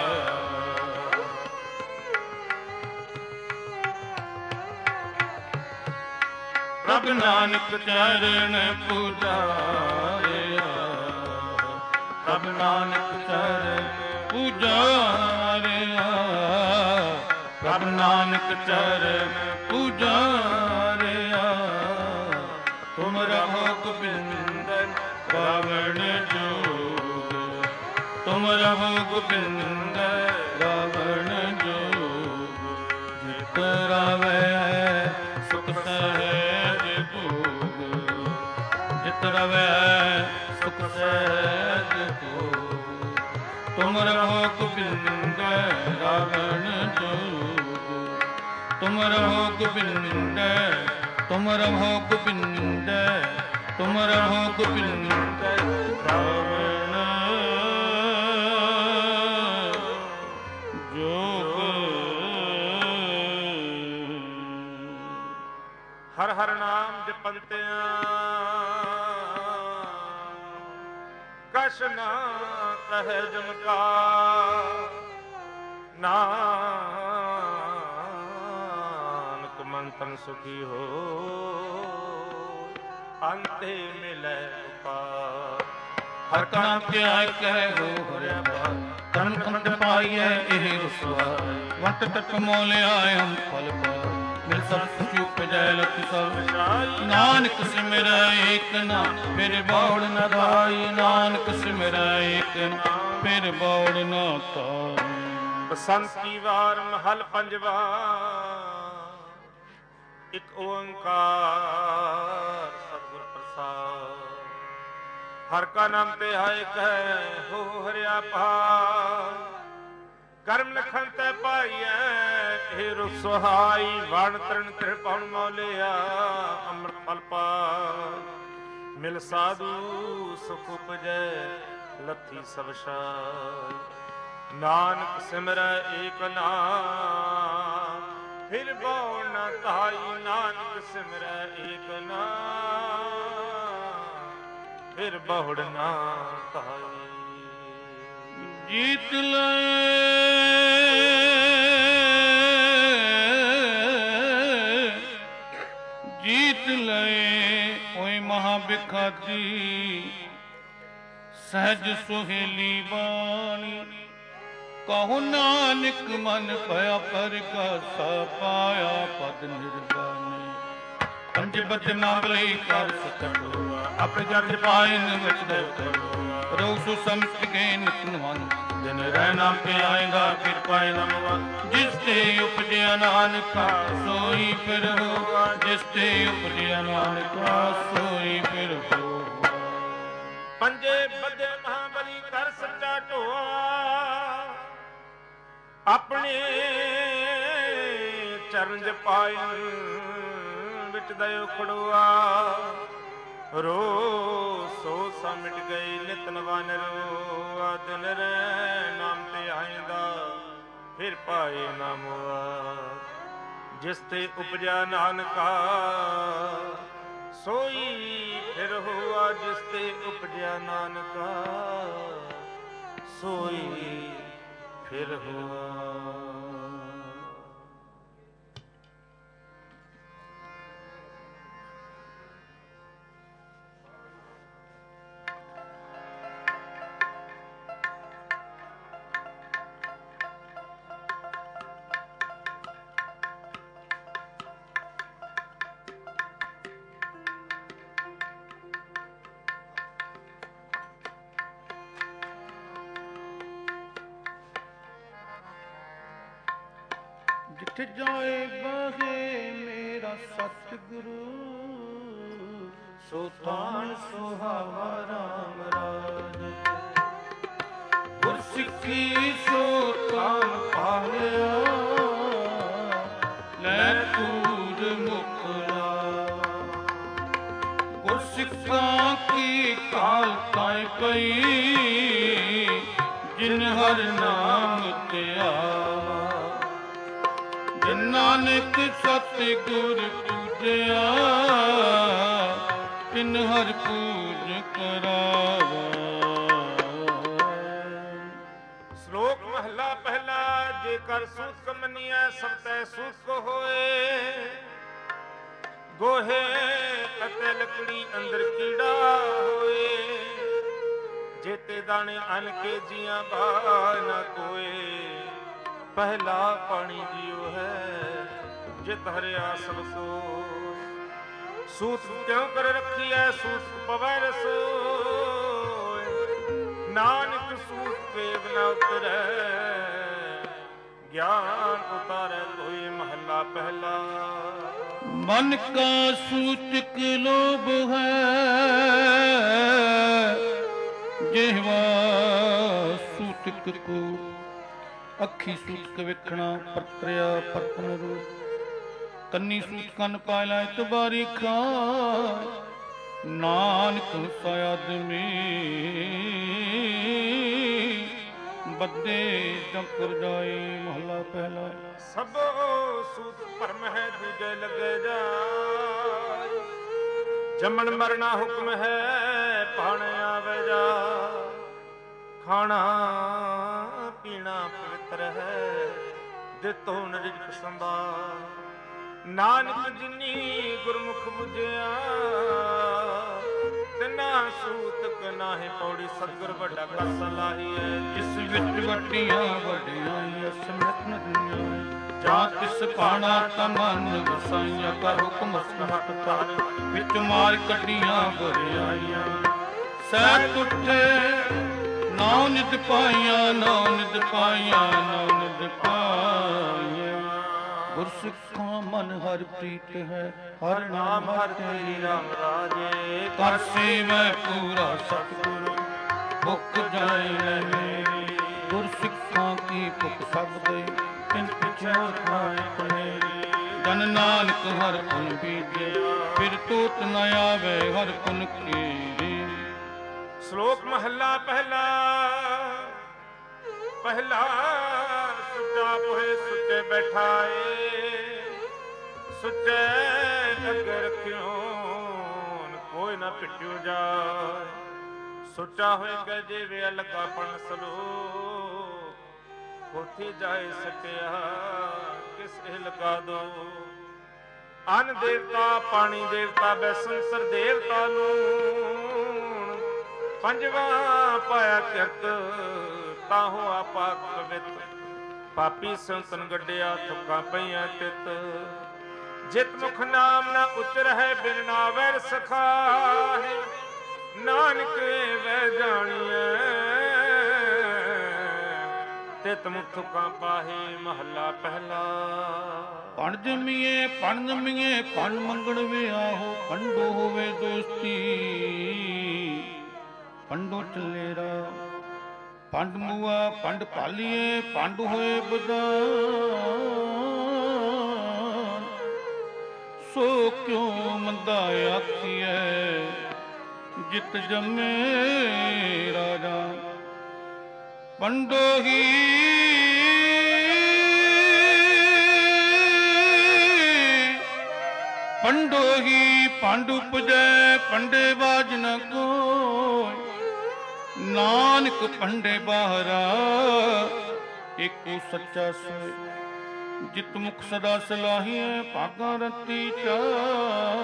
ਪ੍ਰਭ ਨਾਨਕ ਚਰਨ ਪੁਜਾਰਿਆ, ਪ੍ਰਭ ਨਾਨਕ ਚਰਨ ਪੁਜਾਰਿਆ, ਪ੍ਰਭ ਨਾਨਕ ਚਰਨ ਪੁਜਾਰਿਆ, ਤੁਮ ਰਹੋ ਗੋਬਿੰਦ ਰਾਵਣ ਜੋਗ, ਤੁਮ ਰਹੋ ਗੋਬਿੰਦ ਰਾਵਣ ਜੋਗ, ਜਿਤ ਰਵੈ ਸੁਖ ਸਹਿਜ ਭੋਗ, ਜਿਤ ਰਵੈ ਸੁਖ ਸਹਿਜ ਭੋਗ, ਤੁਮ ਰਹੋ ਗੋਬਿੰਦ ਰਾਵਣ ਜੋਗ, ਤੁਮ ਰਹੋ ਗੋਬਿੰਦ, ਤੁਮ ਰਹੋ ਗੋਬਿੰਦ, ਤੁਮ ਰਹੋ ਗੋਬਿੰਦ ਰਾਵਣ ਜੋਗ। ਹਰ ਹਰ ਨਾਮ ਜਪੰਤਿਆਂ ਕਛ ਨਾ ਕਹਿ ਜਮ ਕਾ, ਨਾਨਕ ਮਨ ਤਨ ਸੁਖੀ ਹੋ, ਅੰਤੇ ਮਿਲੈ ਉਪਾਰ। ਹਰ ਕਾ ਧਿਆਇ ਕਹਿ ਹੋ ਹਰਿਆ ਬਾਤ, ਤਨ ਕੰਤ ਪਾਈਐ ਇਹ ਰਸਵਾ, ਵਟ ਤਕ ਮੋਲਿਆ ਹਮ ਫਲ ਪਾ, ਮਿਲ ਸਭ ਸੁਖੀ ਉਪਜੈ ਲਖ ਸਭ ਨਾਨਕ ਸਿਮਰੈ ਏਕ ਨਾ ਫਿਰ ਬੌੜ ਨ ਧਾਈ ਨਾਨਕ ਸਿਮਰੈ ਏਕ ਨਾ ਫਿਰ ਬੌੜ ਨ ਧਾਈ। ਬਸੰਤੀ ਵਾਰ ਮਹਲ ਪੰਜਵਾ ਇਕ ਓੰਕਾਰ ਸਤਿਗੁਰ ਪ੍ਰਸਾਦ। ਹਰ ਕਾ ਨਾਮ ਤੇ ਹਾਇ ਕਹਿ ਹੋ ਹਰਿਆ ਪਹਾੜ। ਕਰਮ ਲਖਨ ਤੈ ਪਾਈਐ ਇਹ ਰੁ ਸੁਹਾਈ ਵਣ ਤਰਨ ਤ੍ਰਿ ਪਉਣ ਮੌਲਿਆ ਅੰਮ੍ਰਿਤ ਫਲ ਪਾਈ। ਮਿਲ ਸਾਧੂ ਸੁਖ ਉਪਜੈ ਲੱਥੀ ਸਭ ਛਾਈ। ਨਾਨਕ ਸਿਮਰੈ ਏਕ ਨਾਮ ਫਿਰ ਬਉ ਨ ਧਾਈ। ਨਾਨਕ ਸਿਮਰੈ ਏਕ ਨਾਮ ਫਿਰ ਬਹੁੜ ਨਾ ਧਾਈ। ਜੀਤ ਲਏ ਜੀਤ ਲਏ ਓਏ ਮਹਾ ਬਿਖਾਦੀ ਸਹਿਜ ਸੁਹੇਲੀ ਬਾਣੀ। ਕਹੋ ਨਾਨਕ ਮਨ ਭਇਆ ਪਰਗਾਸਾ ਪਾਇਆ ਪਦ ਨਿਰਵਾਣੀ। ਪੰਜ ਬਦ ਮੰਗ ਲਈ ਕਰ ਸਕੋ ਆਪਣੇ ਜਰਜ ਪਾਏ ਨ ਵਿਚਦੇ ਕਰੋ। ਰੋ ਸੁ ਸਮਝ ਕੇ ਨਿਤ ਨਵਨ ਦਿਨ ਰਹਿ ਨਾਮ ਤੇ ਆਏਗਾ ਫਿਰ ਪਾਏ ਨਮਵਨ। ਜਿਸ ਤੇ ਉਪਜਿਆ ਨਾਨਕਾ ਸੋਈ ਫਿਰ ਹੋਵਾ। ਜਿਸ ਤੇ ਉਪਜਿਆ ਨਾਨਕਾ ਸੋਈ ਫਿਰ ਹੋਵਾ। ਪੰਜੇ ਬੱਧੇ ਮਹਾਬਲੀ ਕਰ ਸੱਚਾ ਢੋਆ। ਆਪਣੇ ਚਰਨ ਜਪਾਏ ਵਿੱਚ ਦਇਓ ਖੜੋਆ। ਰੋ ਸੋ ਸਾ ਮਿਟ ਗਈ ਨਿਤ ਨਵਾਨ ਰੋਆ। ਦਿਨ ਰਹਿ ਨਾਮ ਤੇ ਆਇਂਦਾ ਫਿਰ ਪਾਏ ਨਾ ਮੋਆ। ਜਿਸ ਤੇ ਉਪਜਿਆ ਨਾਨਕਾ ਸੋਈ ਫਿਰ ਹੋਆ। ਜਿਸ ਤੇ ਉਪਜਿਆ ਨਾਨਕਾ ਸੋਈ ਫਿਰ ਹੋਆ। ਜਿੱਥੇ ਜਾਏ ਬਹੇ ਮੇਰਾ ਸਤਿਗੁਰੂ ਸੋ ਥਾਨ ਸੁਹਾਵਾ ਰਾਮ ਰਾਜ। ਗੁਰਸਿੱਖੀ ਸੋ ਥਾਨ ਪਾਲਿਆ ਲੈ ਤੂਰ ਮੁਕਲਾ। ਗੁਰਸਿੱਖਾਂ ਕੀ ਕਾਲ ਤਾਏ ਪਈ ਜਿਨ ਹਰ ਨਾਮ ਧਿਆਵਾ। ਨਾਨਕ ਸਤਿਗੁਰ ਪੂਜਿਆ ਤਿਨ ਹਰ ਪੂਜ ਕਰਾਵਾ। ਸ਼ਲੋਕ ਮਹਲਾ ਪਹਿਲਾ। ਜੇਕਰ ਸੂਤ ਮੰਨੀਐ ਸਭ ਤੈ ਸੂਤ ਕੋ ਹੋਏ। ਗੋਹੇ ਅਤੇ ਲੱਕੜੀ ਅੰਦਰ ਕੀੜਾ ਹੋਏ। ਜੇਤੇ ਦਾਣੇ ਅਨ ਕੇ ਜੀਆਂ ਬਾ ਨਾ ਕੋਏ। ਪਹਿਲਾ ਪਾਣੀ ਜੀਉ ਹੈ ਜਿਤ ਹਰਿਆ ਸਭ ਸੋਇ। ਸੂਤ ਕਿਉ ਕਰ ਰੱਖੀਐ ਸੂਤ ਪਵੈ ਰਸੋਇ। ਨਾਨਕ ਸੂਤ ਪੇਵ ਨ ਉਤਰੈ ਗਿਆਨ ਉਤਾਰੈ ਕੋਈ। ਮਹਲਾ ਪਹਿਲਾ। ਮਨ ਕਾ ਸੂਚਕ ਲੋਭ ਹੈ ਜਿਹਵਾ ਸੂਚਕ ਕੋ। ਅੱਖੀ ਸੂਤਕ ਵੇਖਣਾ ਪਰਤਰਿਆ ਪਰਤਨ ਰੂਪ। ਕੰਨੀ ਸੂਤ ਕੰਨ ਪਾਇਲਾ ਇਤਬਾਰੀ ਖਾਇ। ਨਾਨਕ ਸਾ ਆਦਮੀ ਬੱਦੇ ਜੰਪੁਰ ਜਾਏ। ਮਹਲਾ ਪਹਿਲਾ। ਸਭੋ ਸੂਤ ਭਰਮ ਹੈ ਦੂਜੇ ਲੱਗੇ ਜਾਇ। ਜੰਮਣ ਮਰਨਾ ਹੁਕਮ ਹੈ ਭਾਣ ਆਵੇ ਜਾ। ਖਾਣਾ ਪੀਣਾ ਪਵਿੱਤਰ ਹੈ ਦਿੱਤੋ ਨ ਰਿਜਕ ਸੰਭਾਰ। ਨਾਨਕ ਜਿਨੀ ਗੁਰਮੁਖ ਬੁਝਿਆ ਤਿਨਾ ਸੂਤਕ ਨਾਹੀ ਪੌੜੀ। ਸਤਿਗੁਰ ਵੱਡਾ ਕਰ ਸਲਾਹੀਐ ਜਿਸ ਵਿੱਚ ਵੱਡੀਆਂ ਵੱਡਿਆਈਆਂ ਸਮਿਤ ਨ ਦੁਨੀਆਂ। ਜਾਂ ਤਿਸ ਪਾਣਾ ਤਾ ਮਨ ਵਸਾਈਆਂ, ਕਰ ਹੁਕਮ ਹਟ ਤਾਰ ਵਿੱਚ ਮਾਰ ਕੱਢੀਆਂ ਬਰਿਆਈਆਂ। ਸਹਿ ਤੁਠੇ ਨਾਉ ਨਿਤ ਪਾਈਆਂ, ਨਾਉ ਨਿਤ ਪਾਈਆਂ, ਨਾਉ ਨਿਤ ਪਾਈਆਂ। ਗੁਰਸਿੱਖਾਂ ਮਨ ਹਰ ਪ੍ਰੀਤ ਹੈ, ਹਰ ਨਾਮ ਹਰ ਤੇਰੀ ਰਾਮ ਰਾਜੇ। ਕਰ ਸੇਵੈ ਪੂਰਾ ਸਤਿਗੁਰ ਭੁੱਖ ਜਾਏ ਮੇਰੀ। ਗੁਰਸਿੱਖਾਂ ਕੀ ਭੁੱਖ ਸਭ ਦੇ ਤਿਨ ਪਿਛੇ ਖਾਏ ਮੇਰੀ। ਜਨ ਨਾਨਕ ਹਰ ਪੁਨ ਬੀਜੇ, ਫਿਰ ਤੋਤ ਨ ਆਵੇ ਹਰ ਪੁਨ ਕੀਰੀ। ਸ਼ਲੋਕ ਮਹੱਲਾ ਪਹਿਲਾ। ਪਹਿਲਾ ਸੁੱਚਾ ਪੋਹੇ ਸੁੱਚੇ ਬੈਠਾਏ, ਸੁੱਚੇ ਅੱਗੇ ਰਖਿਓਨ ਕੋਈ ਨਾ ਪਿੱਟਿਓ ਜਾਏ। ਸੁੱਚਾ ਹੋਏ ਗਏ ਜਿਵੇਂ ਅਲਗਾਪਣ ਸਲੋਕ, ਹੋਤੀ ਜਾਏ ਸਕਿਆ ਕਿਸ ਇਹ ਲਗਾ ਦੋ। ਅੰਨ ਦੇਵਤਾ ਪਾਣੀ ਦੇਵਤਾ ਬੈਸੰਸਰ ਦੇਵਤਾ ਨੂੰ, ਪੰਜਵਾ ਪਾਇਆ ਕਿਰਤ ਤਾਹੋ ਆਪਾ ਪਵਿੱਤ। ਪਾਪੀ ਸੰਤਨ ਗੱਡਿਆ ਥੁੱਕਾਂ ਪਈਆਂ ਤਿਤ। ਜਿਤ ਮੁਖ ਨਾਮ ਨਾ ਉਚਰ ਹੈ ਬਿਨ ਨਾਵੈ ਸਖਾਹੇ, ਨਾਨਕ ਵੈ ਜਾਣੀਐ ਤਿਤ ਮੁਖ ਥੁੱਕਾਂ ਪਾਹੇ। ਮਹੱਲਾ ਪਹਿਲਾ। ਪਣ ਜੰਮੀਏ ਪਣ ਜੰਮੀਏ ਪਣ ਮੰਗਣ ਵਿਆਹੋ, ਪੰਡੋ ਹੋਵੇ ਦੋਸਤੀ ਪੰਡੋ ਚੱਲੇ ਰਾ। ਪੰਡ ਮੂਆ ਪੰਡ ਭਾਲੀਏ ਪੰਡ ਹੋਏ ਬਦਾਨ। ਸੋ ਕਿਉ ਮੰਦਾ ਆਖੀਐ ਜਿਤ ਜੰਮੇ ਰਾਜਾ। ਪੰਡੋ ਹੀ ਪੰਡੋ ਹੀ ਪੰਡ ਉਪਜੈ, ਪੰਡੇ ਬਾਜ ਨ ਕੋਈ। ਨਾਨਕ ਪੰਡੇ ਬਾਹਰਾ ਏਕੋ ਸੱਚਾ ਸੋਇ। ਜਿਤ ਮੁਖ ਸਦਾ ਸਲਾਹੀਐ ਭਾਗਾ ਰਤੀ ਚਾਰ।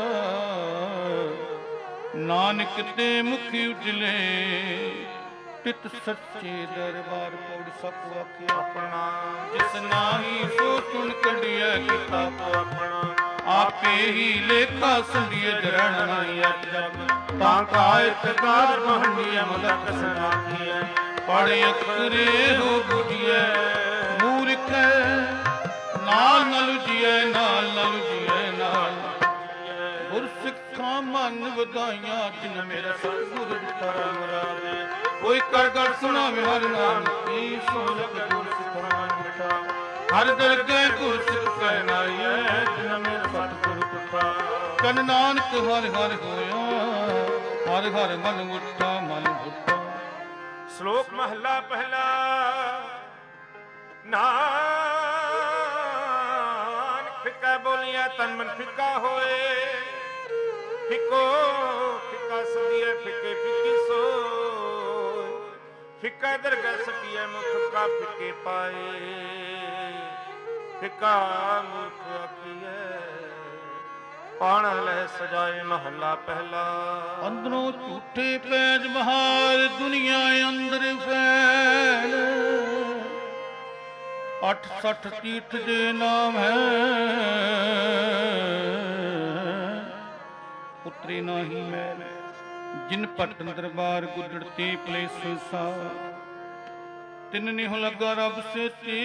ਨਾਨਕ ਤੇ ਮੁਖ ਉਜਲੇ ਤਿਤ ਸੱਚੇ ਦਰਬਾਰ। ਪੌੜ ਸਭ ਵਾਕਿਆ ਆਪਣਾ, ਜਿਸ ਨਾਹੀ ਸੋ ਸੁਣ ਕੱਢਿਆ ਕਿਤਾਬ ਆਪਣਾ। ਆਪੇ ਹੀ ਲੇਖਾ ਸੰਡੀਏ ਜਰਣ ਨਹੀਂ ਅਪ ਜਗ। ਤਾਂ ਕਾਇਤ ਕਾਰ ਮਹੰਡੀਏ ਮਲਕ ਸਨਾਖੀਐ। ਪੜ ਅਖਰੇ ਹੋ ਬੁਝੀਐ ਮੂਰਖੈ, ਨਾਲ ਨਾਲ ਉਜੀਐ ਨਾਲ ਨਾਲ ਉਜੀਐ ਨਾਲ। ਗੁਰਸਿੱਖਾਂ ਮਨ ਵਧਾਈਆਂ ਜਿਨ ਮੇਰਾ ਸਤਿਗੁਰ ਦਿੱਤਾ ਮੁਰਾਦੇ। ਕੋਈ ਕਰ ਕਰ ਸੁਣਾਵੇ ਹਰ ਨਾਮ ਕੀ, ਸੋਲਕ ਗੁਰਸਿੱਖ ਮਨ ਮਿਠਾ। ਹਰ ਦਰਗਹਿ ਗੁਰਸਿੱਖ ਕਹਿਨਾਈਐ ਜਿਨ ਮੇਰਾ ਸਤਿਗੁਰ ਦਿੱਤਾ। ਕਨ ਨਾਨਕ ਹਰ ਹਰ ਹੋਇਆ, ਹਰ ਹਰ ਮਨ ਉੱਠਾ ਮਨ ਉੱਠਾ। ਸ਼ਲੋਕ ਮਹੱਲਾ ਪਹਿਲਾ। ਨਾਨਕ ਫਿੱਕਾ ਬੋਲੀਐ ਤਨ ਮਨ ਫਿੱਕਾ ਹੋਏ। ਫਿੱਕੋ ਫਿੱਕਾ ਸਦੀਐ ਫਿੱਕੇ ਫਿੱਕੀ ਸੋਏ। ਫਿੱਕਾ ਦਰਗਹਿ ਸਕੀਐ ਮੁਖਕਾ ਫਿੱਕੇ ਪਾਏ। ਫਿੱਕਾ ਮੂਰਖ ਆਖੀਐ ਪਾਣ ਲੈ ਸਜਾਏ। ਮਹੱਲਾ ਪਹਿਲਾ। ਅੰਦਰੋਂ ਝੂਠੇ ਪੈਜ ਬਹਾਰ ਦੁਨੀਆ ਅੰਦਰ ਫੈਲ। 68 ਤੀਰਥ ਦੇ ਨਾਮ ਹੈ, ਉਤਰੇ ਨਾਹੀ ਮੈਲ। ਜਿਨ ਪਟਨ ਦਰਬਾਰ ਗੁੱਜੜ ਤੇ ਪਲੇ ਸੰਸਾਰ। ਤਿਨ ਨਿਹ ਲੱਗਾ ਰੱਬ ਸੇਤੀ,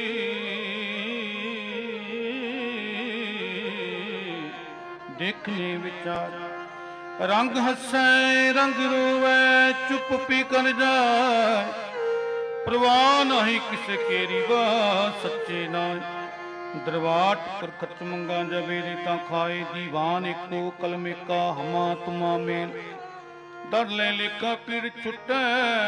ਦੇਖਨੇ ਵਿਚਾਰ। ਰੰਗ ਹੱਸੈ ਰੰਗ ਰੋਵੈ, ਚੁੱਪ ਪੀ ਕਰ ਜਾਏ। ਪ੍ਰਵਾਹ ਨਹੀਂ ਕਿਸੇ ਕੇਰੀ ਬਾਤ, ਸੱਚੇ ਨਾਮ ਦਰਵਾਟ ਪਰ ਖਤ ਮੰਗਾ ਜਵੇਰੇ ਤਾਂ ਖਾਏ। ਦੀਵਾਨ ਇੱਕੋ ਕਲਮ ਏਕਾ ਹਮਾ ਤੁਮਾ ਮੇਲ। ਦਰ ਲੈ ਲੇਖਾ ਪੀੜ ਛੁਟੈ,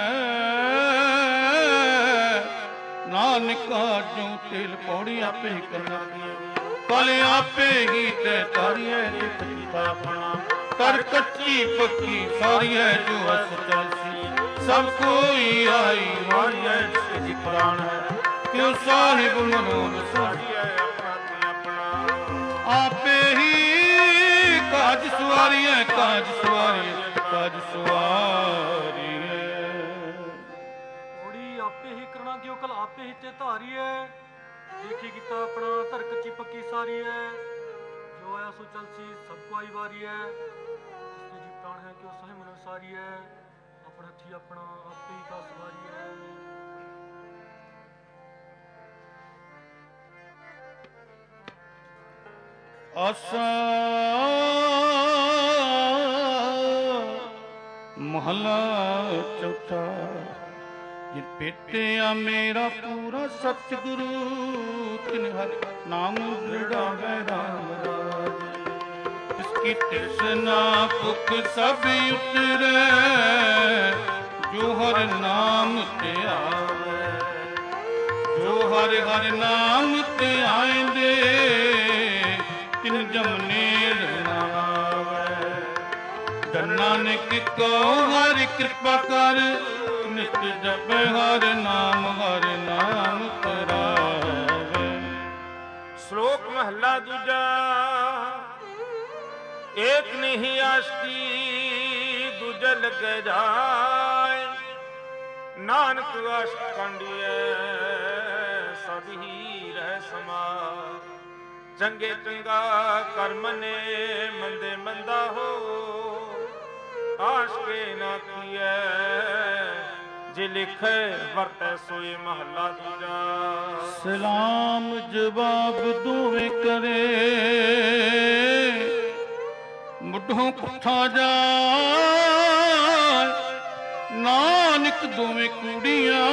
ਨਾਨਕ ਜੋ ਤੇਲ ਪੌੜੀ ਆਪੇ ਹੀ ਕਰਨਾ। ਕਲ ਆਪੇ ਹੀ ਤੇ ਤਾਰੀਐ ਜਿਤ ਕੀਤਾ ਆਪਣਾ। ਕਰ ਕੱਚੀ ਪੱਕੀ ਸਾਰੀਐ ਜੋ ਹਸ ਚਲਸੀ। ਸਭ ਕੋਈ ਆਈ ਵਾਰੀਐ ਜੀ ਪ੍ਰਾਣ ਹੈ। ਕਿਉ ਸਾਹਿਬ ਮਨੋਨ ਸਾਰੀਐ ਆਪਣਾ। ਆਪੇ ਹੀ ਕਾਜ ਸਵਾਰੀਐ ਕਾਜ ਸਵਾਰੀਐ ਕਾਜ ਸਵਾਰੀਐ। ਆਪੇ ਹੀ ਕਰਨਾ ਕਿਉ ਕਲ ਆਪੇ ਹੀ ਤੇ ਧਾਰੀਐ। ਦੇਖੀ ਕੀਤਾ ਆਪਣਾ ਧਰ ਕੱਚੀ ਪੱਕੀ ਸਾਰੀ ਹੈ। ਜੋ ਆਇਆ ਸੋ ਚਲਸੀ ਸਭ ਕੋ ਆਈ ਵਾਰੀ ਹੈ। ਜਿਸਨੇ ਜੀ ਪ੍ਰਾਣ ਹੈ ਕਿ ਉਹ ਸਹਿ ਮਨ ਸਾਰੀ ਹੈ। ਆਪਣਾ ਹੱਥੀ ਆਪਣਾ ਆਪੇ ਹੀ ਕਾ ਸਵਾਰੀ ਹੈ। ਆਸਾ ਮਹਲਾ ਚੌਥਾ। ਜਿਨ ਭੇਟਿਆ ਮੇਰਾ ਪੂਰਾ ਸਤਿਗੁਰੂ ਤਿਨ ਹਰਿ ਨਾਮ ਦ੍ਰਿੜਾਵੈ ਰਾਮ ਰਾਜ। ਤਿਸਕੀ ਤ੍ਰਿਸ਼ਨਾ ਭੁਖ ਸਭ ਉਤਰੈ ਜੋ ਹਰਿ ਨਾਮ ਤੇ ਆਵੈ। ਜੋ ਹਰਿ ਹਰਿ ਨਾਮ ਤੇ ਆਇਂਦੇ ਤਿਨ ਜਮਨੇ ਰਣਾਵੈ। ਧੰਨ ਨਾਨਕ ਕਉ ਹਰਿ ਕਿਰਪਾ ਕਰ ਨਿਤ ਜਪੈ ਹਰਿ ਨਾਮ ਕਰਾਵੇ। ਸ਼ਲੋਕ ਮਹੱਲਾ ਦੂਜਾ। ਏਕ ਨਹੀਂ ਆਸ਼ਕੀ ਦੂਜੇ ਲੱਗੇ ਜਾਏ। ਨਾਨਕ ਆਸ਼ਕ ਕੰਡੀਐ ਸਦ ਹੀ ਰਹਿ ਸਮਾ। ਚੰਗੇ ਚੰਗਾ ਕਰਮ ਨੇ ਮੰਦੇ ਮੰਦਾ ਹੋ। ਆਸ਼ਕੇ ਨਾ ਕੀਐ ਜੇ ਲਿਖੈ ਵਰਤੈ ਸੋਏ ਮਹੱਲਾ ਦੂਜਾ। ਸਲਾਮ ਜਵਾਬ ਦੋਵੇਂ ਕਰੇ ਮੁੱਢੋਂ ਪੁੱਠਾ ਜਾਏ। ਨਾਨਕ ਦੋਵੇਂ ਕੁੜੀਆਂ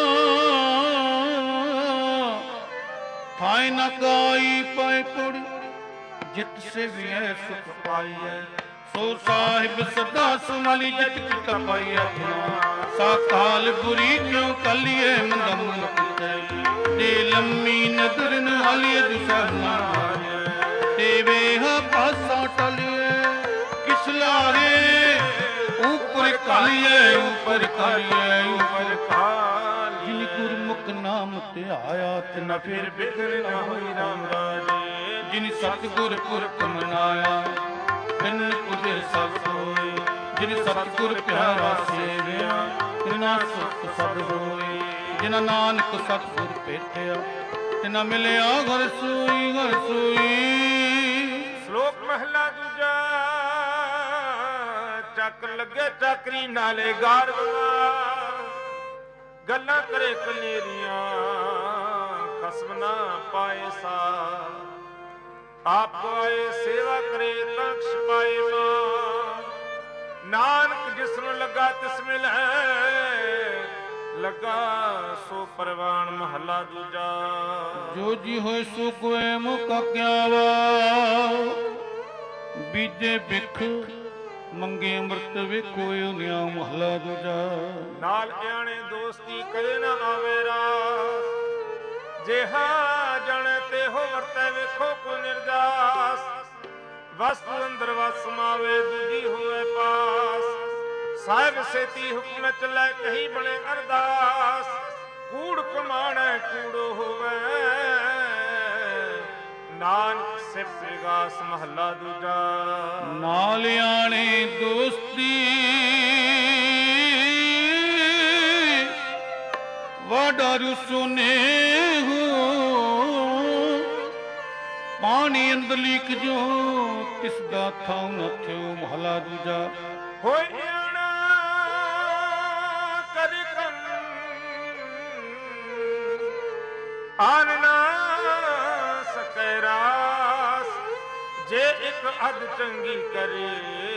ਥਾਇ ਨਾ ਕਾਈ ਪਾਏ ਪੜੀ। ਜਿਤ ਸੇਵੀਐ ਸੁਖ ਪਾਈਐ ਸੋ ਸਾਹਿਬ ਸਦਾ ਸੰਭਾਲੀ। ਜਿਤ ਕਿਤ ਪਾਈਐ ਸਾ ਕਾਲ ਬੁਰੀ ਕਿਉ ਕਲੀਏ ਮੰਦਾ ਮਨ ਕੀਤੇ। ਦੇ ਲੰਮੀ ਨਦਰ ਨ ਹਾਲੀਏ ਦੁਸਰਨਾ ਤੇ ਵੇਹ ਪਾਸਾ ਟਲੀਏ। ਕਿਸ ਲਾਰੇ ਉਪਰ ਕਾਲੀਏ ਉਪਰ ਕਾਲੀਏ ਉਪਰ ਕਾਲੀਏ। ਜਿਨ ਗੁਰਮੁਖ ਨਾਮ ਤੇ ਆਇਆ ਤਿਨ ਫਿਰ ਬਿਗੜ ਨਾ ਹੋਈ ਰਾਮ ਰਾਜੇ। ਜਿਨ ਸਤਿਗੁਰ ਪੁਰਖ ਮਨਾਇਆ ਬਿਨ ਕੁਦੇ ਸਭ ਹੋਏ। ਜਿਨ ਸਤਿਗੁਰ ਪਿਆਰਾ ਸੇਵਿਆ ਤਿਨਾ ਸੁਖ ਸਭ ਹੋਏ। ਜਿਨਾ ਨਾਨਕ ਸਤਿਗੁਰ ਭੇਟਿਆ ਤਿਨਾ ਮਿਲਿਆ ਘਰ ਸੋਈ ਘਰ ਸੋਈ। ਸ਼ਲੋਕ ਮਹਲਾ ਦੂਜਾ। ਚੱਕ ਲੱਗੇ ਚਾਕਰੀ ਨਾਲੇ ਗਾਰਵਾ। ਗੱਲਾਂ ਕਰੇ ਕਨੇਰੀਆਂ ਖਸਮ ਨਾ ਪਾਏ ਸਾ। ਆਪ ਆਏ ਸੇਵਾ ਕਰੇ ਤਖਸ਼ ਪਾਏ ਮਾਂ। ਨਾਨਕ ਜਿਸ ਨੂੰ ਲੱਗਾ ਤਿਸ ਮਿਲੈ। ਲੱਗਾ ਸੋ ਪਰਵਾਨ ਮਹੱਲਾ ਦੂਜਾ। ਜੋ ਜੀ ਹੋਏ ਸੋ ਕੋਏ ਮੁਕਾ ਕਿਆ ਵਾ। ਬੀਜੇ ਬਿਖ ਮੰਗੇ ਅੰਮ੍ਰਿਤ ਵੇਖੋ ਉਨਿਆ ਮਹੱਲਾ ਦੂਜਾ। ਨਾਲ ਆਣੇ ਦੋਸਤੀ ਕਦੇ ਨਾ ਆਵੇ ਰਾਸ। ਜਿਹਾ ਜਣ ਤੇ ਹੋ ਵਰਤੈ ਵੇਖੋ ਕੋ ਨਿਰਜਾਸ। ਵਸਤੂ ਅੰਦਰ ਵਸ ਸਮਾਵੇ ਦੂਜੀ ਹੋਵੇ ਪਾਸ। ਸਾਹਿਬ ਸੇਤੀ ਹੁਕਮ ਚੱਲੈ ਕਹੀ ਬਣੇ ਅਰਦਾਸ। ਕੂੜ ਕਮਾਣੈ ਕੂੜੋ ਹੋਵੇ ਨਾਨਕ ਸਿਫਤ ਵਿਗਾਸ ਮਹੱਲਾ ਦੂਜਾ। ਨਾਲ ਆਣੇ ਦੋਸਤੀ ਵਾਡਾਰੂ ਸੁਨੇ ਹੋ। ਪਾਣੀ ਅੰਦਰ ਲੀਕ ਜੋ ਤਿਸ ਦਾ ਥਾਉ ਨ ਥਿਓ ਮਹੱਲਾ ਦੂਜਾ। ਹੋਏ ਆਣਾ ਕਰ ਕੰਨ ਆਨ ਨਾ ਸਕੈ ਰਾਸ। ਜੇ ਇੱਕ ਅੱਧ ਚੰਗੀ ਕਰੇ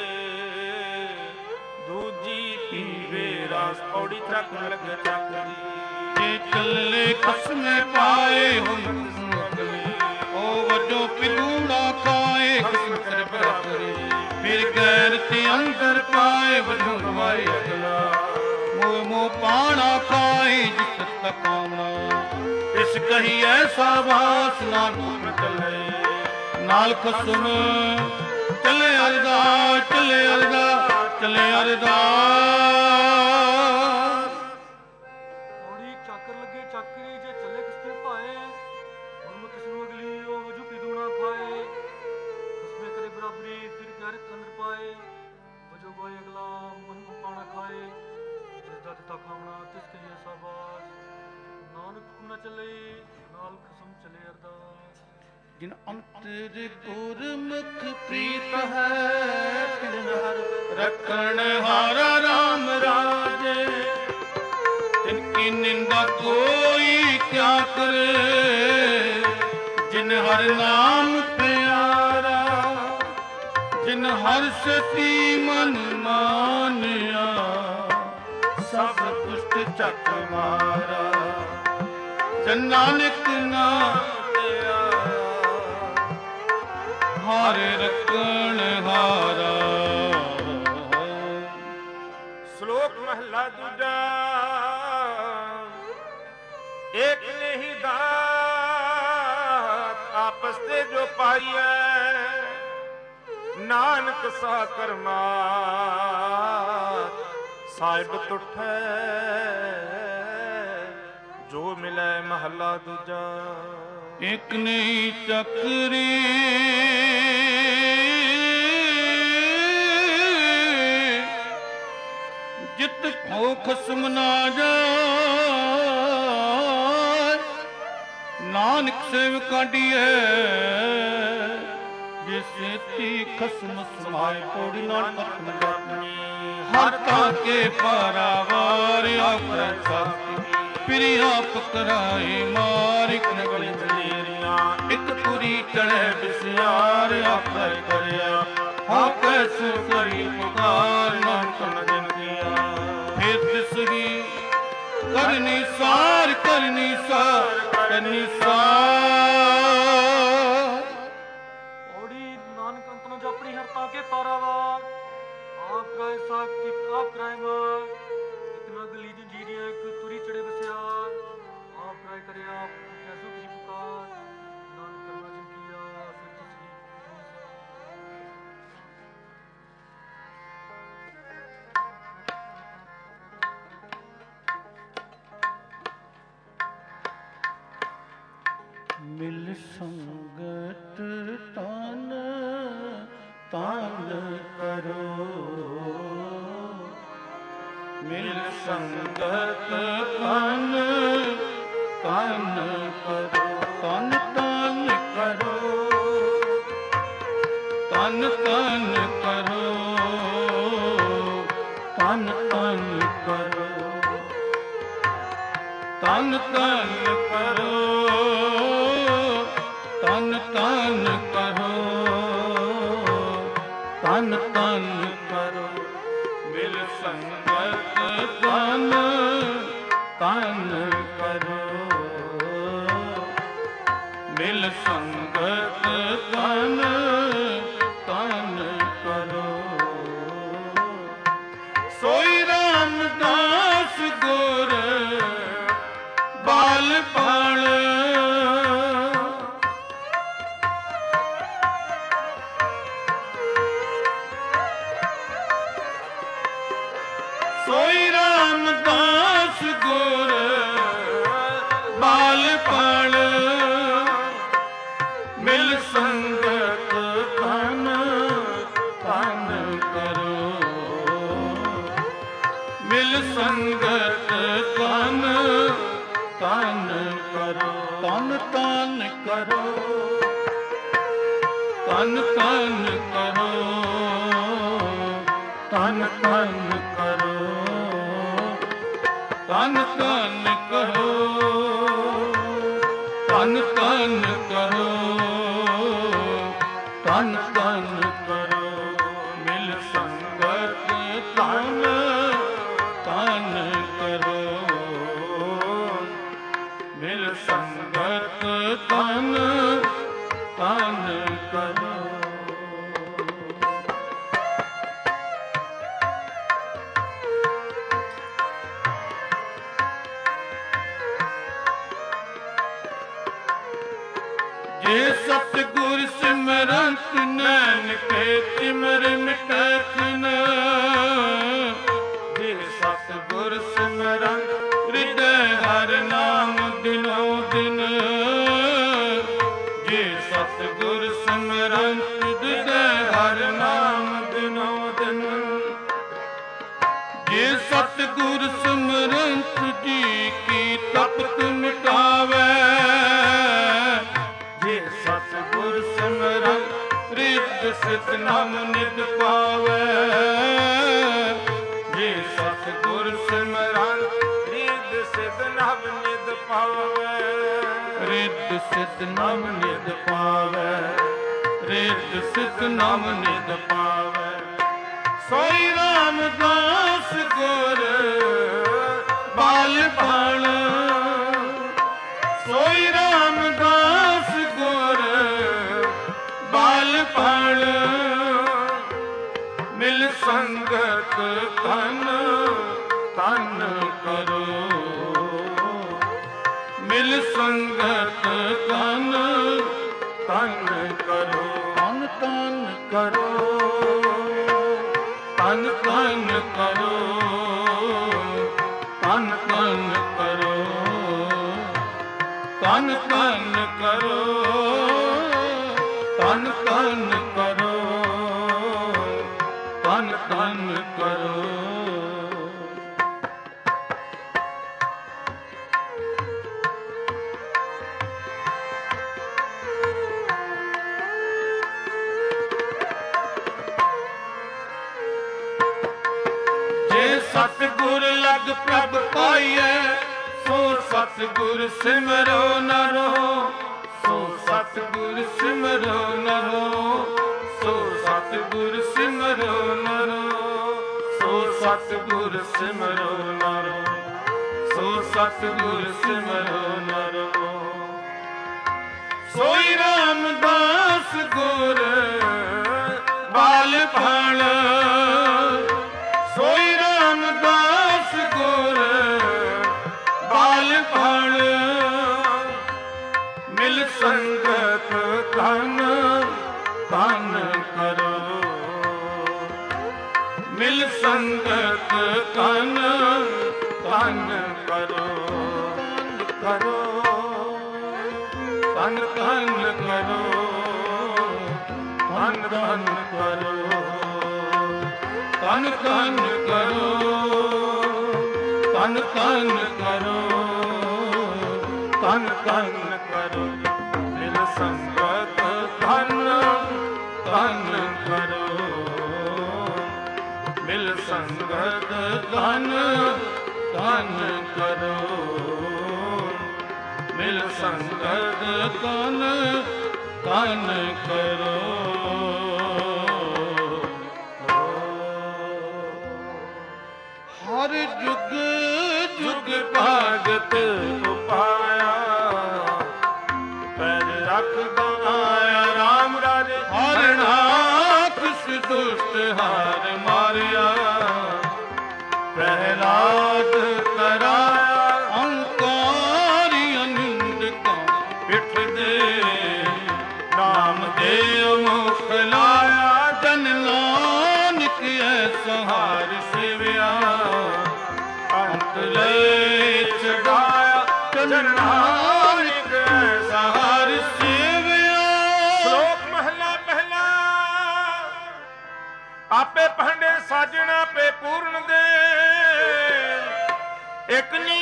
ਦੂਜੀ ਪੀਵੇ ਰਾਸ। ਔੜੀ ਚੱਕ ਲੱਗ ਚੱਕਦੀ ਜੇ ਚੱਲੇ ਕਸਮੇ ਪਾਏ ਹੁਣ ਉਹ ਵਜੋਂ ਪਿਲੂੜਾ ਖਾਏ ਕਿਸਮਤ ਬਰਾਬਰੇ। ਫਿਰ ਗੈਰ ਤੇ ਅੰਦਰ ਪਾਏ ਵਜੋਂ ਰਵਾਏ ਅਗਲਾ। ਮੋਹ ਮੋਹ ਪਾਣਾ ਖਾਏ ਜਿਤ ਤਕ ਕਾਮਣਾ। ਇਸ ਕਹੀ ਐਸਾ ਬਾਸ ਨਾ ਹੁਕਮ ਚੱਲੇ। ਨਾਲ ਖਸਮ ਚੱਲੇ ਅਰਦਾਸ ਚੱਲੇ ਅਰਦਾਸ ਚੱਲੇ ਅਰਦਾਸ। ਔੜੀ ਚਾਕਰ ਲੱਗੇ ਚਾਕਰੀ ਜੇ ਚੱਲੇ ਕਿਸਤੇ ਪਾਏ। ਹੁਣ ਕਿਸ ਨੂੰ ਅਗਲੀ ਉਹ ਵਜੂ ਪਿਦੂਣਾ ਖਾਏ। ਕਸਮੇ ਕਰੇ ਬਰਾਬਰੀ ਫਿਰ ਗੈਰਤ ਅੰਦਰ ਪਾਏ। ਵਜੋ ਗੋਏ ਅਗਲਾ ਮਨ ਪਾਣਾ ਖਾਏ। ਜਿਸ ਦਾ ਦਿੱਤਾ ਖਾਵਣਾ ਤਿਸ ਕਹੀਏ ਸਾਬਾਸ। ਨਾਨਕ ਹੁਕਮ ਨਾ ਚੱਲੇ ਨਾਲ ਖਸਮ ਚਲੇ ਅਰਦਾਸ। ਜਿਨ ਅੰਤਰ ਗੁਰਮੁਖ ਪ੍ਰੀਤ ਹੈ ਤਿਨ ਹਰ ਰਖਣ ਹਾਰਾ ਰਾਮ ਰਾਜੇ। ਤਿਨ ਕੀ ਨਿੰਦਾ ਕੋਈ ਕਿਆ ਕਰੇ ਜਿਨ ਹਰ ਨਾਮ ਪਿਆਰਾ। ਜਿਨ ਹਰ ਸਤੀ ਮਨ ਮਾਨਿਆ ਸਭ ਦੁਸ਼ਟ ਚੱਕ ਮਾਰਾ। ਜਨ ਨਾਨਕ ਨਾਮ ਹਾਰੇ ਰਖਣ ਹਾਰਾ। ਸ਼ਲੋਕ ਮਹਲਾ ਦੂਜਾ। ਏਕ ਨਹੀਂ ਦਾਤ ਆਪਸ ਤੇ ਜੋ ਪਾਈਐ। ਨਾਨਕ ਸਾ ਕਰਮਾ ਸਾਹਿਬ ਤੁਠੈ ਜੋ ਮਿਲੈ। ਮਹਲਾ ਦੂਜਾ। ਇਕ ਨਹੀਂ ਚੱਕਰੀ ਜਿਤ ਭੋ ਖਸਮ ਨਾ ਜਾਏ। ਨਾਨਕ ਸੇਵ ਕਾਢੀਐ ਜਿਸੇ ਤੀ ਖਸਮ ਸਮਾਏ। ਪੌੜੀ ਨਾਨਕ ਜਾਪਣੀ ਹਰ ਤਾਂ ਕੇ ਪਾਰਾਵਾਰ ਆਪੈ ਸਾਥੀ। ਪਿਰੀ ਆਪ ਕਰਾਏ ਮਾਰ ਇਕ ਨਗਲੀ ਦਲੇਰੀਆਂ। ਇਕ ਤੁਰੀ ਚੜ੍ਹੇ ਬਿਸਿਆਰ ਆਪੈ ਕਰਿਆ। ਹਾਂ ਕੈਸੂ ਕਰੀ ਪੁਕਾਰ ਨਾਨਕ ਜਿਨ ਕੀਆ। ਫਿਰ ਤਿਸਹੀ ਕਰਨੀ ਸਾਰ ਕਰਨੀ ਸਾਰ ਕਰਨੀ ਸਾਰ। ਔੜੀ ਨਾਨਕ ਅੰਤ ਨ ਜਾਪਣੀ ਹਰ ਤਾਂ ਕੇ ਪਾਰਾਵਾਰ। ਆਪ ਕਰਾਏ ਸਾਖੀ ਆਪ ਕਰਾਏ ਮਾਰ। ਇਕ ਨਗਲੀ ਜੰਜੀਰੀਆਂ ਇਕ ਤੁਰੀ ਚੜੇ ਬਸਿਆਰ। ਆਪ ਕਰਾਏ ਕਰਿਆ ਕੈਸੂ ਕਰੀ ਪੁਕਾਰ ਨਾਨਕ ਕਰਨਾ ਜਿਨ ਕੀਆ। ਫਿਰ ਤਿਸਹੀ ਮਿਲ ਸੰਗਤ ਤਨ ਤਨ ਕਰੋ। ਮਿਲ ਸੰਗਤ ਤਨ ਤਨ ਕਰੋ। ਤਨ ਤਨ ਕਰੋ ਤਨ ਤਨ ਕਰੋ ਤਨ ਤਨ ਕਰੋ ਤਨ ਤਨ ਕਰੋ ਤਨ ਤਨ ਕਰੋ ਤਨ ਤਨ ਕਰੋ। ਮਿਲ ਸੰਗਤ ਤਨ ਤਨ ਕਰੋ। ਮਿਲ ਸੰਗਤ ਤਨ ਤਨ ਕਰੋ। ਸੋਈ ਰਾਮਦਾਸ ਗੁਰ ਬਾਲ ਪਾਲ। ਸੋਈ ਰਾਮਦਾਸ ਗੁਰ ਬਾਲ ਪਾਲ। ਮਿਲ ਸੰਗਤ ਤਨ ਤਨ ਕਰੋ। ਮਿਲ ਸੰਗਤ ਤਨ ਤਨ ਕਰੋ। ਤਨ ਤਨ ਕਰੋ ਤਨ ਤਨ ਕਰੋ ਤਨ ਤਨ ਕਰੋ ਤਨ ਤਨ ਕਰੋ ਤਨ ਤਨ ਕਰੋ ਤਨ ਤਨ ਕਰੋ। ਮਿਲ ਸੰਗਤ ਤਨ ਤਨ ਕਰੋ। ਮਿਲ ਸੰਗਤ ਤਨ ਤਨ ਕਰੋ। ਜੇ ਸਤਿਗੁਰ ਸਿਮਰੰਤ ਨਾਨਕੇ ਸਿਮਰ ਮਿਟਤ ਨ। ਜੇ ਸਤਿਗੁਰ ਸਿਮਰੰਤ ਹਿਰਦੈ ਹਰਿ ਨਾਮ ਦਿਨੋ ਦਿਨ। ਜੇ ਸਤਿਗੁਰ ਸਿਮਰੰਤ ਹਿਰਦੈ ਹਰਿ ਨਾਮ ਦਿਨੋ ਦਿਨ। ਜੇ ਸਤਿਗੁਰ ਸਿਮਰੰਤ ਜੀ ਕੀ ਤਪਤ ਮਿਟਾਵੇ। ਰਿੱਧ ਸਿੱਧ ਨਾਮ ਨਿਧ ਪਾਵੈ, ਰਿੱਧ ਸਿੱਧ ਨਾਮ ਨਿਧ ਪਾਵੈ। ਸੋਈ ਰਾਮਦਾਸ ਗੁਰ ਬਾਲਪਣ, ਸੋਈ ਰਾਮਦਾਸ ਗੁਰ ਬਾਲਪਣ। ਮਿਲ ਸੰਗਤ ਤਨ ਤਨ ਕਰੋ, ਮਿਲ ਸੰਗਤ ਤਨ ਤਨ ਕਰੋ। ਤਨ ਤਨ ਕਰੋ, ਤਨ ਤਨ ਕਰੋ, ਤਨ ਤਨ ਕਰੋ, ਤਨ ਤਨ ਕਰੋ, ਤਨ ਤਨ ਕਰੋ, ਤਨ ਤਨ ਕਰੋ। ਸਤਿਗੁਰ ਲਗ ਪ੍ਰਭ ਪਾਈਐ, ਸੋ ਸਤਿਗੁਰ ਸਿਮਰੋ ਨ ਰਹੋ, ਸੋ ਸਤਿਗੁਰ ਸਿਮਰੋ ਨ ਰਹੋ, ਸੋ ਸਤਿਗੁਰ ਸਿਮਰੋ ਨ ਰਹੋ, ਸੋ ਸਤਿਗੁਰ ਸਿਮਰੋ ਨ ਰਹੋ, ਸੋ ਸਤਿਗੁਰ ਸਿਮਰੋ ਨ ਰਹੋ। ਸੋਈ ਰਾਮਦਾਸ ਗੁਰ ਬਾਲਪਣ, ਸੋਈ ਰਾਮਦਾਸ ਗੁਰ ਬਾਲਪਣ। ਮਿਲ ਸੰਗਤ ਤਨ ਤਨ ਕਰੋ, ਮਿਲ ਸੰਗਤ ਤਨ ਤਨ ਕਰੋ, ਕਰੋ ਤਨ ਤਨ ਕਰੋ, ਤਨ ਤਨ ਕਰੋ, ਤਨ ਤਨ ਕਰੋ, ਤਨ ਤਨ ਕਰੋ, ਤਨ ਤਨ ਕਰੋ। ਮਿਲ ਸੰਗਤ ਤਨ ਤਨ ਕਰੋ, ਮਿਲ ਸੰਗਤ ਤਨ ਤਨ ਕਰੋ, ਮਿਲ ਸੰਗਤ ਤਨ ਤਨ ਕਰੋ। ਹਰ ਜੁਗ ਜੁਗ ਭਾਗਤ ਉਪਾਇਆ, ਪੈਰ ਰੱਖਦਾ ਆਇਆ ਰਾਮ ਰਾਜੇ। ਹਰ ਰਾਖਸ਼ ਦੁਸ਼ਟ ਹਾਰ ਮਾਰਿਆ, ਪ੍ਰਹਿਲਾਦ ਕਰਾਇਆ ਅੰਕਾਰੀ ਅਨਿੰਦਕਾਂ ਪਿੱਠ ਦੇ। ਨਾਮਦੇਵ ਮੁਖ ਲਾਇਆ, ਜਨ ਨਾਨਕ ਐਸਾ ਹਾਰ ਸੇਵਿਆ। ਅੰਤ ਲੈ ਚੜਾਇਆ, ਜਨ ਨਾਨਕ ਐਸਾ ਹਾਰ ਸੇਵਿਆ। ਸ਼ਲੋਕ ਮਹਲਾ ਪਹਿਲਾ। ਆਪੇ ਭਾਂਡੇ ਸਾਜਣ ਆਪੇ ਪੂਰਨ ਦੇ, ਇਕ ਨੀ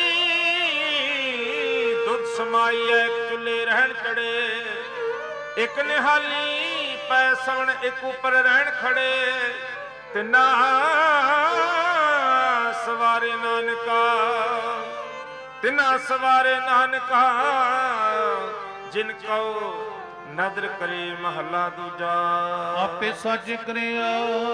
ਦੁੱਧ ਸਮਾਈਐ ਚੁੱਲੇ ਰਹਿਣ ਚੜੇ। ਇਕ ਨਿਹਾਲੀ ਪੈ ਸਵਣ, ਇਕ ਉਪਰ ਰਹਿਣ ਖੜੇ। ਤਿੰਨਾ ਸਵਾਰੇ ਨਾਨਕਾ, ਤਿੰਨਾ ਸਵਾਰੇ ਨਾਨਕਾ। ਜਿਨ ਕਉ ਨਦਰ ਕਰੇ ਮਹਲਾ ਦੂਜਾ। ਆਪੇ ਸੱਚ ਕਰਿਆ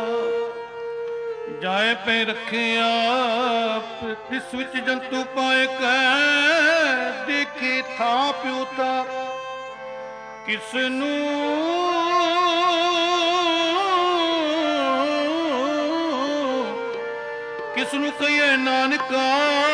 ਜਾਏ ਪੈ ਰੱਖਿਆ, ਇਸ ਵਿੱਚ ਜੰਤੂ ਪਾਏ ਕੈ। ਦੇਖੇ ਥਾਂ ਪਿਉਤਾ ਕਿਸ ਨੂੰ, ਕਿਸ ਨੂੰ ਕਹੀਏ ਨਾਨਕਾ।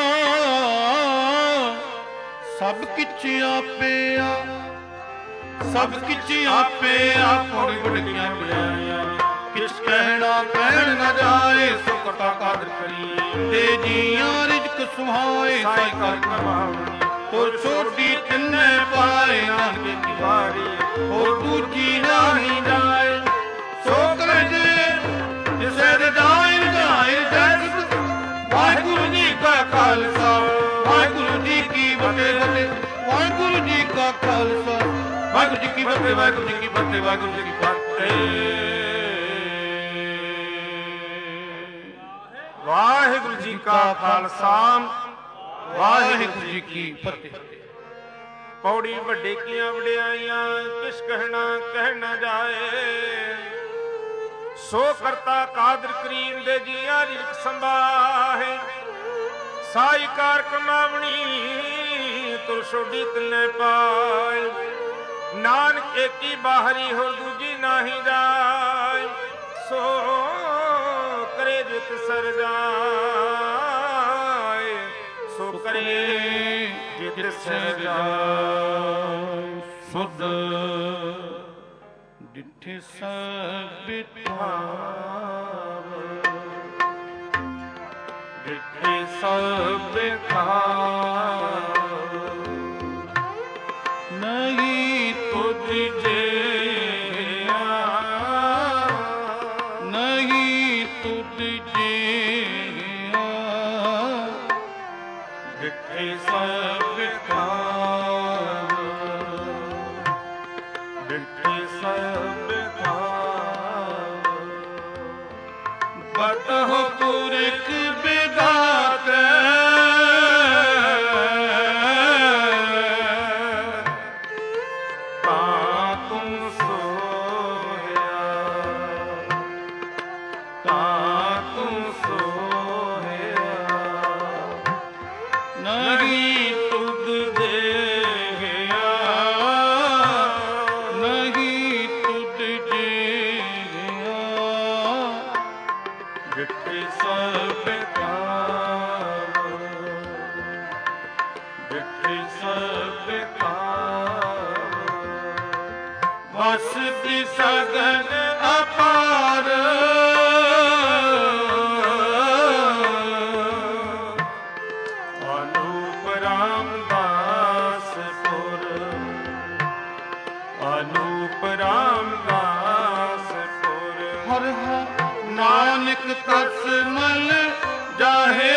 ਸਭ ਕਿਛ ਆਪੇ ਆ, ਸਭ ਕਿਛ ਆਪੇ ਆ। ਪੌੜੀ ਗੁੜੀਆਂ ਲਿਆਇਆ, ਕਿਛ ਕਹਿਣਾ ਕਹਿਣ ਨਾ ਜਾਏ। ਸੁਖ ਕਾ ਕਾਦਰ ਕਰੀ ਤੇ ਜੀਆਂ ਰਿਜਕ ਸੁਹਾਏ। ਸਾਈ ਕਰ ਕਮਾਵਣੀ ਹੋਰ ਛੋਟੀ ਤਿੰਨੇ ਪਾਏ। ਨਾਨਕ ਕੀ ਵਾਰੀ ਹੋਰ ਦੂਜੀ ਨਹੀਂ ਜਾਏ। ਸੋ ਕਰ ਜੇ ਜਿਸੇ ਰਜਾਇ ਰਜਾਇ ਜਗਤ। ਵਾਹਿਗੁਰੂ ਜੀ ਕਾ ਖਾਲਸਾ ਵਾਹਿਗੁਰੂ ਜੀ ਕੀ ਫਤਿਹ। ਵਾਹਿਗੁਰੂ ਜੀ ਕਾ ਖਾਲਸਾ ਵਾਹਿਗੁਰੂ ਜੀ ਕੀ ਫਤਿਹ। ਵਾਹਿਗੁਰੂ ਜੀ ਕੀ ਫਤਿਹ। ਵਾਹਿਗੁਰੂ ਜੀ ਕੀ ਫਤਿਹ। ਵਾਹਿਗੁਰੂ ਜੀ ਕਾ ਖਾਲਸਾ ਵਾਹਿਗੁਰੂ ਜੀ ਕੀ ਫਤਿਹ। ਪੌੜੀ ਵੱਡੇ ਕੀਆਂ ਵਡਿਆਈਆਂ ਕਿਸ ਕਹਿਣਾ ਕਹਿ ਨਾ ਜਾਏ। ਸੋ ਕਰਤਾ ਕਾਦਰ ਕਰੀਮ ਦੇ ਜੀਆਂ ਰਿਕ ਸੰਭਾਹੇ। ਸਾਈ ਕਾਰ ਕਮਾਵਣੀ ਤੁਰ ਛੋਡੀ ਤਿਲੇ ਪਾਏ। ਨਾਨਕ ਏਕੀ ਬਾਹਰੀ ਹੋਰ ਦੂਜੀ ਨਾਹੀ ਜਾਏ। ਸੋ ਕਰੇ ਜਿਤ ਸਰ ਜਾਏ। ਸੋ ਕਰੇ ਜਿਤ ਸਰ ਜਾਏ। ਸੁਧ ਡਿਠੇ ਸਭ ਥਾਵ। ਡਿਠੇ ਸਭ ਥਾਵ। ਨਹੀਂ ਤੁਝ ਜਿਹਾ ਨਹੀਂ ਤੁਝ ਜਿਹਾ। ਡਿਠੇ ਸਭ ਥਾਵ। ਡਿਠੇ ਸਭ ਥਾਵ। ਬਤਹੁ ਪੁਰਖ ਵਿਧਾਤ ਸਗਨ ਅਪਾਰ। ਅਨੂਪ ਰਾਮਦਾਸਪੁਰ। ਅਨੂਪ ਰਾਮਦਾਸਪੁਰ। ਹਰ ਨਾਨਕ ਤਸ ਮਲ ਜਾਹੇ।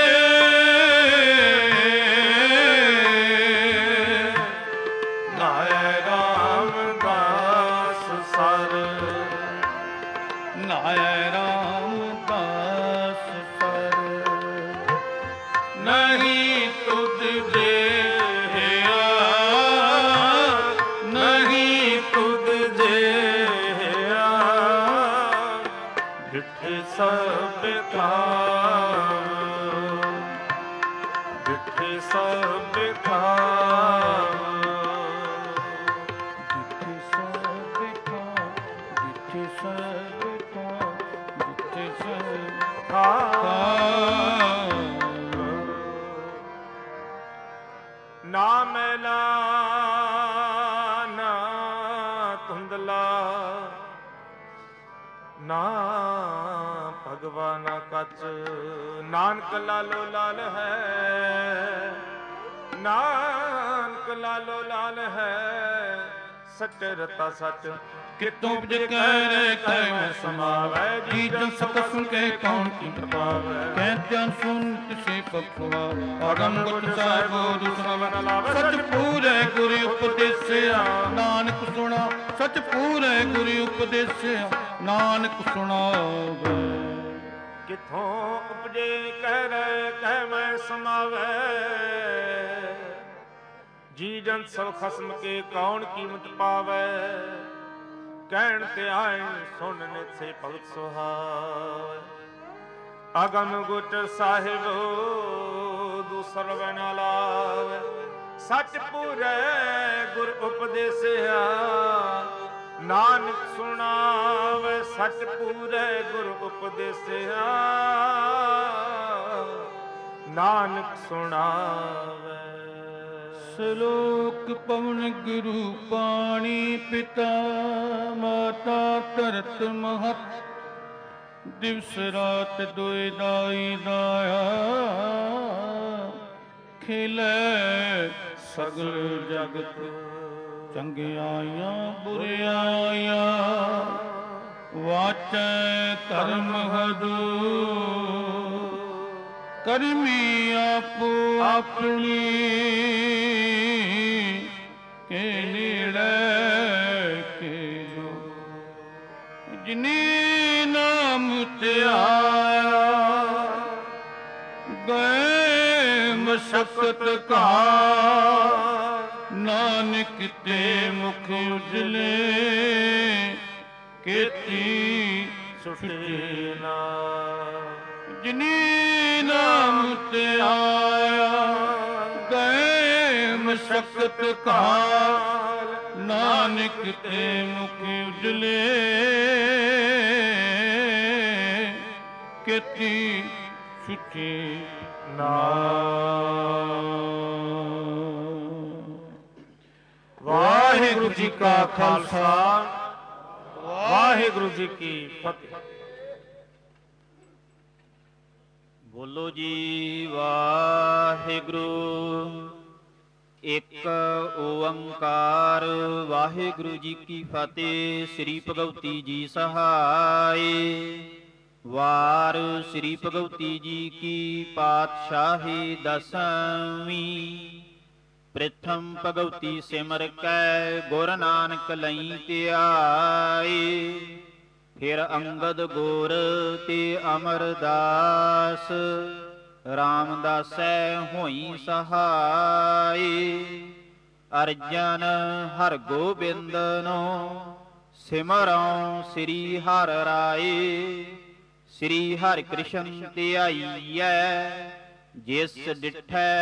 ਨਾ ਮੈਲਾ ਨਾ ਧੁੰਦਲਾ ਨਾ ਭਗਵਾ ਨਾ ਕੱਚ। ਨਾਨਕ ਲਾਲੋ ਲਾਲ ਹੈ। ਨਾਨਕ ਲਾਲੋ ਲਾਲ ਹੈ। ਸੱਚ ਰਤਾ ਸੱਚ ਕਿਤੋਂ ਉਪਜ ਕਹਿ ਕਹਿ ਸਮਾਵੈ। ਜੀ ਜਨ ਸਤ ਸੁਨ ਕੇ ਕੌਣ ਕੀਮਤ ਪਾਵੈ। ਕਹਿ ਜਨ ਸੁਨ ਤਿਸੇ ਪਖਵਾ। ਅਗਮ ਗੁਟ ਸਾਹਿਬ ਦੂਸਰਾ ਮਨ ਲਾਵੈ। ਸਚ ਪੂਰੇ ਗੁਰੂ ਉਪਦੇਸਿਆ ਨਾਨਕ ਸੁਣਾ। ਸਚ ਪੂਰੇ ਗੁਰੂ ਉਪਦੇਸਿਆ ਨਾਨਕ ਸੁਣਾਵੈ। ਕਿਥੋਂ ਉਪਜੇ ਕਹਿ ਰਹਿ ਕਹਿ ਮੈਂ ਸਮਾਵੈ। ਜੀ ਜਨ ਸਭ ਖਸਮ ਕੇ ਕੌਣ ਕੀਮਤ ਪਾਵੈ। ਕਹਿਣ ਤੇ ਆਏ ਸੁਣ ਨਿਥੇ ਭਗਤ ਸੁਹਾਵੈ। ਅਗਮ ਗੁਟਰ ਸਾਹਿਬ ਦੂਸਰ ਬਨ ਲਾਵੈ। ਸੱਚ ਪੂਰੈ ਗੁਰ ਉਪਦੇਸਿਆ ਨਾਨਕ ਸੁਣਾਵੈ। ਸੱਚ ਪੂਰੈ ਗੁਰ ਉਪਦੇਸਿਆ ਨਾਨਕ ਸੁਣਾਵੈ। ਸ਼ਲੋਕ ਪਵਨ ਗੁਰੂ ਪਾਣੀ ਪਿਤਾ ਮਾਤਾ ਧਰਤ ਮਹਤ। ਦਿਵਸ ਰਾਤ ਦੁਇ ਦਾਈ ਦਾਇਆ। ਖਿਲੇ ਸਗਲ ਜਗਤ ਚੰਗਿਆਈਆਂ ਬੁਰਿਆਈਆਂ। ਵਾਚੈ ਕਰਮ ਹਦੂਰ। ਕਰਮੀ ਆਪੋ ਆਪਣੀ ਕੇ ਨੇੜੇ ਕੇ ਜੋ। ਜਿਨੀ ਨਾਮ ਧਿਆਇਆ ਗਏ ਮਸਕਤ ਕਾ। ਨਾਨਕ ਤੇ ਮੁਖ ਉਜਲੇ ਕੀਤੀ ਛੁਟੇ ਨਾ ਜਿਨੀ ਨਾਮ ਤੇ ਆਇਆ ਗਏ ਮਸਕਤ ਕਾਲ ਨਾਨਕ ਤੇ ਮੁਖ ਉਜਲੇ ਕੀਤੀ ਛੁਟੇ ਨਾ। ਵਾਹਿਗੁਰੂ ਜੀ ਕਾ ਖਾਲਸਾ ਵਾਹਿਗੁਰੂ ਜੀ ਕੀ ਫਤਿਹ। ਬੋਲੋ ਜੀ ਵਾਹਿਗੁਰੂ। ਇੱਕ ਓੰਕਾਰ ਵਾਹਿਗੁਰੂ ਜੀ ਕੀ ਫਤਿਹ। ਸ੍ਰੀ ਭਗਵਤੀ ਜੀ ਸਹਾਈ। ਵਾਰ ਸ੍ਰੀ ਭਗਵਤੀ ਜੀ ਕੀ ਪਾਤਸ਼ਾਹੀ ਦਸਵੀਂ। ਪ੍ਰਥਮ ਭਗਵਤੀ ਸਿਮਰ ਕੈ ਗੁਰ ਨਾਨਕ ਲਈ ਧਿਆਏ। ਫਿਰ ਅੰਗਦ ਗੁਰ ਤੇ ਅਮਰਦਾਸ ਰਾਮਦਾਸੈ ਹੋਈ ਸਹਾਈ। ਅਰਜਨ ਹਰ ਗੋਬਿੰਦਨੋ ਸਿਮਰਉ ਸ੍ਰੀ ਹਰਿ ਰਾਏ। ਸ੍ਰੀ ਹਰਿ ਕ੍ਰਿਸ਼ਨ ਧਿਆਈਐ ਜਿਸ ਡਿਠੈ